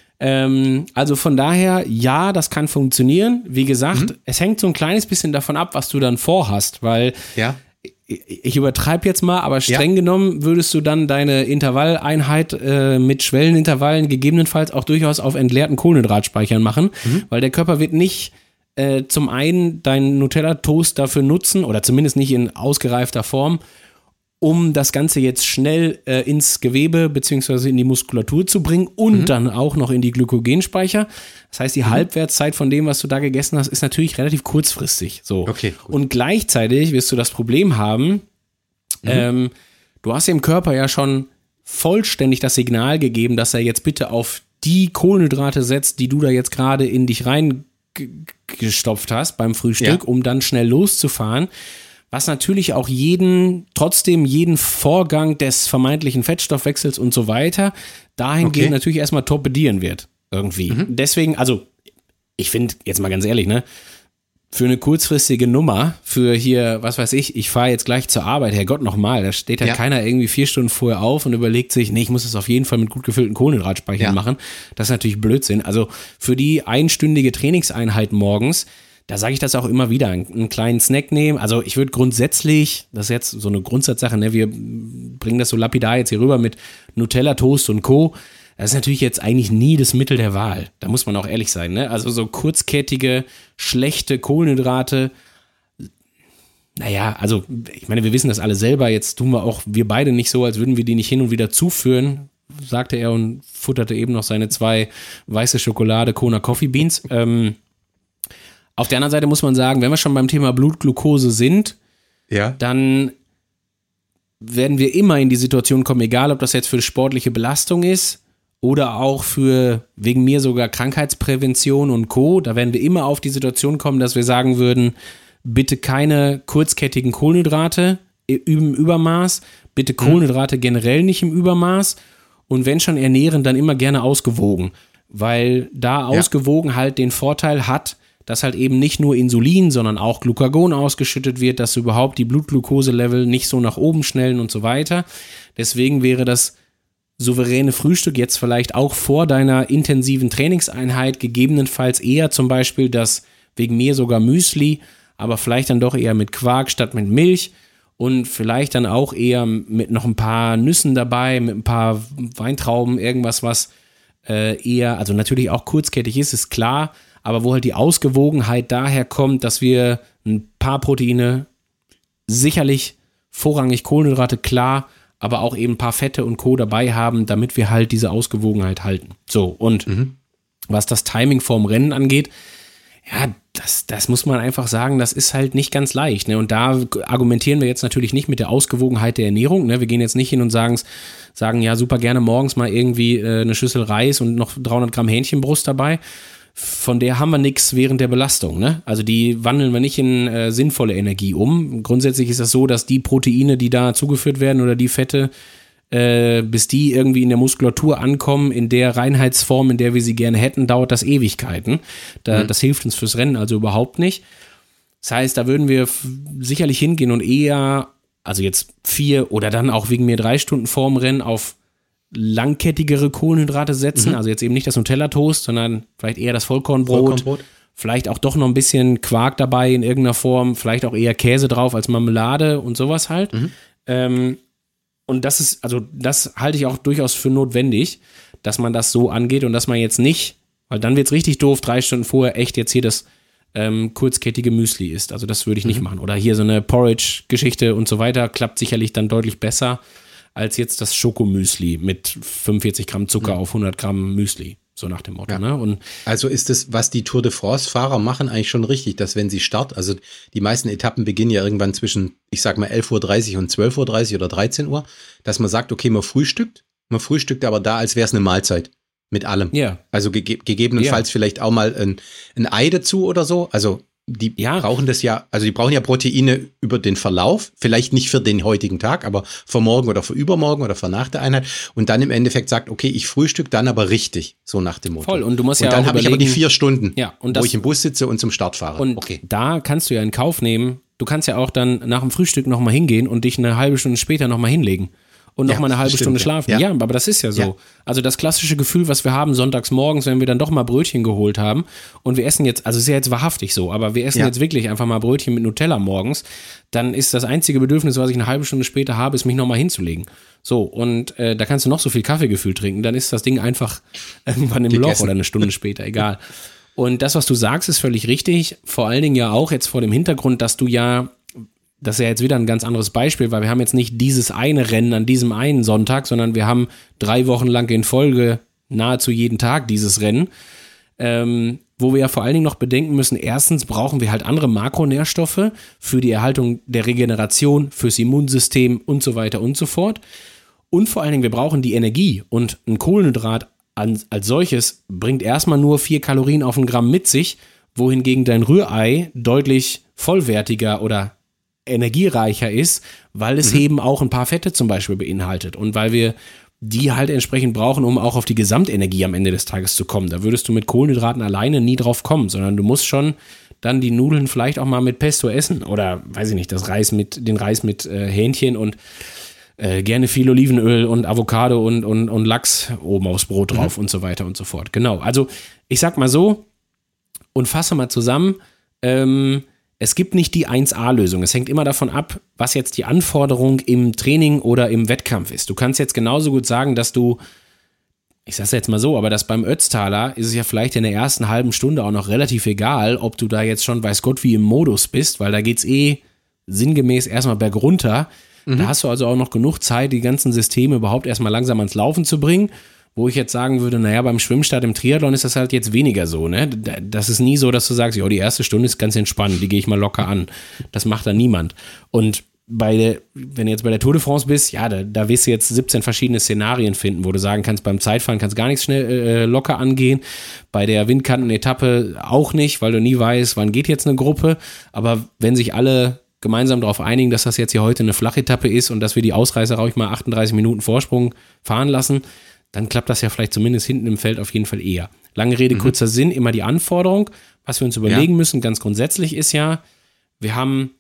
Ähm, also von daher, ja, das kann funktionieren. Wie gesagt, mhm. es hängt so ein kleines bisschen davon ab, was du dann vorhast, weil Ja. ich übertreibe jetzt mal, aber streng Ja. genommen würdest du dann deine Intervalleinheit äh, mit Schwellenintervallen gegebenenfalls auch durchaus auf entleerten Kohlenhydratspeichern machen, mhm. weil der Körper wird nicht äh, zum einen deinen Nutella-Toast dafür nutzen, oder zumindest nicht in ausgereifter Form, um das Ganze jetzt schnell äh, ins Gewebe beziehungsweise in die Muskulatur zu bringen und mhm. dann auch noch in die Glykogenspeicher. Das heißt, die mhm. Halbwertszeit von dem, was du da gegessen hast, ist natürlich relativ kurzfristig. So. Okay, gut. Und gleichzeitig wirst du das Problem haben, mhm. ähm, du hast dem Körper ja schon vollständig das Signal gegeben, dass er jetzt bitte auf die Kohlenhydrate setzt, die du da jetzt gerade in dich reingestopft hast beim Frühstück, Ja. um dann schnell loszufahren. Was natürlich auch jeden, trotzdem jeden Vorgang des vermeintlichen Fettstoffwechsels und so weiter dahingehend Okay. natürlich erstmal torpedieren wird. Irgendwie. Mhm. Deswegen, also, ich finde, jetzt mal ganz ehrlich, ne, für eine kurzfristige Nummer, für hier, was weiß ich, ich fahre jetzt gleich zur Arbeit, Herrgott nochmal, da steht halt Ja. keiner irgendwie vier Stunden vorher auf und überlegt sich, nee, ich muss es auf jeden Fall mit gut gefüllten Kohlenhydratspeichern Ja. machen. Das ist natürlich Blödsinn. Also für die einstündige Trainingseinheit morgens, da sage ich das auch immer wieder, einen, einen kleinen Snack nehmen. Also ich würde grundsätzlich, das ist jetzt so eine Grundsatzsache, ne, wir bringen das so lapidar jetzt hier rüber mit Nutella, Toast und Co., das ist natürlich jetzt eigentlich nie das Mittel der Wahl. Da muss man auch ehrlich sein, ne? Also so kurzkettige, schlechte Kohlenhydrate, naja, also ich meine, wir wissen das alle selber, jetzt tun wir auch, wir beide nicht so, als würden wir die nicht hin und wieder zuführen, sagte er und futterte eben noch seine zwei weiße Schokolade Kona Coffee Beans. Ähm, Auf der anderen Seite muss man sagen, wenn wir schon beim Thema Blutglucose sind, ja. dann werden wir immer in die Situation kommen, egal ob das jetzt für sportliche Belastung ist oder auch für, wegen mir sogar Krankheitsprävention und Co., da werden wir immer auf die Situation kommen, dass wir sagen würden, bitte keine kurzkettigen Kohlenhydrate im Übermaß, bitte Kohlenhydrate mhm. generell nicht im Übermaß und wenn schon ernähren, dann immer gerne ausgewogen, weil da ausgewogen ja. halt den Vorteil hat, dass halt eben nicht nur Insulin, sondern auch Glucagon ausgeschüttet wird, dass überhaupt die Blutglucose-Level nicht so nach oben schnellen und so weiter. Deswegen wäre das souveräne Frühstück jetzt vielleicht auch vor deiner intensiven Trainingseinheit gegebenenfalls eher zum Beispiel das, wegen mir sogar Müsli, aber vielleicht dann doch eher mit Quark statt mit Milch und vielleicht dann auch eher mit noch ein paar Nüssen dabei, mit ein paar Weintrauben, irgendwas, was äh, eher, also natürlich auch kurzkettig ist, ist klar, aber wo halt die Ausgewogenheit daher kommt, dass wir ein paar Proteine, sicherlich vorrangig Kohlenhydrate, klar, aber auch eben ein paar Fette und Co. dabei haben, damit wir halt diese Ausgewogenheit halten. So, und mhm. was das Timing vorm Rennen angeht, ja, das, das muss man einfach sagen, das ist halt nicht ganz leicht. Ne? Und da argumentieren wir jetzt natürlich nicht mit der Ausgewogenheit der Ernährung. Ne? Wir gehen jetzt nicht hin und sagen, sagen ja super gerne morgens mal irgendwie äh, eine Schüssel Reis und noch dreihundert Gramm Hähnchenbrust dabei. Von der haben wir nichts während der Belastung. Ne? Also die wandeln wir nicht in äh, sinnvolle Energie um. Grundsätzlich ist das so, dass die Proteine, die da zugeführt werden oder die Fette, äh, bis die irgendwie in der Muskulatur ankommen, in der Reinheitsform, in der wir sie gerne hätten, dauert das Ewigkeiten. Da, mhm. Das hilft uns fürs Rennen also überhaupt nicht. Das heißt, da würden wir f- sicherlich hingehen und eher, also jetzt vier oder dann auch wegen mir drei Stunden vorm Rennen auf langkettigere Kohlenhydrate setzen, mhm. also jetzt eben nicht das Nutella-Toast, sondern vielleicht eher das Vollkornbrot, Vollkornbrot, vielleicht auch doch noch ein bisschen Quark dabei in irgendeiner Form, vielleicht auch eher Käse drauf als Marmelade und sowas halt. Mhm. Ähm, und das ist, also das halte ich auch durchaus für notwendig, dass man das so angeht und dass man jetzt nicht, weil dann wird es richtig doof, drei Stunden vorher echt jetzt hier das ähm, kurzkettige Müsli isst. Also das würde ich mhm. nicht machen. Oder hier so eine Porridge-Geschichte und so weiter, klappt sicherlich dann deutlich besser als jetzt das Schokomüsli mit fünfundvierzig Gramm Zucker mhm. auf hundert Gramm Müsli, so nach dem Motto. Ja. Ne? Und also ist es, was die Tour de France-Fahrer machen, eigentlich schon richtig, dass wenn sie starten, also die meisten Etappen beginnen ja irgendwann zwischen, ich sag mal elf Uhr dreißig und zwölf Uhr dreißig oder dreizehn Uhr, dass man sagt, okay, man frühstückt, man frühstückt aber da, als wäre es eine Mahlzeit mit allem. Ja. Also gege- gegebenenfalls ja. vielleicht auch mal ein, ein Ei dazu oder so, also die ja. brauchen das ja, also die brauchen ja Proteine über den Verlauf, vielleicht nicht für den heutigen Tag, aber für morgen oder für übermorgen oder für nach der Einheit und dann im Endeffekt sagt, okay, ich frühstück dann aber richtig, so nach dem Motto. Voll, und du musst und ja dann auch habe ich aber die vier Stunden, ja, und wo das, ich im Bus sitze und zum Start fahre. Und okay. da kannst du ja in Kauf nehmen, du kannst ja auch dann nach dem Frühstück nochmal hingehen und dich eine halbe Stunde später nochmal hinlegen. Und noch ja, mal eine halbe stimmt, Stunde schlafen. Ja. ja, aber das ist ja so. Ja. Also das klassische Gefühl, was wir haben sonntags morgens, wenn wir dann doch mal Brötchen geholt haben und wir essen jetzt, also es ist ja jetzt wahrhaftig so, aber wir essen ja. jetzt wirklich einfach mal Brötchen mit Nutella morgens, dann ist das einzige Bedürfnis, was ich eine halbe Stunde später habe, ist mich noch mal hinzulegen. So, und äh, da kannst du noch so viel Kaffeegefühl trinken, dann ist das Ding einfach irgendwann im Gegessen. Loch oder eine Stunde später, egal. Und das, was du sagst, ist völlig richtig. Vor allen Dingen ja auch jetzt vor dem Hintergrund, dass du ja, das ist ja jetzt wieder ein ganz anderes Beispiel, weil wir haben jetzt nicht dieses eine Rennen an diesem einen Sonntag, sondern wir haben drei Wochen lang in Folge nahezu jeden Tag dieses Rennen, ähm, wo wir ja vor allen Dingen noch bedenken müssen, erstens brauchen wir halt andere Makronährstoffe für die Erhaltung der Regeneration, fürs Immunsystem und so weiter und so fort. Und vor allen Dingen, wir brauchen die Energie und ein Kohlenhydrat an, als solches bringt erstmal nur vier Kalorien auf ein Gramm mit sich, wohingegen dein Rührei deutlich vollwertiger oder energiereicher ist, weil es mhm. eben auch ein paar Fette zum Beispiel beinhaltet und weil wir die halt entsprechend brauchen, um auch auf die Gesamtenergie am Ende des Tages zu kommen. Da würdest du mit Kohlenhydraten alleine nie drauf kommen, sondern du musst schon dann die Nudeln vielleicht auch mal mit Pesto essen oder, weiß ich nicht, das Reis mit, den Reis mit äh, Hähnchen und äh, gerne viel Olivenöl und Avocado und, und, und Lachs oben aufs Brot drauf mhm. und so weiter und so fort. Genau, also ich sag mal so und fasse mal zusammen, ähm, es gibt nicht die eins A-Lösung. Es hängt immer davon ab, was jetzt die Anforderung im Training oder im Wettkampf ist. Du kannst jetzt genauso gut sagen, dass du, ich sag's jetzt mal so, aber dass beim Ötztaler ist es ja vielleicht in der ersten halben Stunde auch noch relativ egal, ob du da jetzt schon weiß Gott wie im Modus bist, weil da geht's eh sinngemäß erstmal bergunter. Mhm. Da hast du also auch noch genug Zeit, die ganzen Systeme überhaupt erstmal langsam ans Laufen zu bringen. wo ich jetzt sagen würde, naja, beim Schwimmstart im Triathlon ist das halt jetzt weniger so, ne? Das ist nie so, dass du sagst, ja, die erste Stunde ist ganz entspannt, die gehe ich mal locker an. Das macht dann niemand. Und bei der, wenn du jetzt bei der Tour de France bist, ja, da, da wirst du jetzt siebzehn verschiedene Szenarien finden, wo du sagen kannst, beim Zeitfahren kannst gar nichts schnell äh, locker angehen. Bei der Windkanten-Etappe auch nicht, weil du nie weißt, wann geht jetzt eine Gruppe. Aber wenn sich alle gemeinsam darauf einigen, dass das jetzt hier heute eine Flachetappe ist und dass wir die Ausreißer ruhig mal achtunddreißig Minuten Vorsprung fahren lassen, dann klappt das ja vielleicht zumindest hinten im Feld auf jeden Fall eher. Lange Rede, mhm. kurzer Sinn, immer die Anforderung. Was wir uns überlegen ja. müssen, ganz grundsätzlich ist ja, wir haben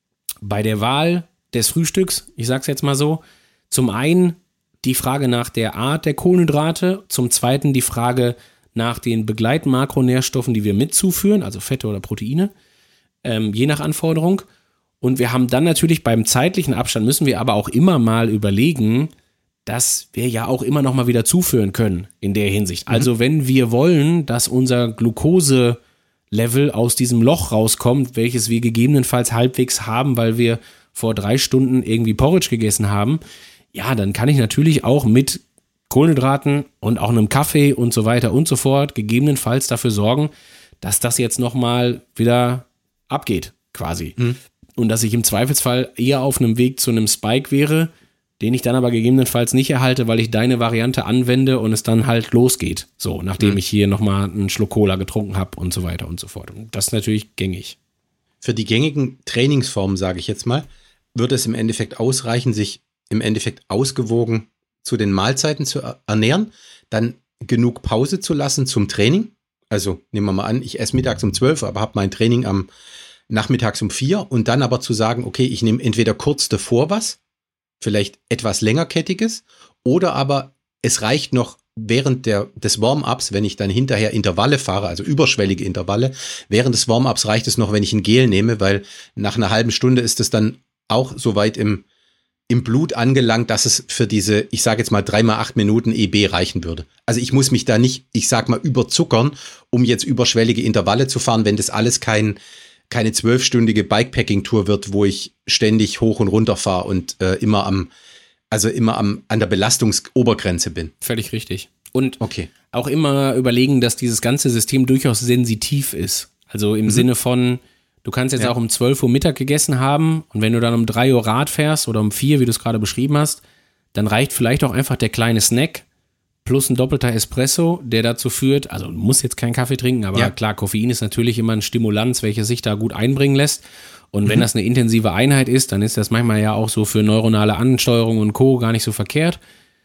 bei der Wahl des Frühstücks, ich sag's jetzt mal so, zum einen die Frage nach der Art der Kohlenhydrate, zum zweiten die Frage nach den Begleitmakronährstoffen, die wir mitzuführen, also Fette oder Proteine, ähm, je nach Anforderung. Und wir haben dann natürlich beim zeitlichen Abstand, müssen wir aber auch immer mal überlegen, dass wir ja auch immer noch mal wieder zuführen können in der Hinsicht. Mhm. Also wenn wir wollen, dass unser Glukose-Level aus diesem Loch rauskommt, welches wir gegebenenfalls halbwegs haben, weil wir vor drei Stunden irgendwie Porridge gegessen haben, ja, dann kann ich natürlich auch mit Kohlenhydraten und auch einem Kaffee und so weiter und so fort gegebenenfalls dafür sorgen, dass das jetzt noch mal wieder abgeht, quasi. Mhm. Und dass ich im Zweifelsfall eher auf einem Weg zu einem Spike wäre, den ich dann aber gegebenenfalls nicht erhalte, weil ich deine Variante anwende und es dann halt losgeht. So, nachdem mhm. ich hier nochmal einen Schluck Cola getrunken habe und so weiter und so fort. Und das ist natürlich gängig. Für die gängigen Trainingsformen, sage ich jetzt mal, würde es im Endeffekt ausreichen, sich im Endeffekt ausgewogen zu den Mahlzeiten zu ernähren, dann genug Pause zu lassen zum Training. Also nehmen wir mal an, ich esse mittags um zwölf, aber habe mein Training am nachmittags um vier und dann aber zu sagen, okay, ich nehme entweder kurz davor was, vielleicht etwas längerkettiges, oder aber es reicht noch während der, des Warm-ups, wenn ich dann hinterher Intervalle fahre, also überschwellige Intervalle, während des Warm-ups reicht es noch, wenn ich ein Gel nehme, weil nach einer halben Stunde ist es dann auch so weit im, im Blut angelangt, dass es für diese, ich sage jetzt mal drei mal acht Minuten E B reichen würde. Also ich muss mich da nicht, ich sag mal, überzuckern, um jetzt überschwellige Intervalle zu fahren, wenn das alles kein keine zwölfstündige Bikepacking-Tour wird, wo ich ständig hoch und runter fahre und äh, immer am, also immer am, an der Belastungsobergrenze bin. Völlig richtig. Und okay. auch immer überlegen, dass dieses ganze System durchaus sensitiv ist. Also im mhm. Sinne von, du kannst jetzt ja. auch um zwölf Uhr Mittag gegessen haben und wenn du dann um drei Uhr Rad fährst oder um vier, wie du es gerade beschrieben hast, dann reicht vielleicht auch einfach der kleine Snack plus ein doppelter Espresso, der dazu führt, also du musst jetzt keinen Kaffee trinken, aber ja. klar, Koffein ist natürlich immer ein Stimulanz, welches sich da gut einbringen lässt. Und mhm. wenn das eine intensive Einheit ist, dann ist das manchmal ja auch so für neuronale Ansteuerung und Co. gar nicht so verkehrt.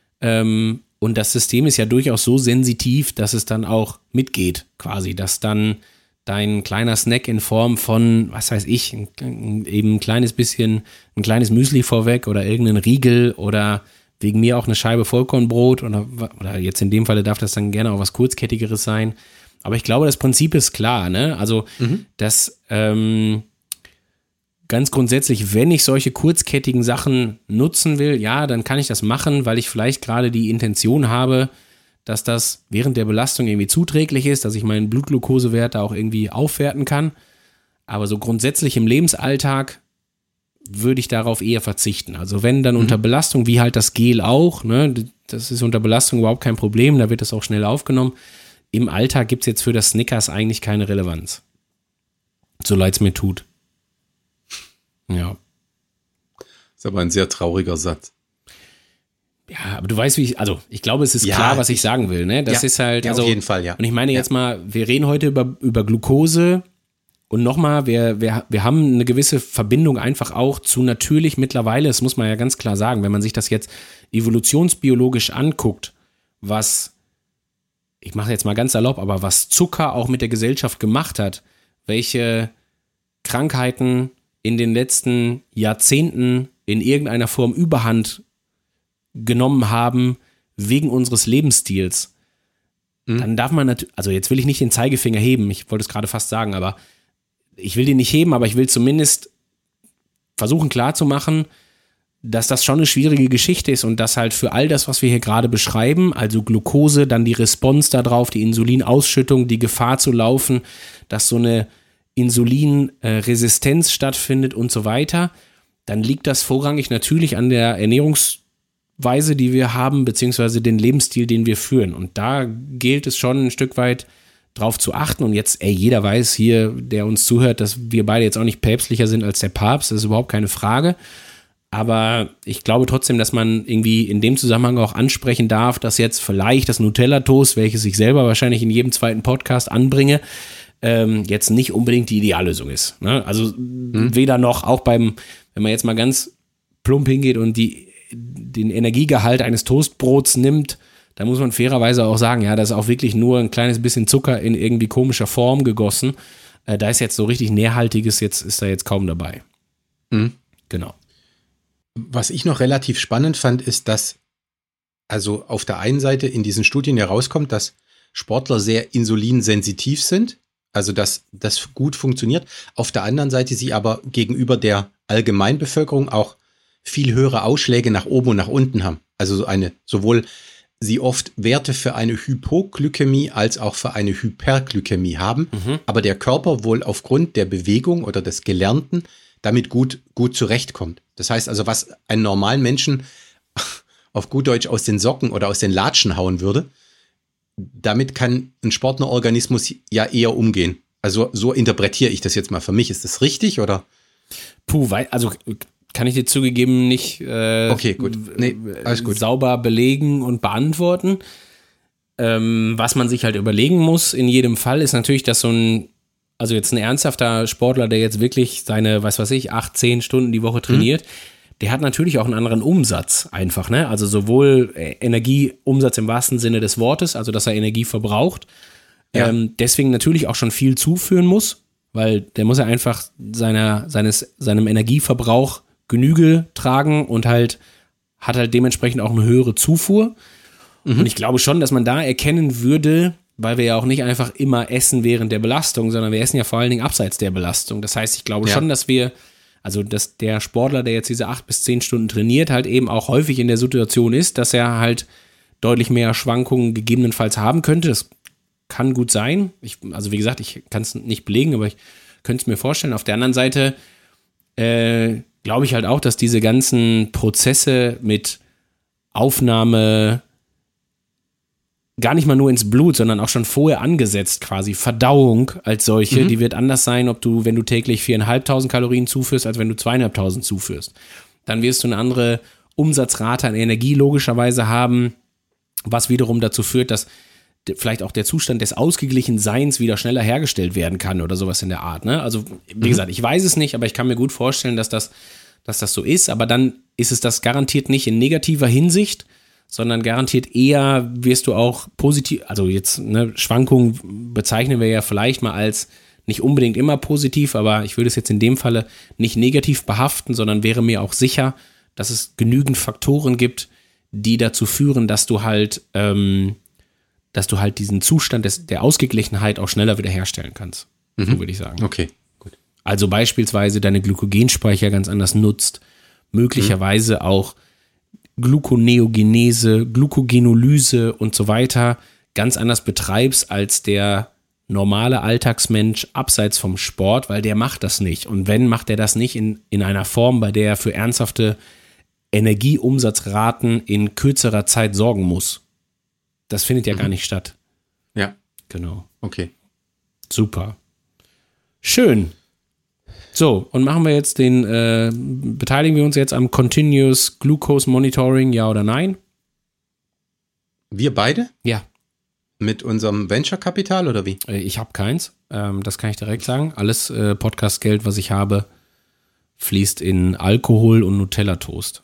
Ähm, und das System ist ja durchaus so sensitiv, dass es dann auch mitgeht, quasi, dass dann dein kleiner Snack in Form von, was weiß ich, ein, eben ein kleines bisschen, ein kleines Müsli vorweg oder irgendein Riegel oder wegen mir auch eine Scheibe Vollkornbrot oder, oder jetzt in dem Falle darf das dann gerne auch was Kurzkettigeres sein. Aber ich glaube, das Prinzip ist klar, ne? Also, mhm. dass ähm, ganz grundsätzlich, wenn ich solche kurzkettigen Sachen nutzen will, ja, dann kann ich das machen, weil ich vielleicht gerade die Intention habe, dass das während der Belastung irgendwie zuträglich ist, dass ich meinen Blutglukosewert da auch irgendwie aufwerten kann. Aber so grundsätzlich im Lebensalltag würde ich darauf eher verzichten. Also wenn dann mhm. unter Belastung, wie halt das Gel auch, ne, das ist unter Belastung überhaupt kein Problem, da wird das auch schnell aufgenommen. Im Alltag gibt es jetzt für das Snickers eigentlich keine Relevanz. So leid es mir tut. Ja. Ist aber ein sehr trauriger Satz. Ja, aber du weißt, wie ich, also ich glaube, es ist ja, klar, was ich sagen will, ne? Das ja, ist halt, ja, also, auf jeden Fall, ja. Und ich meine jetzt ja. mal, wir reden heute über, über Glukose. Und nochmal, wir, wir, wir haben eine gewisse Verbindung einfach auch zu natürlich mittlerweile, das muss man ja ganz klar sagen, wenn man sich das jetzt evolutionsbiologisch anguckt, was, ich mache jetzt mal ganz salopp, aber was Zucker auch mit der Gesellschaft gemacht hat, welche Krankheiten in den letzten Jahrzehnten in irgendeiner Form Überhand genommen haben wegen unseres Lebensstils, mhm. dann darf man natürlich, also jetzt will ich nicht den Zeigefinger heben, ich wollte es gerade fast sagen, aber ich will den nicht heben, aber ich will zumindest versuchen klarzumachen, dass das schon eine schwierige Geschichte ist und dass halt für all das, was wir hier gerade beschreiben, also Glucose, dann die Response darauf, die Insulinausschüttung, die Gefahr zu laufen, dass so eine Insulinresistenz stattfindet und so weiter, dann liegt das vorrangig natürlich an der Ernährungs- Weise, die wir haben, beziehungsweise den Lebensstil, den wir führen. Und da gilt es schon ein Stück weit drauf zu achten. Und jetzt, ey, jeder weiß hier, der uns zuhört, dass wir beide jetzt auch nicht päpstlicher sind als der Papst. Das ist überhaupt keine Frage. Aber ich glaube trotzdem, dass man irgendwie in dem Zusammenhang auch ansprechen darf, dass jetzt vielleicht das Nutella-Toast, welches ich selber wahrscheinlich in jedem zweiten Podcast anbringe, ähm, jetzt nicht unbedingt die Ideallösung ist. Ne? Also hm. weder noch, auch beim, wenn man jetzt mal ganz plump hingeht und die den Energiegehalt eines Toastbrots nimmt, da muss man fairerweise auch sagen, ja, das ist auch wirklich nur ein kleines bisschen Zucker in irgendwie komischer Form gegossen. Äh, da ist jetzt so richtig Nährhaltiges, jetzt ist da jetzt kaum dabei. Mhm. Genau. Was ich noch relativ spannend fand, ist, dass also auf der einen Seite in diesen Studien herauskommt, dass Sportler sehr insulinsensitiv sind, also dass das gut funktioniert. Auf der anderen Seite sie aber gegenüber der Allgemeinbevölkerung auch viel höhere Ausschläge nach oben und nach unten haben. Also eine, sowohl sie oft Werte für eine Hypoglykämie als auch für eine Hyperglykämie haben, mhm. aber der Körper wohl aufgrund der Bewegung oder des Gelernten damit gut, gut zurechtkommt. Das heißt also, was einen normalen Menschen auf gut Deutsch aus den Socken oder aus den Latschen hauen würde, damit kann ein Sportlerorganismus ja eher umgehen. Also so interpretiere ich das jetzt mal für mich. Ist das richtig oder? Puh, weil, also kann ich dir zugegeben nicht, äh, okay, gut. Nee, alles gut. sauber belegen und beantworten. Ähm, was man sich halt überlegen muss in jedem Fall ist natürlich, dass so ein, also jetzt ein ernsthafter Sportler, der jetzt wirklich seine, was weiß ich, acht, zehn Stunden die Woche trainiert, mhm. der hat natürlich auch einen anderen Umsatz einfach, ne? Also sowohl Energieumsatz im wahrsten Sinne des Wortes, also dass er Energie verbraucht, ja. ähm, deswegen natürlich auch schon viel zuführen muss, weil der muss ja einfach seiner, seines, seinem Energieverbrauch Genüge tragen und halt hat halt dementsprechend auch eine höhere Zufuhr. Mhm. Und ich glaube schon, dass man da erkennen würde, weil wir ja auch nicht einfach immer essen während der Belastung, sondern wir essen ja vor allen Dingen abseits der Belastung. Das heißt, ich glaube ja. schon, dass wir, also dass der Sportler, der jetzt diese acht bis zehn Stunden trainiert, halt eben auch häufig in der Situation ist, dass er halt deutlich mehr Schwankungen gegebenenfalls haben könnte. Das kann gut sein. Ich, also wie gesagt, ich kann es nicht belegen, aber ich könnte es mir vorstellen. Auf der anderen Seite äh, glaube ich halt auch, dass diese ganzen Prozesse mit Aufnahme gar nicht mal nur ins Blut, sondern auch schon vorher angesetzt quasi, Verdauung als solche, mhm. die wird anders sein, ob du, wenn du täglich viertausendfünfhundert Kalorien zuführst, als wenn du zweieinhalbtausend zuführst. Dann wirst du eine andere Umsatzrate an Energie logischerweise haben, was wiederum dazu führt, dass vielleicht auch der Zustand des ausgeglichen Seins wieder schneller hergestellt werden kann oder sowas in der Art. Ne? Also wie mhm. gesagt, ich weiß es nicht, aber ich kann mir gut vorstellen, dass das, dass das so ist. Aber dann ist es das garantiert nicht in negativer Hinsicht, sondern garantiert eher wirst du auch positiv, also jetzt ne, Schwankungen bezeichnen wir ja vielleicht mal als nicht unbedingt immer positiv, aber ich würde es jetzt in dem Falle nicht negativ behaften, sondern wäre mir auch sicher, dass es genügend Faktoren gibt, die dazu führen, dass du halt ähm, dass du halt diesen Zustand des, der Ausgeglichenheit auch schneller wiederherstellen kannst. Mhm. So würde ich sagen. Okay, gut. Also beispielsweise deine Glykogenspeicher ganz anders nutzt, möglicherweise mhm. auch Gluconeogenese, Glucogenolyse und so weiter ganz anders betreibst als der normale Alltagsmensch abseits vom Sport, weil der macht das nicht. Und wenn, macht er das nicht in, in einer Form, bei der er für ernsthafte Energieumsatzraten in kürzerer Zeit sorgen muss. Das findet ja mhm. gar nicht statt. Ja. Genau. Okay. Super. Schön. So, und machen wir jetzt den, äh, beteiligen wir uns jetzt am Continuous Glucose Monitoring, ja oder nein? Wir beide? Ja. Mit unserem Venture-Kapital oder wie? Ich habe keins, ähm, das kann ich direkt sagen. Alles äh, Podcast-Geld, was ich habe, fließt in Alkohol und Nutella-Toast.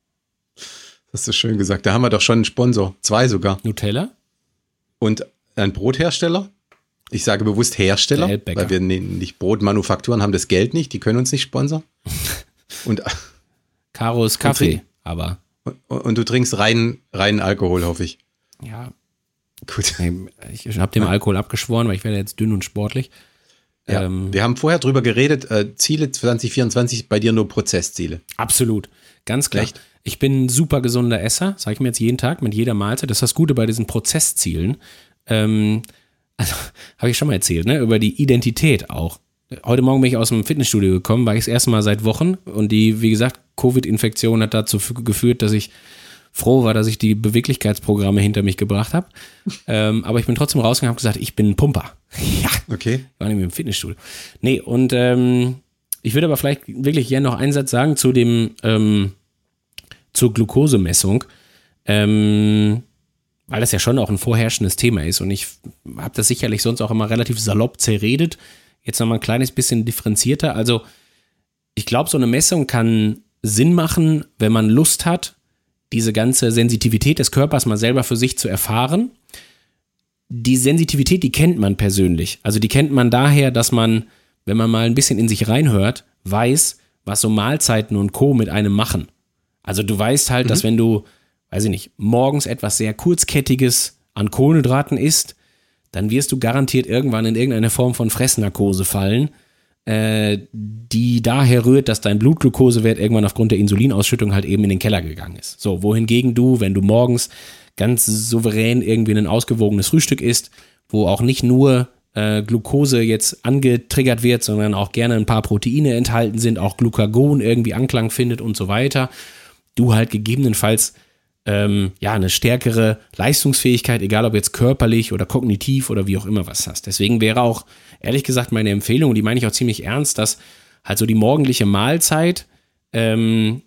Das hast du schön gesagt. Da haben wir doch schon einen Sponsor. Zwei sogar. Nutella? Und ein Brothersteller. Ich sage bewusst Hersteller, weil wir nicht Brotmanufakturen haben, das Geld nicht. Die können uns nicht sponsern. Und Karos Kaffee, und, aber. Und, und du trinkst reinen, reinen Alkohol, hoffe ich. Ja. Gut. Ich habe dem Alkohol abgeschworen, weil ich werde jetzt dünn und sportlich. Ja, ähm, wir haben vorher drüber geredet, äh, Ziele zwanzig vierundzwanzig, bei dir nur Prozessziele. Absolut, ganz klar. Echt? Ich bin ein super gesunder Esser, sage ich mir jetzt jeden Tag mit jeder Mahlzeit. Das ist das Gute bei diesen Prozesszielen. Ähm, also, habe ich schon mal erzählt, ne? Über die Identität auch. Heute Morgen bin ich aus dem Fitnessstudio gekommen, war ich das erste Mal seit Wochen und die, wie gesagt, Covid-Infektion hat dazu geführt, dass ich froh war, dass ich die Beweglichkeitsprogramme hinter mich gebracht habe. ähm, aber ich bin trotzdem rausgegangen und habe gesagt, ich bin ein Pumper. Ja, okay. Ich war nämlich im Fitnessstudio. Nee, und ähm, ich würde aber vielleicht wirklich gerne noch einen Satz sagen zu dem, ähm, zur Glukosemessung, ähm, weil das ja schon auch ein vorherrschendes Thema ist und ich habe das sicherlich sonst auch immer relativ salopp zerredet. Jetzt nochmal ein kleines bisschen differenzierter. Also ich glaube, so eine Messung kann Sinn machen, wenn man Lust hat, diese ganze Sensitivität des Körpers mal selber für sich zu erfahren. Die Sensitivität, die kennt man persönlich. Also die kennt man daher, dass man, wenn man mal ein bisschen in sich reinhört, weiß, was so Mahlzeiten und Co. mit einem machen. Also du weißt halt, mhm. dass wenn du, weiß ich nicht, morgens etwas sehr Kurzkettiges an Kohlenhydraten isst, dann wirst du garantiert irgendwann in irgendeine Form von Fressnarkose fallen, äh, die daher rührt, dass dein Blutglukosewert irgendwann aufgrund der Insulinausschüttung halt eben in den Keller gegangen ist. So, wohingegen du, wenn du morgens ganz souverän irgendwie ein ausgewogenes Frühstück isst, wo auch nicht nur äh, Glucose jetzt angetriggert wird, sondern auch gerne ein paar Proteine enthalten sind, auch Glucagon irgendwie Anklang findet und so weiter, du halt gegebenenfalls ähm, ja eine stärkere Leistungsfähigkeit, egal ob jetzt körperlich oder kognitiv oder wie auch immer was hast. Deswegen wäre auch, ehrlich gesagt, meine Empfehlung, und die meine ich auch ziemlich ernst, dass halt so die morgendliche Mahlzeit ähm,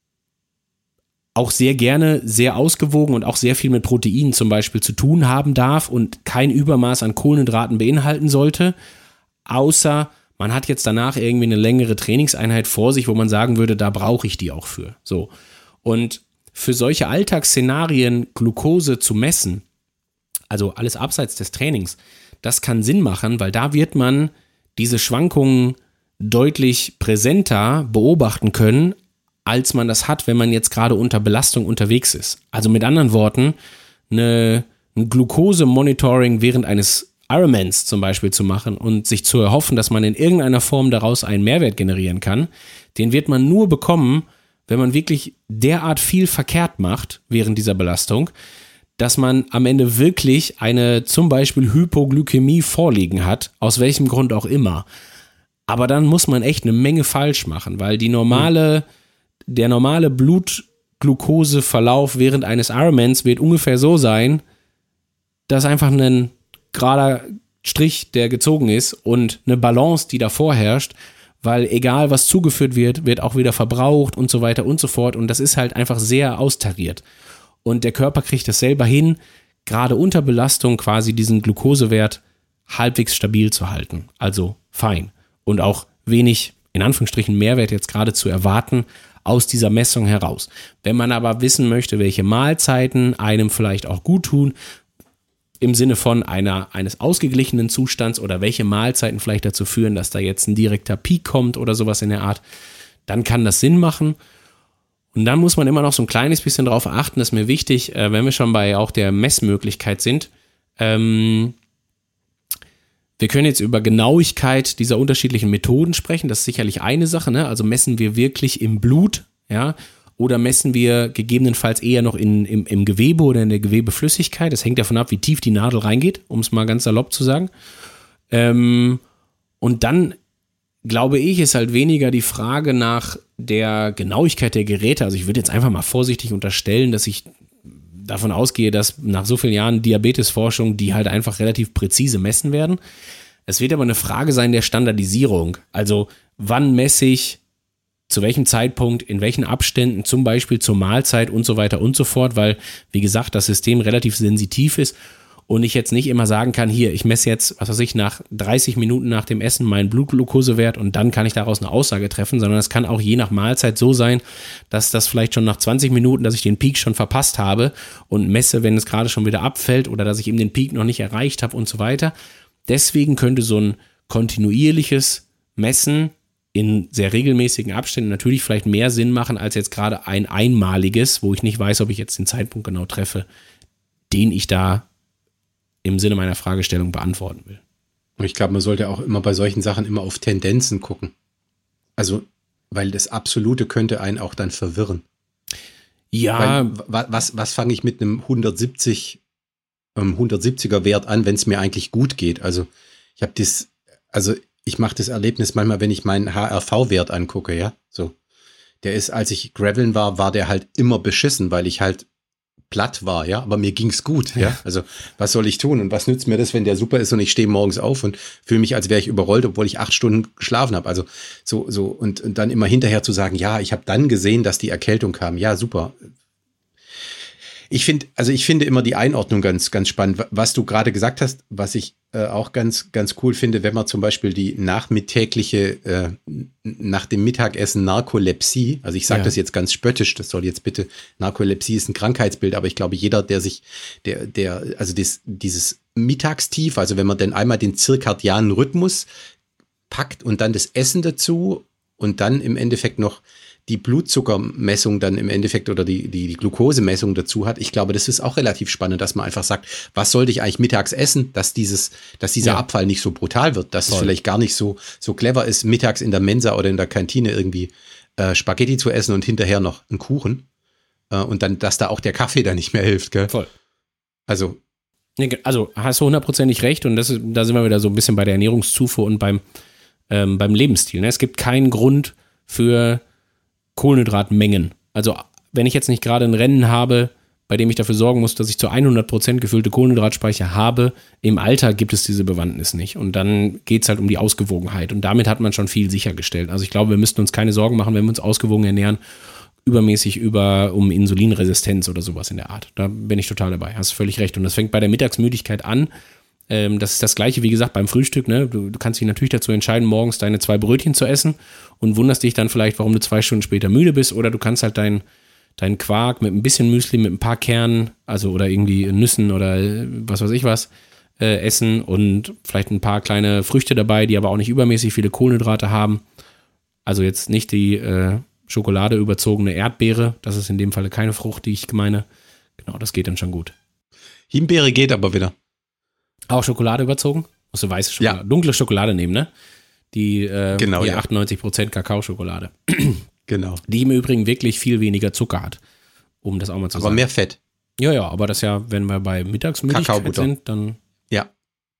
auch sehr gerne sehr ausgewogen und auch sehr viel mit Proteinen zum Beispiel zu tun haben darf und kein Übermaß an Kohlenhydraten beinhalten sollte, außer man hat jetzt danach irgendwie eine längere Trainingseinheit vor sich, wo man sagen würde, da brauche ich die auch für. So. Und für solche Alltagsszenarien Glucose zu messen, also alles abseits des Trainings, das kann Sinn machen, weil da wird man diese Schwankungen deutlich präsenter beobachten können, als man das hat, wenn man jetzt gerade unter Belastung unterwegs ist. Also mit anderen Worten, eine, ein Glucose-Monitoring während eines Ironmans zum Beispiel zu machen und sich zu erhoffen, dass man in irgendeiner Form daraus einen Mehrwert generieren kann, den wird man nur bekommen, wenn man wirklich derart viel verkehrt macht während dieser Belastung, dass man am Ende wirklich eine zum Beispiel Hypoglykämie vorliegen hat, aus welchem Grund auch immer. Aber dann muss man echt eine Menge falsch machen, weil die normale, der normale Blutglukoseverlauf während eines Ironmans wird ungefähr so sein, dass einfach ein gerader Strich, der gezogen ist und eine Balance, die davor herrscht, weil egal was zugeführt wird, wird auch wieder verbraucht und so weiter und so fort und das ist halt einfach sehr austariert. Und der Körper kriegt das selber hin, gerade unter Belastung quasi diesen Glukosewert halbwegs stabil zu halten. Also fein. Und auch wenig, in Anführungsstrichen, Mehrwert jetzt gerade zu erwarten aus dieser Messung heraus. Wenn man aber wissen möchte, welche Mahlzeiten einem vielleicht auch gut tun, im Sinne von einer, eines ausgeglichenen Zustands oder welche Mahlzeiten vielleicht dazu führen, dass da jetzt ein direkter Peak kommt oder sowas in der Art, dann kann das Sinn machen. Und dann muss man immer noch so ein kleines bisschen darauf achten, das ist mir wichtig, äh, wenn wir schon bei auch der Messmöglichkeit sind. Ähm, wir können jetzt über Genauigkeit dieser unterschiedlichen Methoden sprechen, das ist sicherlich eine Sache, ne? Also messen wir wirklich im Blut, ja, oder messen wir gegebenenfalls eher noch in, im, im Gewebe oder in der Gewebeflüssigkeit. Das hängt davon ab, wie tief die Nadel reingeht, um es mal ganz salopp zu sagen. Ähm, und dann, glaube ich, ist halt weniger die Frage nach der Genauigkeit der Geräte. Also ich würde jetzt einfach mal vorsichtig unterstellen, dass ich davon ausgehe, dass nach so vielen Jahren Diabetesforschung die halt einfach relativ präzise messen werden. Es wird aber eine Frage sein der Standardisierung. Also wann messe ich, zu welchem Zeitpunkt, in welchen Abständen, zum Beispiel zur Mahlzeit und so weiter und so fort, weil, wie gesagt, das System relativ sensitiv ist und ich jetzt nicht immer sagen kann, hier, ich messe jetzt, was weiß ich, nach dreißig Minuten nach dem Essen meinen Blutglukosewert und dann kann ich daraus eine Aussage treffen, sondern es kann auch je nach Mahlzeit so sein, dass das vielleicht schon nach zwanzig Minuten, dass ich den Peak schon verpasst habe und messe, wenn es gerade schon wieder abfällt oder dass ich eben den Peak noch nicht erreicht habe und so weiter. Deswegen könnte so ein kontinuierliches Messen in sehr regelmäßigen Abständen natürlich vielleicht mehr Sinn machen, als jetzt gerade ein einmaliges, wo ich nicht weiß, ob ich jetzt den Zeitpunkt genau treffe, den ich da im Sinne meiner Fragestellung beantworten will. Und ich glaube, man sollte auch immer bei solchen Sachen immer auf Tendenzen gucken. Also, weil das Absolute könnte einen auch dann verwirren. Ja. Weil, was, was fange ich mit einem hundertsiebzig, ähm, hundertsiebziger Wert an, wenn es mir eigentlich gut geht? Also, ich habe das, also ich mache das Erlebnis manchmal, wenn ich meinen H R V-Wert angucke, ja, so. Der ist, als ich Graveln war, war der halt immer beschissen, weil ich halt platt war, ja, aber mir ging's gut, ja. ja. Also was soll ich tun und was nützt mir das, wenn der super ist und ich stehe morgens auf und fühle mich, als wäre ich überrollt, obwohl ich acht Stunden geschlafen habe. Also so so und, und dann immer hinterher zu sagen, ja, ich habe dann gesehen, dass die Erkältung kam. Ja, super. Ich finde, also ich finde immer die Einordnung ganz, ganz spannend. Was du gerade gesagt hast, was ich äh, auch ganz, ganz cool finde, wenn man zum Beispiel die nachmittägliche, äh, nach dem Mittagessen Narkolepsie, also ich sage ja. das jetzt ganz spöttisch, das soll jetzt bitte, Narkolepsie ist ein Krankheitsbild, aber ich glaube, jeder, der sich, der, der, also das, dieses Mittagstief, also wenn man denn einmal den zirkadianen Rhythmus packt und dann das Essen dazu und dann im Endeffekt noch die Blutzuckermessung dann im Endeffekt oder die, die, die Glukosemessung dazu hat. Ich glaube, das ist auch relativ spannend, dass man einfach sagt, was sollte ich eigentlich mittags essen, dass dieses, dass dieser ja. Abfall nicht so brutal wird, dass Voll. es vielleicht gar nicht so, so clever ist, mittags in der Mensa oder in der Kantine irgendwie äh, Spaghetti zu essen und hinterher noch einen Kuchen. Äh, und dann, dass da auch der Kaffee dann nicht mehr hilft, gell? Voll. Also. Also hast du hundertprozentig recht und das ist, da sind wir wieder so ein bisschen bei der Ernährungszufuhr und beim, ähm, beim Lebensstil. Ne? Es gibt keinen Grund für Kohlenhydratmengen. Also wenn ich jetzt nicht gerade ein Rennen habe, bei dem ich dafür sorgen muss, dass ich zu hundert Prozent gefüllte Kohlenhydratspeicher habe, im Alter gibt es diese Bewandtnis nicht. Und dann geht es halt um die Ausgewogenheit. Und damit hat man schon viel sichergestellt. Also ich glaube, wir müssten uns keine Sorgen machen, wenn wir uns ausgewogen ernähren, übermäßig über um Insulinresistenz oder sowas in der Art. Da bin ich total dabei. Hast völlig recht. Und das fängt bei der Mittagsmüdigkeit an. Ähm, das ist das Gleiche, wie gesagt, beim Frühstück. Ne? Du, du kannst dich natürlich dazu entscheiden, morgens deine zwei Brötchen zu essen und wunderst dich dann vielleicht, warum du zwei Stunden später müde bist. Oder du kannst halt deinen dein Quark mit ein bisschen Müsli, mit ein paar Kernen, also oder irgendwie Nüssen oder was weiß ich was, äh, essen und vielleicht ein paar kleine Früchte dabei, die aber auch nicht übermäßig viele Kohlenhydrate haben. Also jetzt nicht die äh, Schokolade überzogene Erdbeere. Das ist in dem Falle keine Frucht, die ich meine. Genau, das geht dann schon gut. Himbeere geht aber wieder. Auch Schokolade überzogen? Musst du weiße Schokolade, ja. dunkle Schokolade nehmen, ne? Die, äh, genau, die ja. achtundneunzig Prozent Kakaoschokolade. Genau. Die im Übrigen wirklich viel weniger Zucker hat, um das auch mal zu aber sagen. Aber mehr Fett. Ja, ja, aber das ja, wenn wir bei Mittagsmüdigkeit sind, dann... Ja.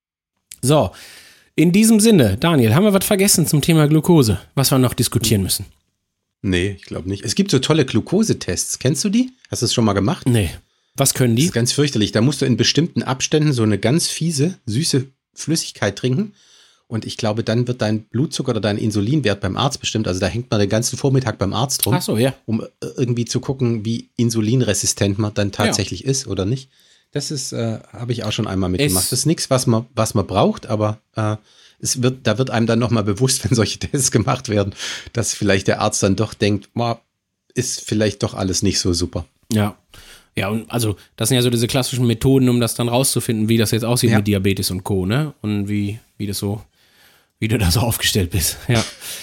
So, in diesem Sinne, Daniel, haben wir was vergessen zum Thema Glucose, was wir noch diskutieren müssen? Nee, ich glaube nicht. Es gibt so tolle Glukosetests. Kennst du die? Hast du das schon mal gemacht? Nee. Was können die? Das ist ganz fürchterlich. Da musst du in bestimmten Abständen so eine ganz fiese, süße Flüssigkeit trinken. Und ich glaube, dann wird dein Blutzucker oder dein Insulinwert beim Arzt bestimmt. Also da hängt man den ganzen Vormittag beim Arzt rum. Ach so, ja. Um irgendwie zu gucken, wie insulinresistent man dann tatsächlich ja. ist oder nicht. Das ist, äh, habe ich auch schon einmal mitgemacht. Es das ist nichts, was man, was man braucht, aber äh, es wird, da wird einem dann nochmal bewusst, wenn solche Tests gemacht werden, dass vielleicht der Arzt dann doch denkt, boah, ist vielleicht doch alles nicht so super. Ja. Ja, und also das sind ja so diese klassischen Methoden, um das dann rauszufinden, wie das jetzt aussieht ja. mit Diabetes und Co., ne? Und wie, wie das so, wie du da so aufgestellt bist. Ja.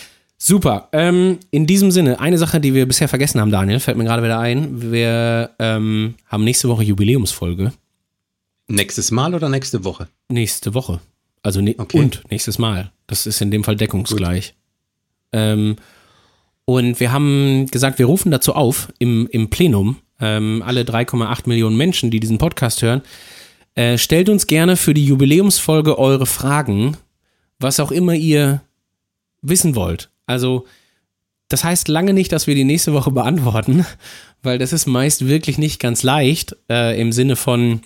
Super. Ähm, in diesem Sinne, eine Sache, die wir bisher vergessen haben, Daniel, fällt mir gerade wieder ein. Wir ähm, haben nächste Woche Jubiläumsfolge. Nächstes Mal oder nächste Woche? Nächste Woche. Also ne- okay. und nächstes Mal. Das ist in dem Fall deckungsgleich. Ähm, und wir haben gesagt, wir rufen dazu auf, im, im Plenum, ähm, alle drei Komma acht Millionen Menschen, die diesen Podcast hören, äh, stellt uns gerne für die Jubiläumsfolge eure Fragen, was auch immer ihr wissen wollt. Also, das heißt lange nicht, dass wir die nächste Woche beantworten, weil das ist meist wirklich nicht ganz leicht, äh, im Sinne von,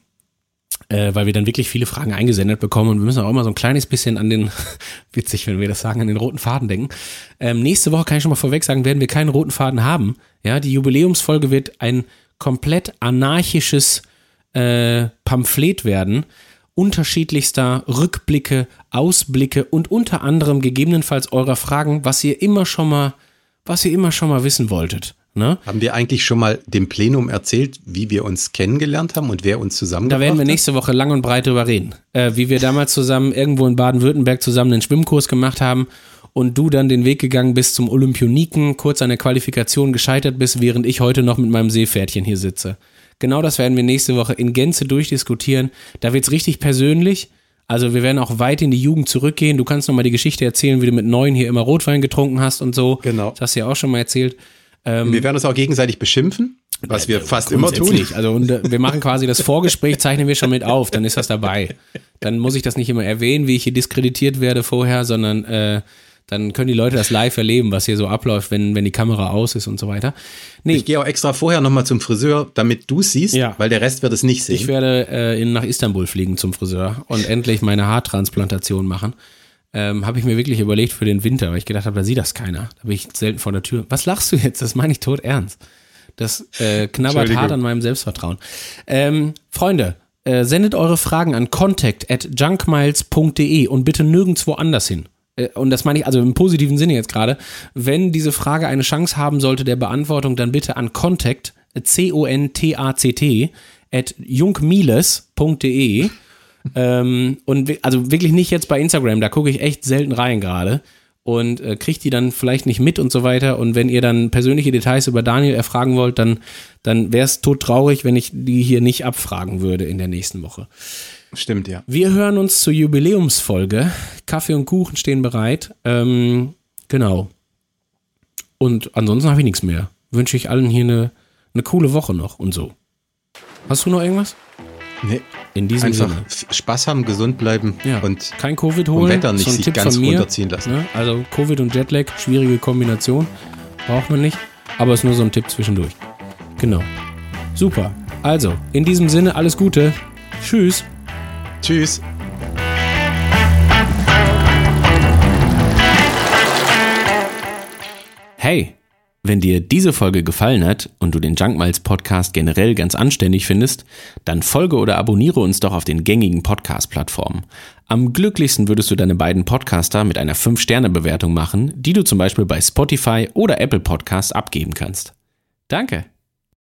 äh, weil wir dann wirklich viele Fragen eingesendet bekommen und wir müssen auch immer so ein kleines bisschen an den, witzig, wenn wir das sagen, an den roten Faden denken. Ähm, nächste Woche kann ich schon mal vorweg sagen, werden wir keinen roten Faden haben. Ja, die Jubiläumsfolge wird ein komplett anarchisches äh, Pamphlet werden, unterschiedlichster Rückblicke, Ausblicke und unter anderem gegebenenfalls eurer Fragen, was ihr immer schon mal, was ihr immer schon mal wissen wolltet. Ne? Haben wir eigentlich schon mal dem Plenum erzählt, wie wir uns kennengelernt haben und wer uns zusammengebracht hat? Da werden wir nächste Woche lang und breit drüber reden. Äh, wie wir damals zusammen irgendwo in Baden-Württemberg zusammen einen Schwimmkurs gemacht haben und du dann den Weg gegangen bist zum Olympioniken, kurz an der Qualifikation gescheitert bist, während ich heute noch mit meinem Seepferdchen hier sitze. Genau das werden wir nächste Woche in Gänze durchdiskutieren. Da wird's richtig persönlich. Also wir werden auch weit in die Jugend zurückgehen. Du kannst nochmal die Geschichte erzählen, wie du mit neun hier immer Rotwein getrunken hast und so. Genau. Das hast du ja auch schon mal erzählt. Ähm, wir werden uns auch gegenseitig beschimpfen, was äh, wir fast immer tun. Also und, äh, wir machen quasi das Vorgespräch, zeichnen wir schon mit auf, dann ist das dabei. Dann muss ich das nicht immer erwähnen, wie ich hier diskreditiert werde vorher, sondern äh, Dann können die Leute das live erleben, was hier so abläuft, wenn, wenn die Kamera aus ist und so weiter. Nee. Ich gehe auch extra vorher nochmal zum Friseur, damit du es siehst, ja. weil der Rest wird es nicht sehen. Ich werde äh, in, nach Istanbul fliegen zum Friseur und endlich meine Haartransplantation machen. Ähm, habe ich mir wirklich überlegt für den Winter, weil ich gedacht habe, da sieht das keiner. Da bin ich selten vor der Tür. Was lachst du jetzt? Das meine ich tot ernst. Das äh, knabbert hart an meinem Selbstvertrauen. Ähm, Freunde, äh, sendet eure Fragen an contact at junkmiles punkt de und bitte nirgendwo anders hin. Äh, und das meine ich also im positiven Sinne jetzt gerade. Wenn diese Frage eine Chance haben sollte der Beantwortung, dann bitte an contact, C O N T A C T, at junkmiles punkt de. ähm, und also wirklich nicht jetzt bei Instagram, da gucke ich echt selten rein gerade und äh, kriegt die dann vielleicht nicht mit und so weiter. Und wenn ihr dann persönliche Details über Daniel erfragen wollt, dann, dann wäre es todtraurig, wenn ich die hier nicht abfragen würde in der nächsten Woche. Stimmt, ja. Wir hören uns zur Jubiläumsfolge. Kaffee und Kuchen stehen bereit. Ähm, genau. Und ansonsten habe ich nichts mehr. Wünsche ich allen hier eine, eine coole Woche noch und so. Hast du noch irgendwas? Nee. In diesem Einfach Sinne. Spaß haben, gesund bleiben ja. und kein Covid holen. vom Wetter nicht so sich Tipp ganz von mir, runterziehen lassen. Ne? Also Covid und Jetlag, schwierige Kombination. Braucht man nicht. Aber ist nur so ein Tipp zwischendurch. Genau. Super. Also, in diesem Sinne, alles Gute. Tschüss. Tschüss. Hey, wenn dir diese Folge gefallen hat und du den Junkmiles Podcast generell ganz anständig findest, dann folge oder abonniere uns doch auf den gängigen Podcast-Plattformen. Am glücklichsten würdest du deine beiden Podcaster mit einer fünf Sterne Bewertung machen, die du zum Beispiel bei Spotify oder Apple Podcasts abgeben kannst. Danke.